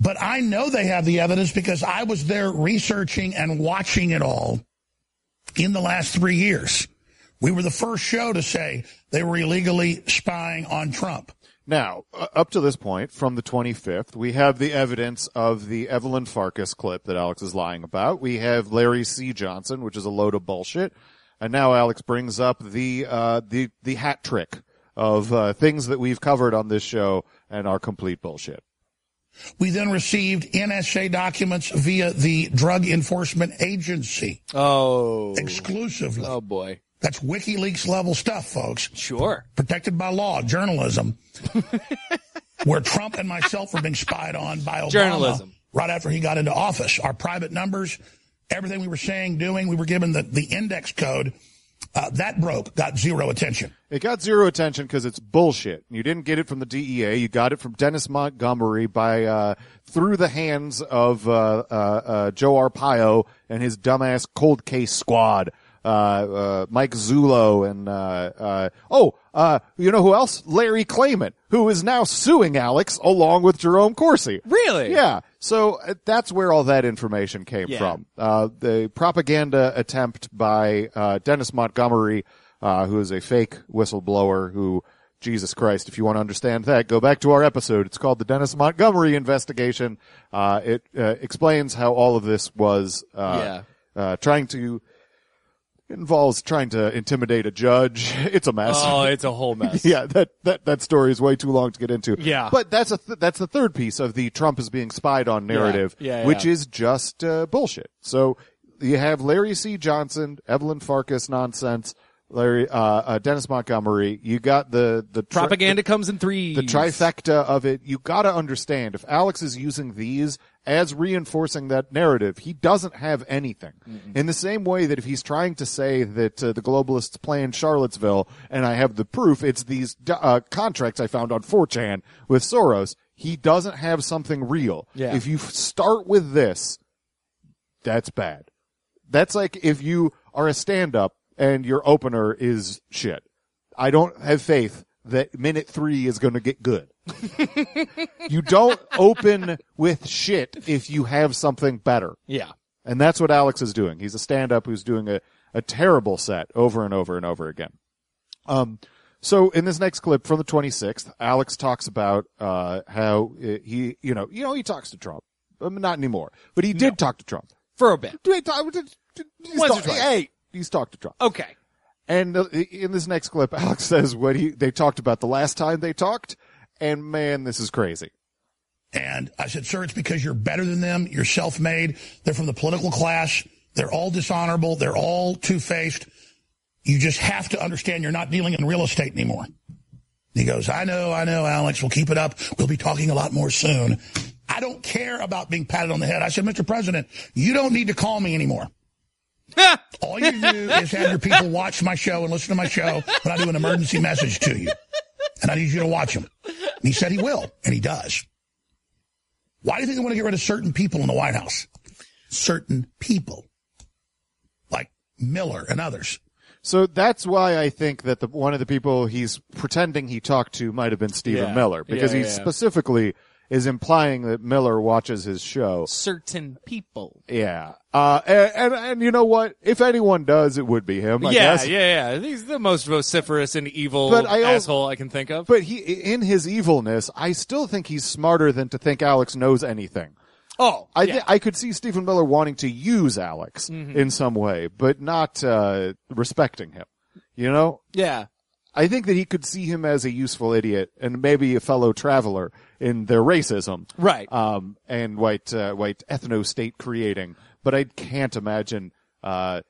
But I know they have the evidence because I was there researching and watching it all in the last 3 years. We were the first show to say they were illegally spying on Trump. Now, up to this point, from the 25th, we have the evidence of the Evelyn Farkas clip that Alex is lying about. We have Larry C. Johnson, which is a load of bullshit. And now Alex brings up the hat trick of things that we've covered on this show and are complete bullshit. We then received NSA documents via the Drug Enforcement Agency. Oh. Exclusively. Oh, boy. That's WikiLeaks level stuff, folks. Sure. Protected by law, journalism. Where Trump and myself were being spied on by Obama. Journalism. Right after he got into office. Our private numbers, everything we were saying, doing, we were given the index code. That got zero attention. It got zero attention because it's bullshit. You didn't get it from the DEA. You got it from Dennis Montgomery through the hands of Joe Arpaio and his dumbass cold case squad. Mike Zullo and you know who else? Larry Klayman, who is now suing Alex along with Jerome Corsi. Really? Yeah. So that's where all that information came from. The propaganda attempt by Dennis Montgomery, who is a fake whistleblower who, Jesus Christ, if you want to understand that, go back to our episode. It's called the Dennis Montgomery investigation. It explains how all of this was involves trying to intimidate a judge. It's a mess. Oh, it's a whole mess. Yeah, that story is way too long to get into. Yeah. But that's the third piece of the Trump is being spied on narrative, which is just bullshit. So you have Larry C. Johnson, Evelyn Farkas nonsense, Dennis Montgomery. You got the propaganda comes in threes. The trifecta of it. You got to understand, if Alex is using these as reinforcing that narrative, he doesn't have anything. Mm-mm. In the same way that if he's trying to say that the globalists play in Charlottesville, and I have the proof, it's these contracts I found on 4chan with Soros, he doesn't have something real. Yeah. If you start with this, that's bad. That's like if you are a stand-up and your opener is shit. I don't have faith that minute 3 is going to get good. You don't open with shit if you have something better. Yeah. And that's what Alex is doing. He's a stand-up who's doing a terrible set over and over and over again. So in this next clip from the 26th, Alex talks about how he talks to Trump. Not anymore. But he did talk to Trump. For a bit. He's talked to Trump. Okay. And in this next clip, Alex says what they talked about the last time they talked, and man, this is crazy. And I said, sir, it's because you're better than them. You're self-made. They're from the political class. They're all dishonorable. They're all two-faced. You just have to understand you're not dealing in real estate anymore. He goes, I know, Alex. We'll keep it up. We'll be talking a lot more soon. I don't care about being patted on the head. I said, Mr. President, you don't need to call me anymore. All you do is have your people watch my show and listen to my show when I do an emergency message to you. And I need you to watch them. And he said he will, and he does. Why do you think they want to get rid of certain people in the White House? Certain people. Like Miller and others. So that's why I think that one of the people he's pretending he talked to might have been Stephen Miller, because he specifically is implying that Miller watches his show. Certain people. Yeah. And you know what? If anyone does, it would be him, I guess. Yeah. He's the most vociferous and evil asshole I can think of. But in his evilness, I still think he's smarter than to think Alex knows anything. Oh, I could see Stephen Miller wanting to use Alex in some way, but not respecting him. You know? Yeah. I think that he could see him as a useful idiot and maybe a fellow traveler in their racism. Right. And white ethno-state creating. But I can't imagine, I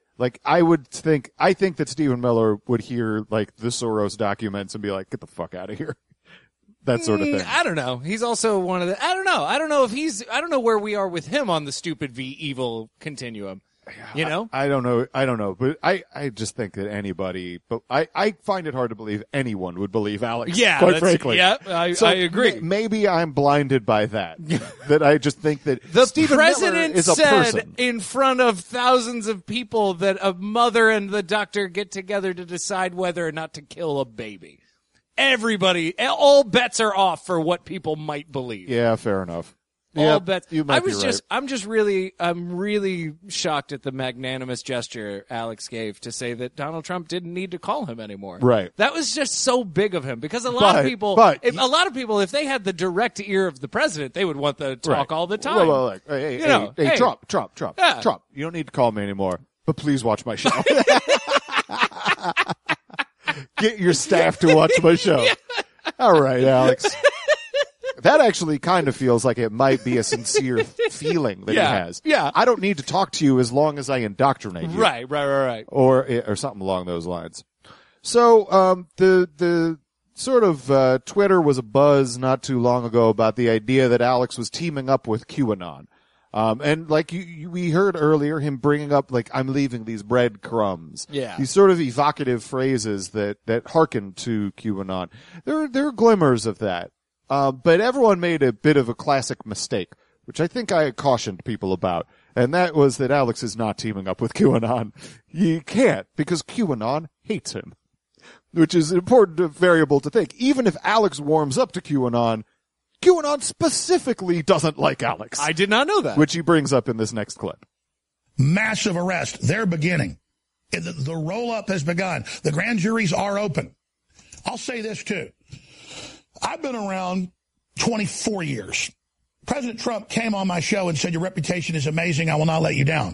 think that Stephen Miller would hear, like, the Soros documents and be like, get the fuck out of here. That sort of thing. I don't know. He's also one of the, I don't know. I don't know where we are with him on the stupid v evil continuum. You know? I don't know. But I just think that anybody, but I find it hard to believe anyone would believe Alex. Yeah. Quite frankly. Yeah, I agree. Maybe I'm blinded by that. That I just think that the Stephen president Miller is a said person. in front of thousands of people that a mother and the doctor get together to decide whether or not to kill a baby. Everybody, all bets are off for what people might believe. Yeah, fair enough. Yeah, all bets. you might be right. I'm really shocked at the magnanimous gesture Alex gave to say that Donald Trump didn't need to call him anymore. Right. That was just so big of him because a lot of people, if they had the direct ear of the president, they would want the talk all the time. Well, like, hey, Trump. Yeah. Trump, you don't need to call me anymore, but please watch my show. Get your staff to watch my show. Yeah. All right, Alex. That actually kind of feels like it might be a sincere feeling that he has. Yeah. I don't need to talk to you as long as I indoctrinate you. Right. Or something along those lines. So, the sort of, Twitter was a buzz not too long ago about the idea that Alex was teaming up with QAnon. And like we heard earlier, him bringing up, like, I'm leaving these breadcrumbs. Yeah. These sort of evocative phrases that hearken to QAnon. There are glimmers of that. But everyone made a bit of a classic mistake, which I think I cautioned people about. And that was that Alex is not teaming up with QAnon. You can't, because QAnon hates him. Which is an important variable to think. Even if Alex warms up to QAnon specifically doesn't like Alex. I did not know that. Which he brings up in this next clip. Massive arrest. They're beginning. The roll-up has begun. The grand juries are open. I'll say this, too. I've been around 24 years. President Trump came on my show and said, your reputation is amazing. I will not let you down.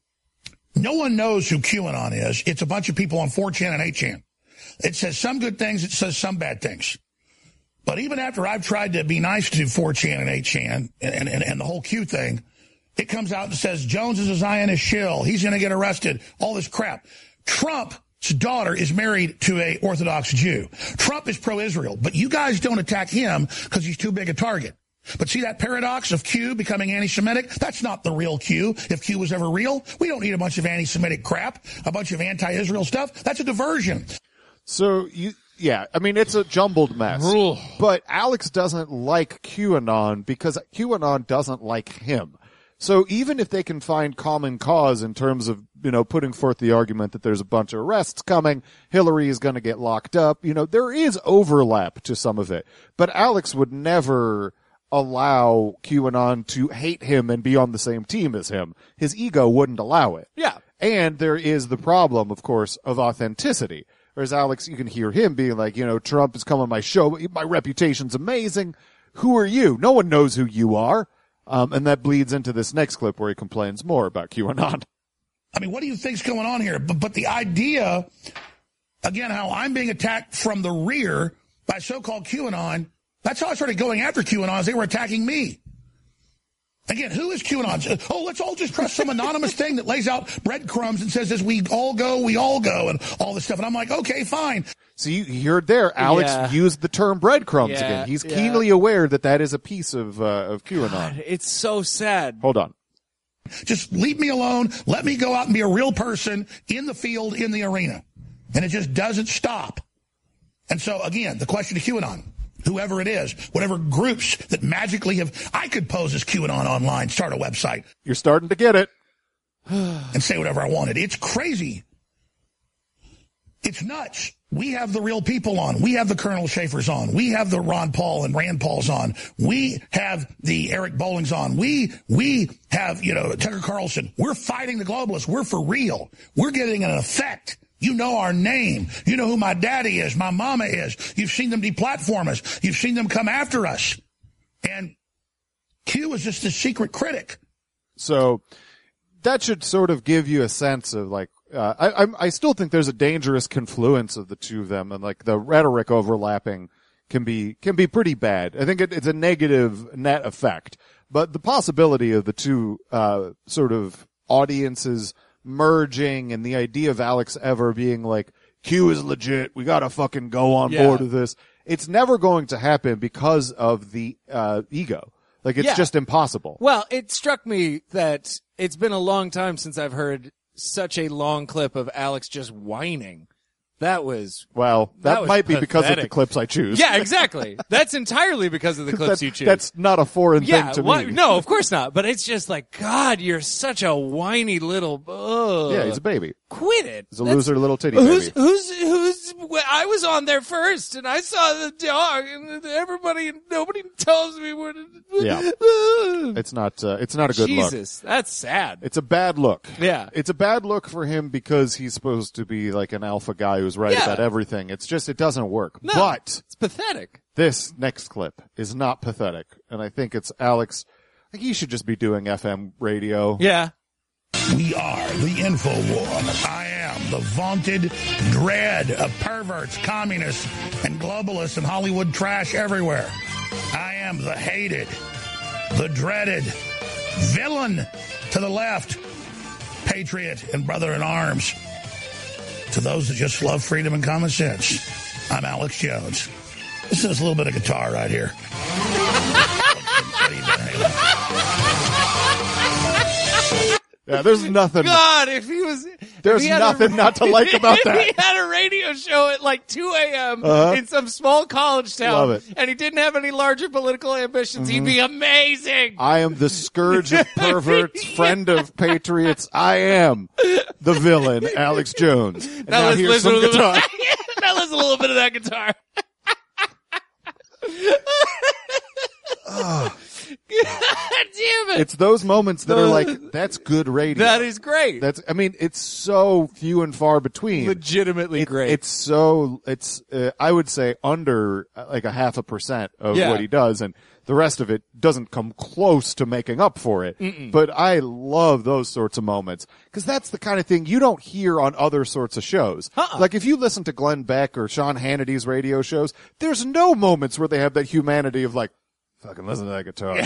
No one knows who QAnon is. It's a bunch of people on 4chan and 8chan. It says some good things. It says some bad things. But even after I've tried to be nice to 4chan and 8chan and the whole Q thing, it comes out and says Jones is a Zionist shill. He's going to get arrested. All this crap. Trump's daughter is married to a Orthodox Jew. Trump is pro-Israel, but you guys don't attack him because he's too big a target. But see that paradox of Q becoming anti-Semitic? That's not the real Q. If Q was ever real, we don't need a bunch of anti-Semitic crap, a bunch of anti-Israel stuff. That's a diversion. So I mean, it's a jumbled mess. But Alex doesn't like QAnon because QAnon doesn't like him. So even if they can find common cause in terms of, putting forth the argument that there's a bunch of arrests coming, Hillary is going to get locked up, there is overlap to some of it. But Alex would never allow QAnon to hate him and be on the same team as him. His ego wouldn't allow it. Yeah. And there is the problem, of course, of authenticity. Whereas Alex, you can hear him being like, Trump has come on my show. My reputation's amazing. Who are you? No one knows who you are. And that bleeds into this next clip where he complains more about QAnon. I mean, what do you think's going on here? But the idea, again, how I'm being attacked from the rear by so-called QAnon, that's how I started going after QAnon, they were attacking me. Again, who is QAnon? Oh, let's all just trust some anonymous thing that lays out breadcrumbs and says, as we all go, and all this stuff. And I'm like, okay, fine. So you heard there, Alex used the term breadcrumbs again. He's keenly aware that is a piece of QAnon. God, it's so sad. Hold on. Just leave me alone. Let me go out and be a real person in the field, in the arena. And it just doesn't stop. And so, again, the question to QAnon, whoever it is, whatever groups that magically I could pose as QAnon online, start a website. You're starting to get it. And say whatever I wanted. It's crazy. It's nuts. We have the real people on. We have the Colonel Schaefer's on. We have the Ron Paul and Rand Paul's on. We have the Eric Bolling's on. We have, Tucker Carlson. We're fighting the globalists. We're for real. We're getting an effect. You know our name. You know who my daddy is, my mama is. You've seen them deplatform us. You've seen them come after us. And Q is just a secret critic. So that should sort of give you a sense of like, I still think there's a dangerous confluence of the two of them, and like the rhetoric overlapping can be pretty bad. I think it's a negative net effect, but the possibility of the two sort of audiences merging and the idea of Alex ever being like, Q is legit, we gotta fucking go on board with this, it's never going to happen because of the ego. Like, it's just impossible. Well, it struck me that it's been a long time since I've heard such a long clip of Alex just whining. That was... Well, that might be because of the clips I choose. Yeah, exactly. That's entirely because of the clips you choose. That's not a foreign thing to me. No, of course not. But it's just like, God, you're such a whiny little... Yeah, he's a baby. Quit it. He's a loser little titty baby. I was on there first, and I saw the dog, and nobody tells me what. Yeah, it's not a good look. Jesus, that's sad. It's a bad look. Yeah, it's a bad look for him because he's supposed to be like an alpha guy who's right about everything. It's just it doesn't work. No, but it's pathetic. This next clip is not pathetic, and I think it's Alex. I think he should just be doing FM radio. Yeah. We are the InfoWar. I am the vaunted dread of perverts, communists, and globalists and Hollywood trash everywhere. I am the hated, the dreaded villain to the left, patriot and brother in arms to those that just love freedom and common sense. I'm Alex Jones. This is a little bit of guitar right here. Yeah, there's nothing. God, if he was... There's nothing not to like about that. If he had a radio show at like 2 a.m. in some small college town, Love it. and he didn't have any larger political ambitions, he'd be amazing. I am the scourge of perverts, friend of patriots. I am the villain, Alex Jones. And now let's here's listen some to guitar. Now listen a little bit of that guitar. God damn it. It's those moments that are like, that's good radio. That is great. It's so few and far between. Legitimately great. It's I would say under like 0.5% of what he does, and the rest of it doesn't come close to making up for it. But I love those sorts of moments because that's the kind of thing you don't hear on other sorts of shows. Like if you listen to Glenn Beck or Sean Hannity's radio shows, there's no moments where they have that humanity of like, fucking listen to that guitar.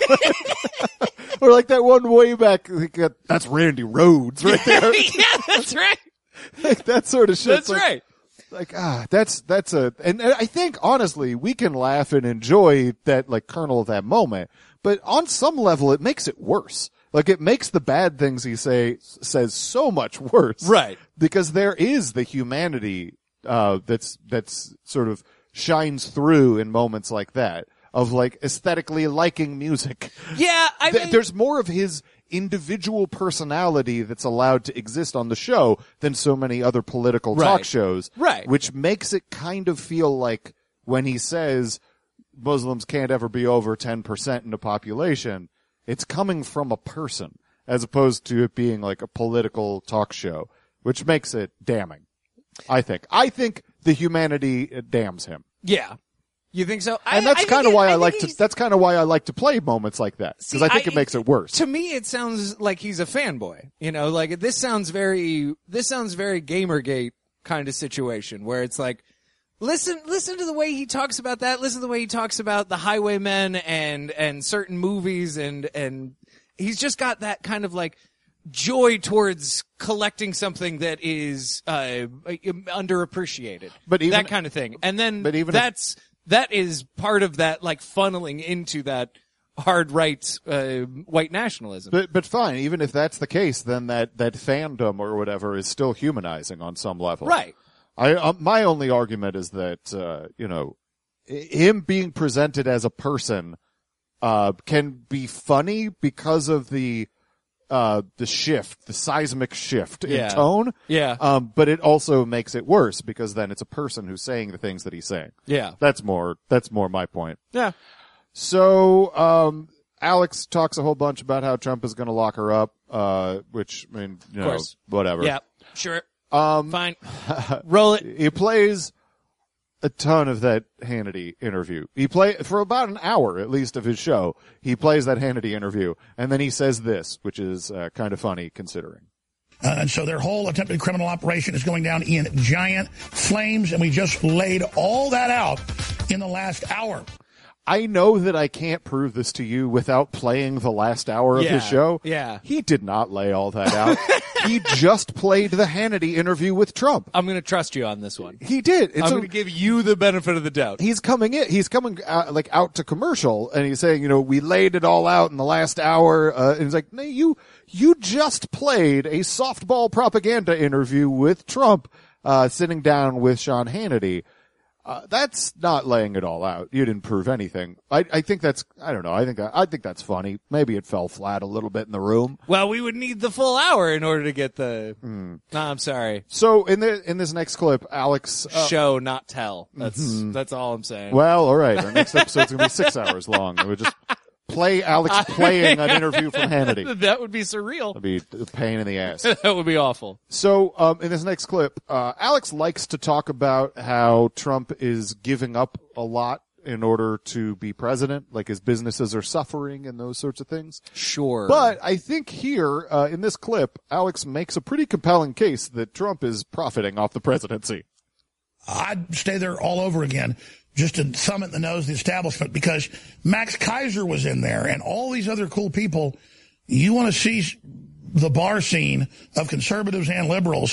Or like that one way back, that's Randy Rhoads right there. Yeah, that's right. Like that sort of shit. That's right. Like, and I think honestly, we can laugh and enjoy that like kernel of that moment, but on some level it makes it worse. Like it makes the bad things he says so much worse. Right. Because there is the humanity, that's sort of shines through in moments like that. Of like aesthetically liking music. Yeah, I mean, there's more of his individual personality that's allowed to exist on the show than so many other political talk shows. Right. Which makes it kind of feel like when he says Muslims can't ever be over 10% in the population, it's coming from a person as opposed to it being like a political talk show, which makes it damning. I think the humanity damns him. Yeah. You think so? And that's kind of why I like to play moments like that. Because I think it makes it worse. To me, it sounds like he's a fanboy. You know, like this sounds very Gamergate kind of situation where it's like, listen to the way he talks about that. Listen to the way he talks about the Highwaymen and certain movies and he's just got that kind of like joy towards collecting something that is, underappreciated. But even that kind of thing. And then that is part of that, like, funneling into that hard right, white nationalism. But fine, even if that's the case, then that fandom or whatever is still humanizing on some level. Right. My only argument is that, him being presented as a person, can be funny because of the seismic shift in tone. Yeah. But it also makes it worse because then it's a person who's saying the things that he's saying. Yeah. That's more my point. Yeah. So, Alex talks a whole bunch about how Trump is going to lock her up, which, I mean, you know, whatever. Yeah. Sure. Fine. Roll it. He plays a ton of that Hannity interview. He for about an hour, at least, of his show. He plays that Hannity interview, and then he says this, which is kind of funny considering. And so their whole attempted criminal operation is going down in giant flames, and we just laid all that out in the last hour. I know that I can't prove this to you without playing the last hour of his show. Yeah. He did not lay all that out. He just played the Hannity interview with Trump. I'm going to trust you on this one. He did. I'm going to give you the benefit of the doubt. He's coming out to commercial, and he's saying, we laid it all out in the last hour. And he's like, no, you just played a softball propaganda interview with Trump, sitting down with Sean Hannity. That's not laying it all out. You didn't prove anything. I think that's, I don't know. I think that's funny. Maybe it fell flat a little bit in the room. Well, we would need the full hour in order to get the. No, I'm sorry. So in this next clip, Alex show not tell. That's all I'm saying. Well, all right. Our next episode's gonna be 6 hours long. We'll just play Alex playing an interview from Hannity. That would be surreal. That'd be a pain in the ass. That would be awful. So, in this next clip, Alex likes to talk about how Trump is giving up a lot in order to be president, like his businesses are suffering and those sorts of things. Sure. But I think here, in this clip, Alex makes a pretty compelling case that Trump is profiting off the presidency. I'd stay there all over again, just to thumb it in the nose of the establishment, because Max Kaiser was in there and all these other cool people. You want to see the bar scene of conservatives and liberals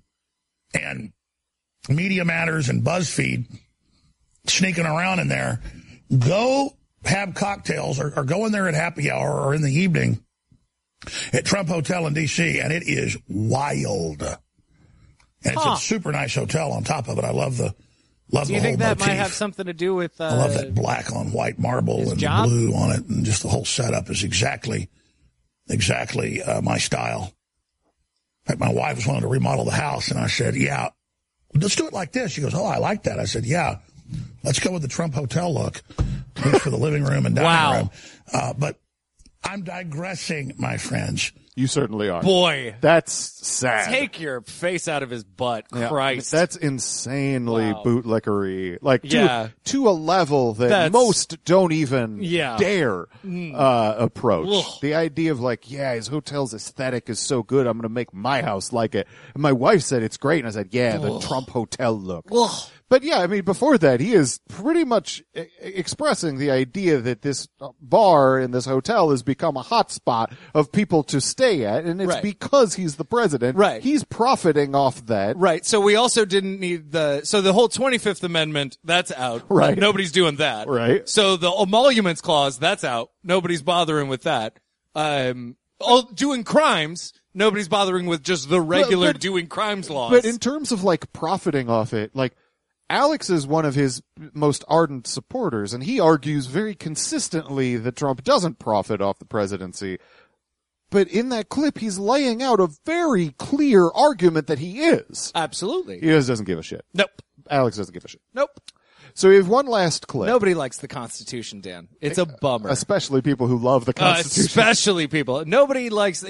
and Media Matters and BuzzFeed sneaking around in there. Go have cocktails or go in there at happy hour or in the evening at Trump Hotel in D.C., and it is wild. And it's a super nice hotel on top of it. I love the Do you think that might have something to do with I love that black on white marble and blue on it, and just the whole setup is exactly my style. In fact, my wife was wanting to remodel the house, and I said, yeah, let's do it like this. She goes, oh, I like that. I said, yeah, let's go with the Trump Hotel look for the living room and dining room. But I'm digressing, my friends. You certainly are. Boy. That's sad. Take your face out of his butt, Christ. That's insanely bootlickery. Like, to a level that most don't even dare approach. Ugh. The idea of like, his hotel's aesthetic is so good, I'm going to make my house like it. And my wife said it's great, and I said, the Trump Hotel look. Ugh. But I mean, before that, he is pretty much expressing the idea that this bar in this hotel has become a hot spot of people to stay at, and it's because he's the president. Right. He's profiting off that. Right. So we also didn't need the whole 25th Amendment, that's out. Right. Nobody's doing that. Right. So the emoluments clause, that's out. Nobody's bothering with that. Doing crimes, nobody's bothering with just the regular doing crimes laws. But in terms of like profiting off it, like, Alex is one of his most ardent supporters, and he argues very consistently that Trump doesn't profit off the presidency. But in that clip, he's laying out a very clear argument that he is. Absolutely. He just doesn't give a shit. Nope. Alex doesn't give a shit. Nope. So we have one last clip. Nobody likes the Constitution, Dan. It's a bummer. Especially people who love the Constitution. Especially people. Nobody likes,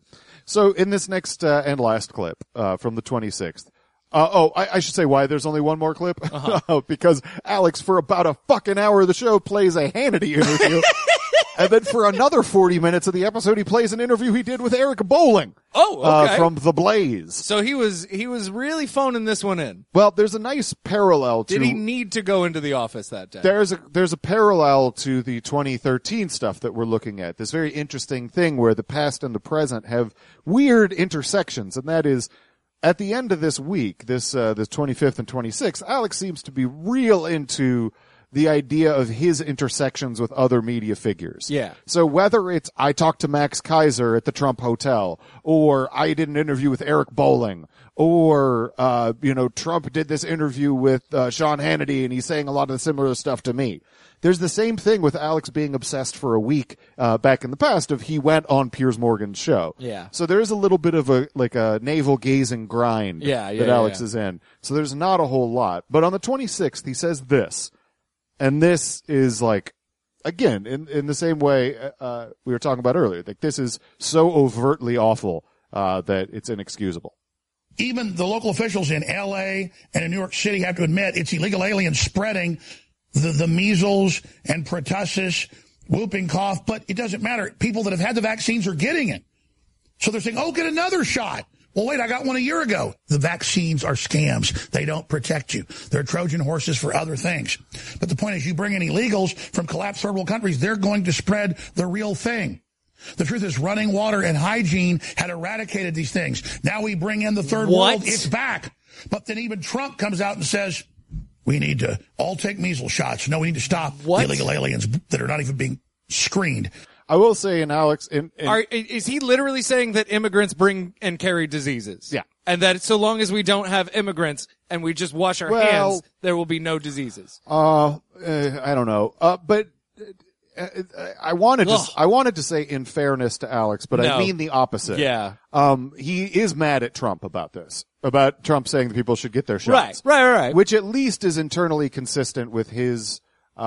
So in this next and last clip from the 26th, I should say why there's only one more clip. Because Alex, for about a fucking hour of the show, plays a Hannity interview. And then for another 40 minutes of the episode, he plays an interview he did with Eric Bolling. Oh, okay. From The Blaze. So he was really phoning this one in. Well, there's a nice parallel to... Did he need to go into the office that day? There's a parallel to the 2013 stuff that we're looking at. This very interesting thing where the past and the present have weird intersections, and that is... At the end of this week, this 25th and 26th, Alex seems to be real into the idea of his intersections with other media figures. Yeah. So whether it's I talked to Max Kaiser at the Trump Hotel, or I did an interview with Eric Bolling, or Trump did this interview with Sean Hannity, and he's saying a lot of the similar stuff to me. There's the same thing with Alex being obsessed for a week back in the past of he went on Piers Morgan's show. Yeah. So there is a little bit of a navel-gazing grind that Alex is in. So there's not a whole lot. But on the 26th, he says this. And this is like, again, in the same way we were talking about earlier. Like, this is so overtly awful that it's inexcusable. Even the local officials in L.A. and in New York City have to admit it's illegal aliens spreading the measles and pertussis, whooping cough, but it doesn't matter. People that have had the vaccines are getting it. So they're saying, get another shot. Well, wait, I got one a year ago. The vaccines are scams. They don't protect you. They're Trojan horses for other things. But the point is, you bring in illegals from collapsed third world countries, they're going to spread the real thing. The truth is, running water and hygiene had eradicated these things. Now we bring in the third world, it's back. But then even Trump comes out and says, we need to all take measles shots. No, we need to stop the illegal aliens that are not even being screened. I will say, and Alex, is he literally saying that immigrants bring and carry diseases? Yeah. And that so long as we don't have immigrants and we just wash our hands, there will be no diseases. I don't know. But I wanted to say in fairness to Alex, but I mean the opposite. Yeah. He is mad at Trump about this, about Trump saying that people should get their shots. Right. Which at least is internally consistent with his,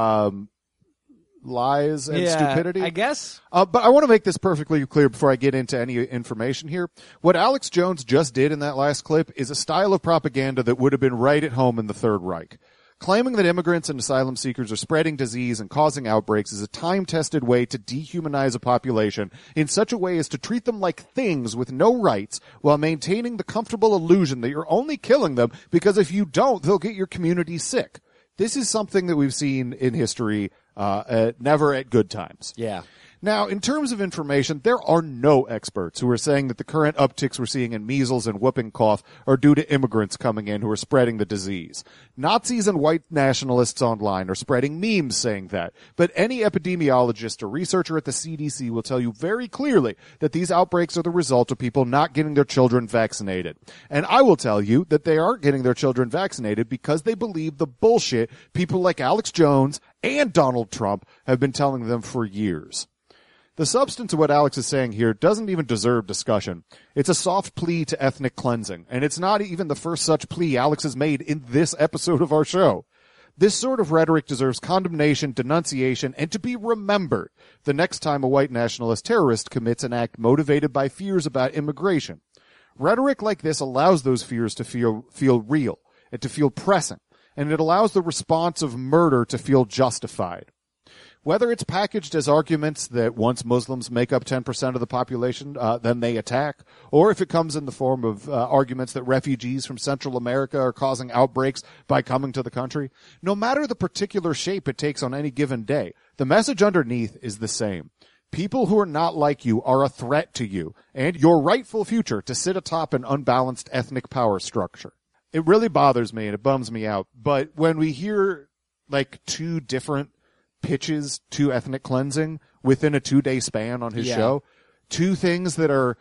lies and stupidity. I guess. But I want to make this perfectly clear before I get into any information here. What Alex Jones just did in that last clip is a style of propaganda that would have been right at home in the Third Reich. Claiming that immigrants and asylum seekers are spreading disease and causing outbreaks is a time-tested way to dehumanize a population in such a way as to treat them like things with no rights while maintaining the comfortable illusion that you're only killing them because if you don't, they'll get your community sick. This is something that we've seen in history, never at good times. Yeah. Now, in terms of information, there are no experts who are saying that the current upticks we're seeing in measles and whooping cough are due to immigrants coming in who are spreading the disease. Nazis and white nationalists online are spreading memes saying that, but any epidemiologist or researcher at the CDC will tell you very clearly that these outbreaks are the result of people not getting their children vaccinated. And I will tell you that they aren't getting their children vaccinated because they believe the bullshit people like Alex Jones and Donald Trump have been telling them for years. The substance of what Alex is saying here doesn't even deserve discussion. It's a soft plea to ethnic cleansing, and it's not even the first such plea Alex has made in this episode of our show. This sort of rhetoric deserves condemnation, denunciation, and to be remembered the next time a white nationalist terrorist commits an act motivated by fears about immigration. Rhetoric like this allows those fears to feel real and to feel pressing, and it allows the response of murder to feel justified. Whether it's packaged as arguments that once Muslims make up 10% of the population, then they attack, or if it comes in the form of arguments that refugees from Central America are causing outbreaks by coming to the country, no matter the particular shape it takes on any given day, the message underneath is the same. People who are not like you are a threat to you and your rightful future to sit atop an unbalanced ethnic power structure. It really bothers me and it bums me out, but when we hear like two different pitches to ethnic cleansing within a 2-day span on his show. Two things that are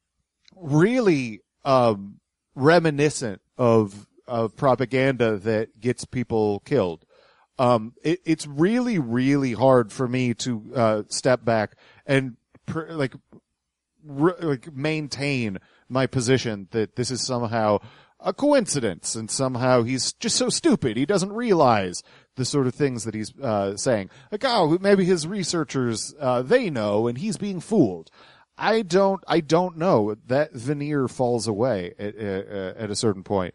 really reminiscent of propaganda that gets people killed. It's really, really hard for me to step back and maintain my position that this is somehow a coincidence and somehow he's just so stupid he doesn't realize the sort of things that he's saying. Like, oh, maybe his researchers they know and he's being fooled. I don't know. That veneer falls away at a certain point.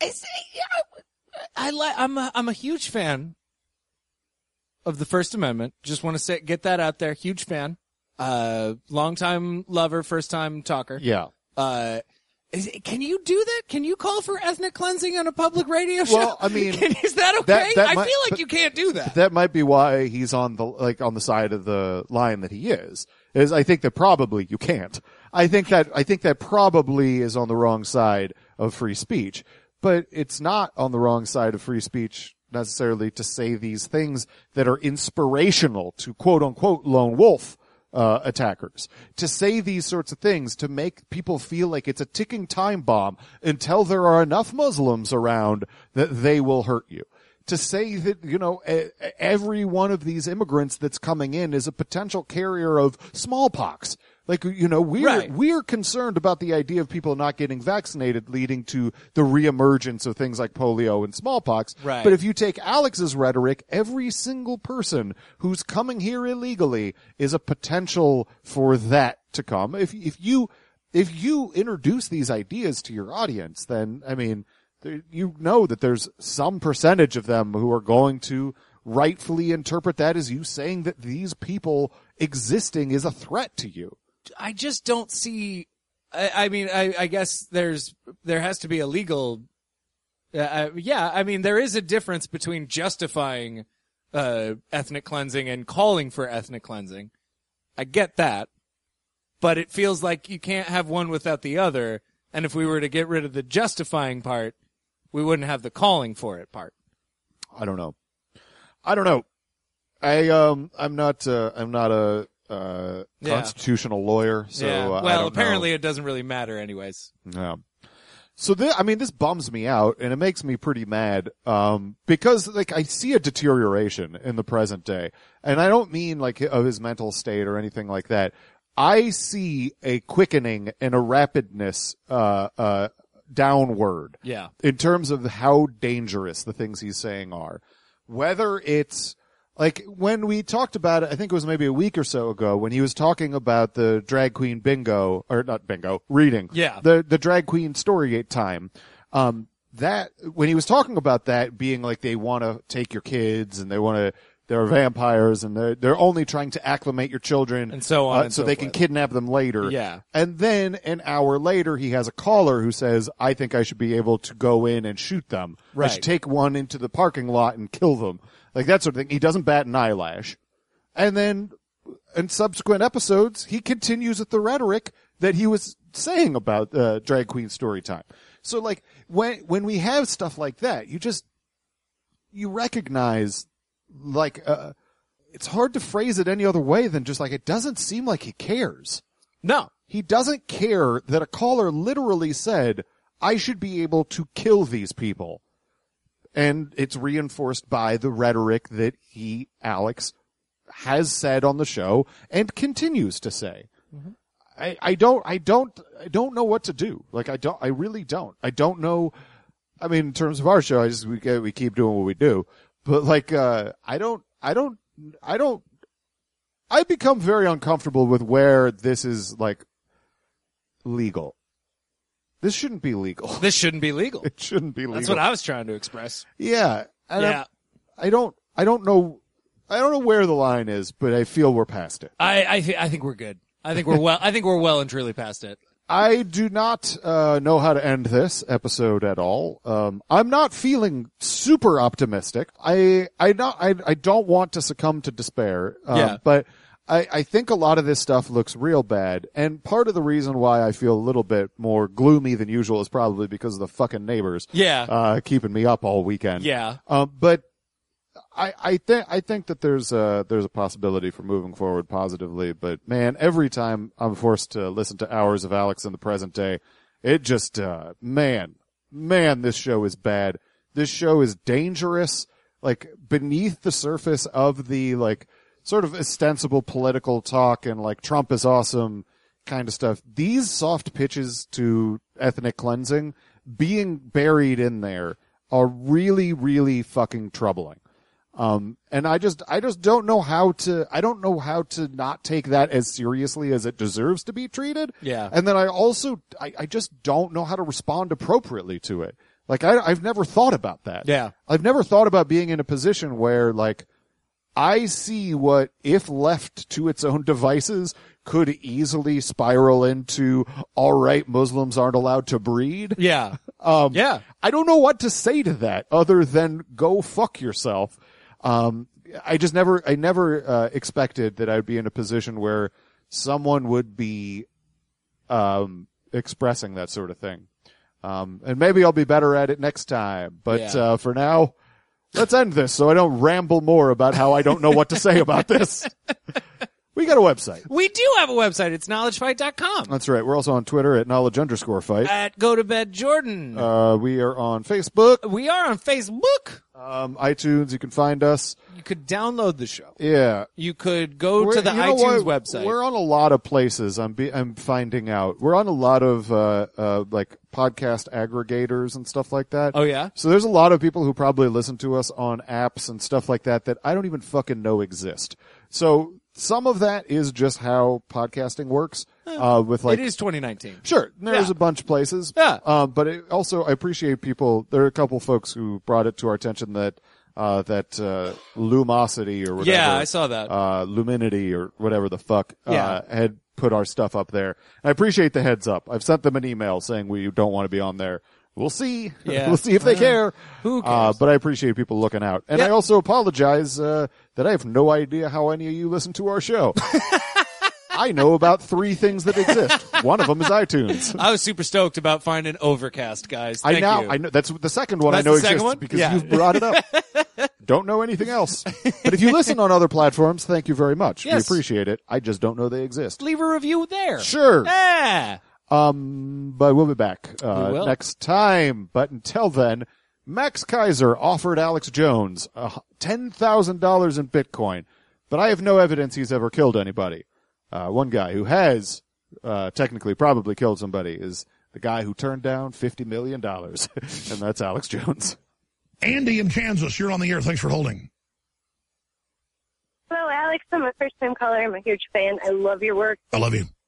I'm a huge fan of the First Amendment. Just want to get that out there. Huge fan. Long-time lover, first-time talker. Yeah. Can you do that? Can you call for ethnic cleansing on a public radio show? Well, I mean, is that okay? I feel like you can't do that. That might be why he's on the side of the line that he is. I think that probably you can't. I think that probably is on the wrong side of free speech, but it's not on the wrong side of free speech necessarily to say these things that are inspirational to quote unquote lone wolf attackers, to say these sorts of things, to make people feel like it's a ticking time bomb until there are enough Muslims around that they will hurt you. To say that, every one of these immigrants that's coming in is a potential carrier of smallpox. Like, we're concerned about the idea of people not getting vaccinated leading to the reemergence of things like polio and smallpox. Right. But if you take Alex's rhetoric, every single person who's coming here illegally is a potential for that to come. If you introduce these ideas to your audience, then, I mean, you know that there's some percentage of them who are going to rightfully interpret that as you saying that these people existing is a threat to you. I just don't see. I guess there has to be a legal. I mean, there is a difference between justifying ethnic cleansing and calling for ethnic cleansing. I get that, but it feels like you can't have one without the other. And if we were to get rid of the justifying part, we wouldn't have the calling for it part. I don't know. I'm not a constitutional lawyer, so well, apparently it doesn't really matter anyways. Yeah. So this bums me out, and it makes me pretty mad, because, like, I see a deterioration in the present day. And I don't mean, like, of his mental state or anything like that. I see a quickening and a rapidness, downward. Yeah. In terms of how dangerous the things he's saying are. Whether it's, like, when we talked about it, I think it was maybe a week or so ago, when he was talking about the drag queen bingo, or not bingo, reading. Yeah. The drag queen story time. That, when he was talking about that being like they want to take your kids and they're vampires and they're only trying to acclimate your children. And so on. So they can kidnap them later. Yeah. And then an hour later, he has a caller who says, I think I should be able to go in and shoot them. I Right. should take one into the parking lot and kill them. Like that sort of thing. He doesn't bat an eyelash. And then in subsequent episodes, he continues with the rhetoric that he was saying about drag queen story time. So like when we have stuff like that, you recognize, like, it's hard to phrase it any other way than just like, it doesn't seem like he cares. No. He doesn't care that a caller literally said, I should be able to kill these people. And it's reinforced by the rhetoric that Alex, has said on the show and continues to say. Mm-hmm. I don't know what to do. Like, I really don't. I don't know. I mean, in terms of our show, we keep doing what we do. But like, I become very uncomfortable with where this is, like, legal. This shouldn't be legal. This shouldn't be legal. It shouldn't be legal. That's what I was trying to express. Yeah. And yeah. I don't know where the line is, but I feel we're past it. I think we're good. I think we're well and truly past it. I do not know how to end this episode at all. I'm not feeling super optimistic. I don't want to succumb to despair. But I think a lot of this stuff looks real bad. And part of the reason why I feel a little bit more gloomy than usual is probably because of the fucking neighbors. Yeah. Keeping me up all weekend. Yeah. But I think that there's a possibility for moving forward positively, but man, every time I'm forced to listen to hours of Alex in the present day, it just, man, this show is bad. This show is dangerous, like beneath the surface of the, like, sort of ostensible political talk and like Trump is awesome kind of stuff. These soft pitches to ethnic cleansing being buried in there are really, really fucking troubling. And I just don't know how to not take that as seriously as it deserves to be treated. Yeah. And then I just don't know how to respond appropriately to it. Like, I've never thought about that. Yeah. I've never thought about being in a position where, like, I see what, if left to its own devices, could easily spiral into, all right, Muslims aren't allowed to breed. Yeah. Yeah. I don't know what to say to that other than go fuck yourself. I never expected that I'd be in a position where someone would be, expressing that sort of thing. And maybe I'll be better at it next time, but, for now, let's end this so I don't ramble more about how I don't know what to say about this. We got a website. We do have a website. It's knowledgefight.com. That's right. We're also on Twitter at knowledge_fight. At Go to Bed Jordan. We are on Facebook. We are on Facebook. iTunes, you can find us. You could download the show. Yeah. You could go to the iTunes website. We're on a lot of places. I'm finding out. We're on a lot of, like podcast aggregators and stuff like that. Oh yeah? So there's a lot of people who probably listen to us on apps and stuff like that I don't even fucking know exist. So some of that is just how podcasting works. With like, it is 2019. Sure. There's a bunch of places. Yeah. But I appreciate people. There are a couple folks who brought it to our attention that Lumosity or whatever. Yeah, I saw that. Luminity or whatever the fuck, had put our stuff up there. And I appreciate the heads up. I've sent them an email saying we don't want to be on there. We'll see. Yeah. We'll see if they care. Who cares? But I appreciate people looking out. And I also apologize, that I have no idea how any of you listen to our show. I know about 3 things that exist. One of them is iTunes. I was super stoked about finding Overcast, guys. Thank you. I know that's the second one. That's I know the second exists one? because Yeah. you've brought it up. Don't know anything else. But if you listen on other platforms, thank you very much. Yes. We appreciate it. I just don't know they exist. Leave a review there. Sure. Yeah. But we'll be back next time. But until then, Max Kaiser offered Alex Jones $10,000 in Bitcoin, but I have no evidence he's ever killed anybody. One guy who has technically probably killed somebody is the guy who turned down $50 million, and that's Alex Jones. Andy in Kansas, you're on the air. Thanks for holding. Hello, Alex. I'm a first-time caller. I'm a huge fan. I love your work. I love you.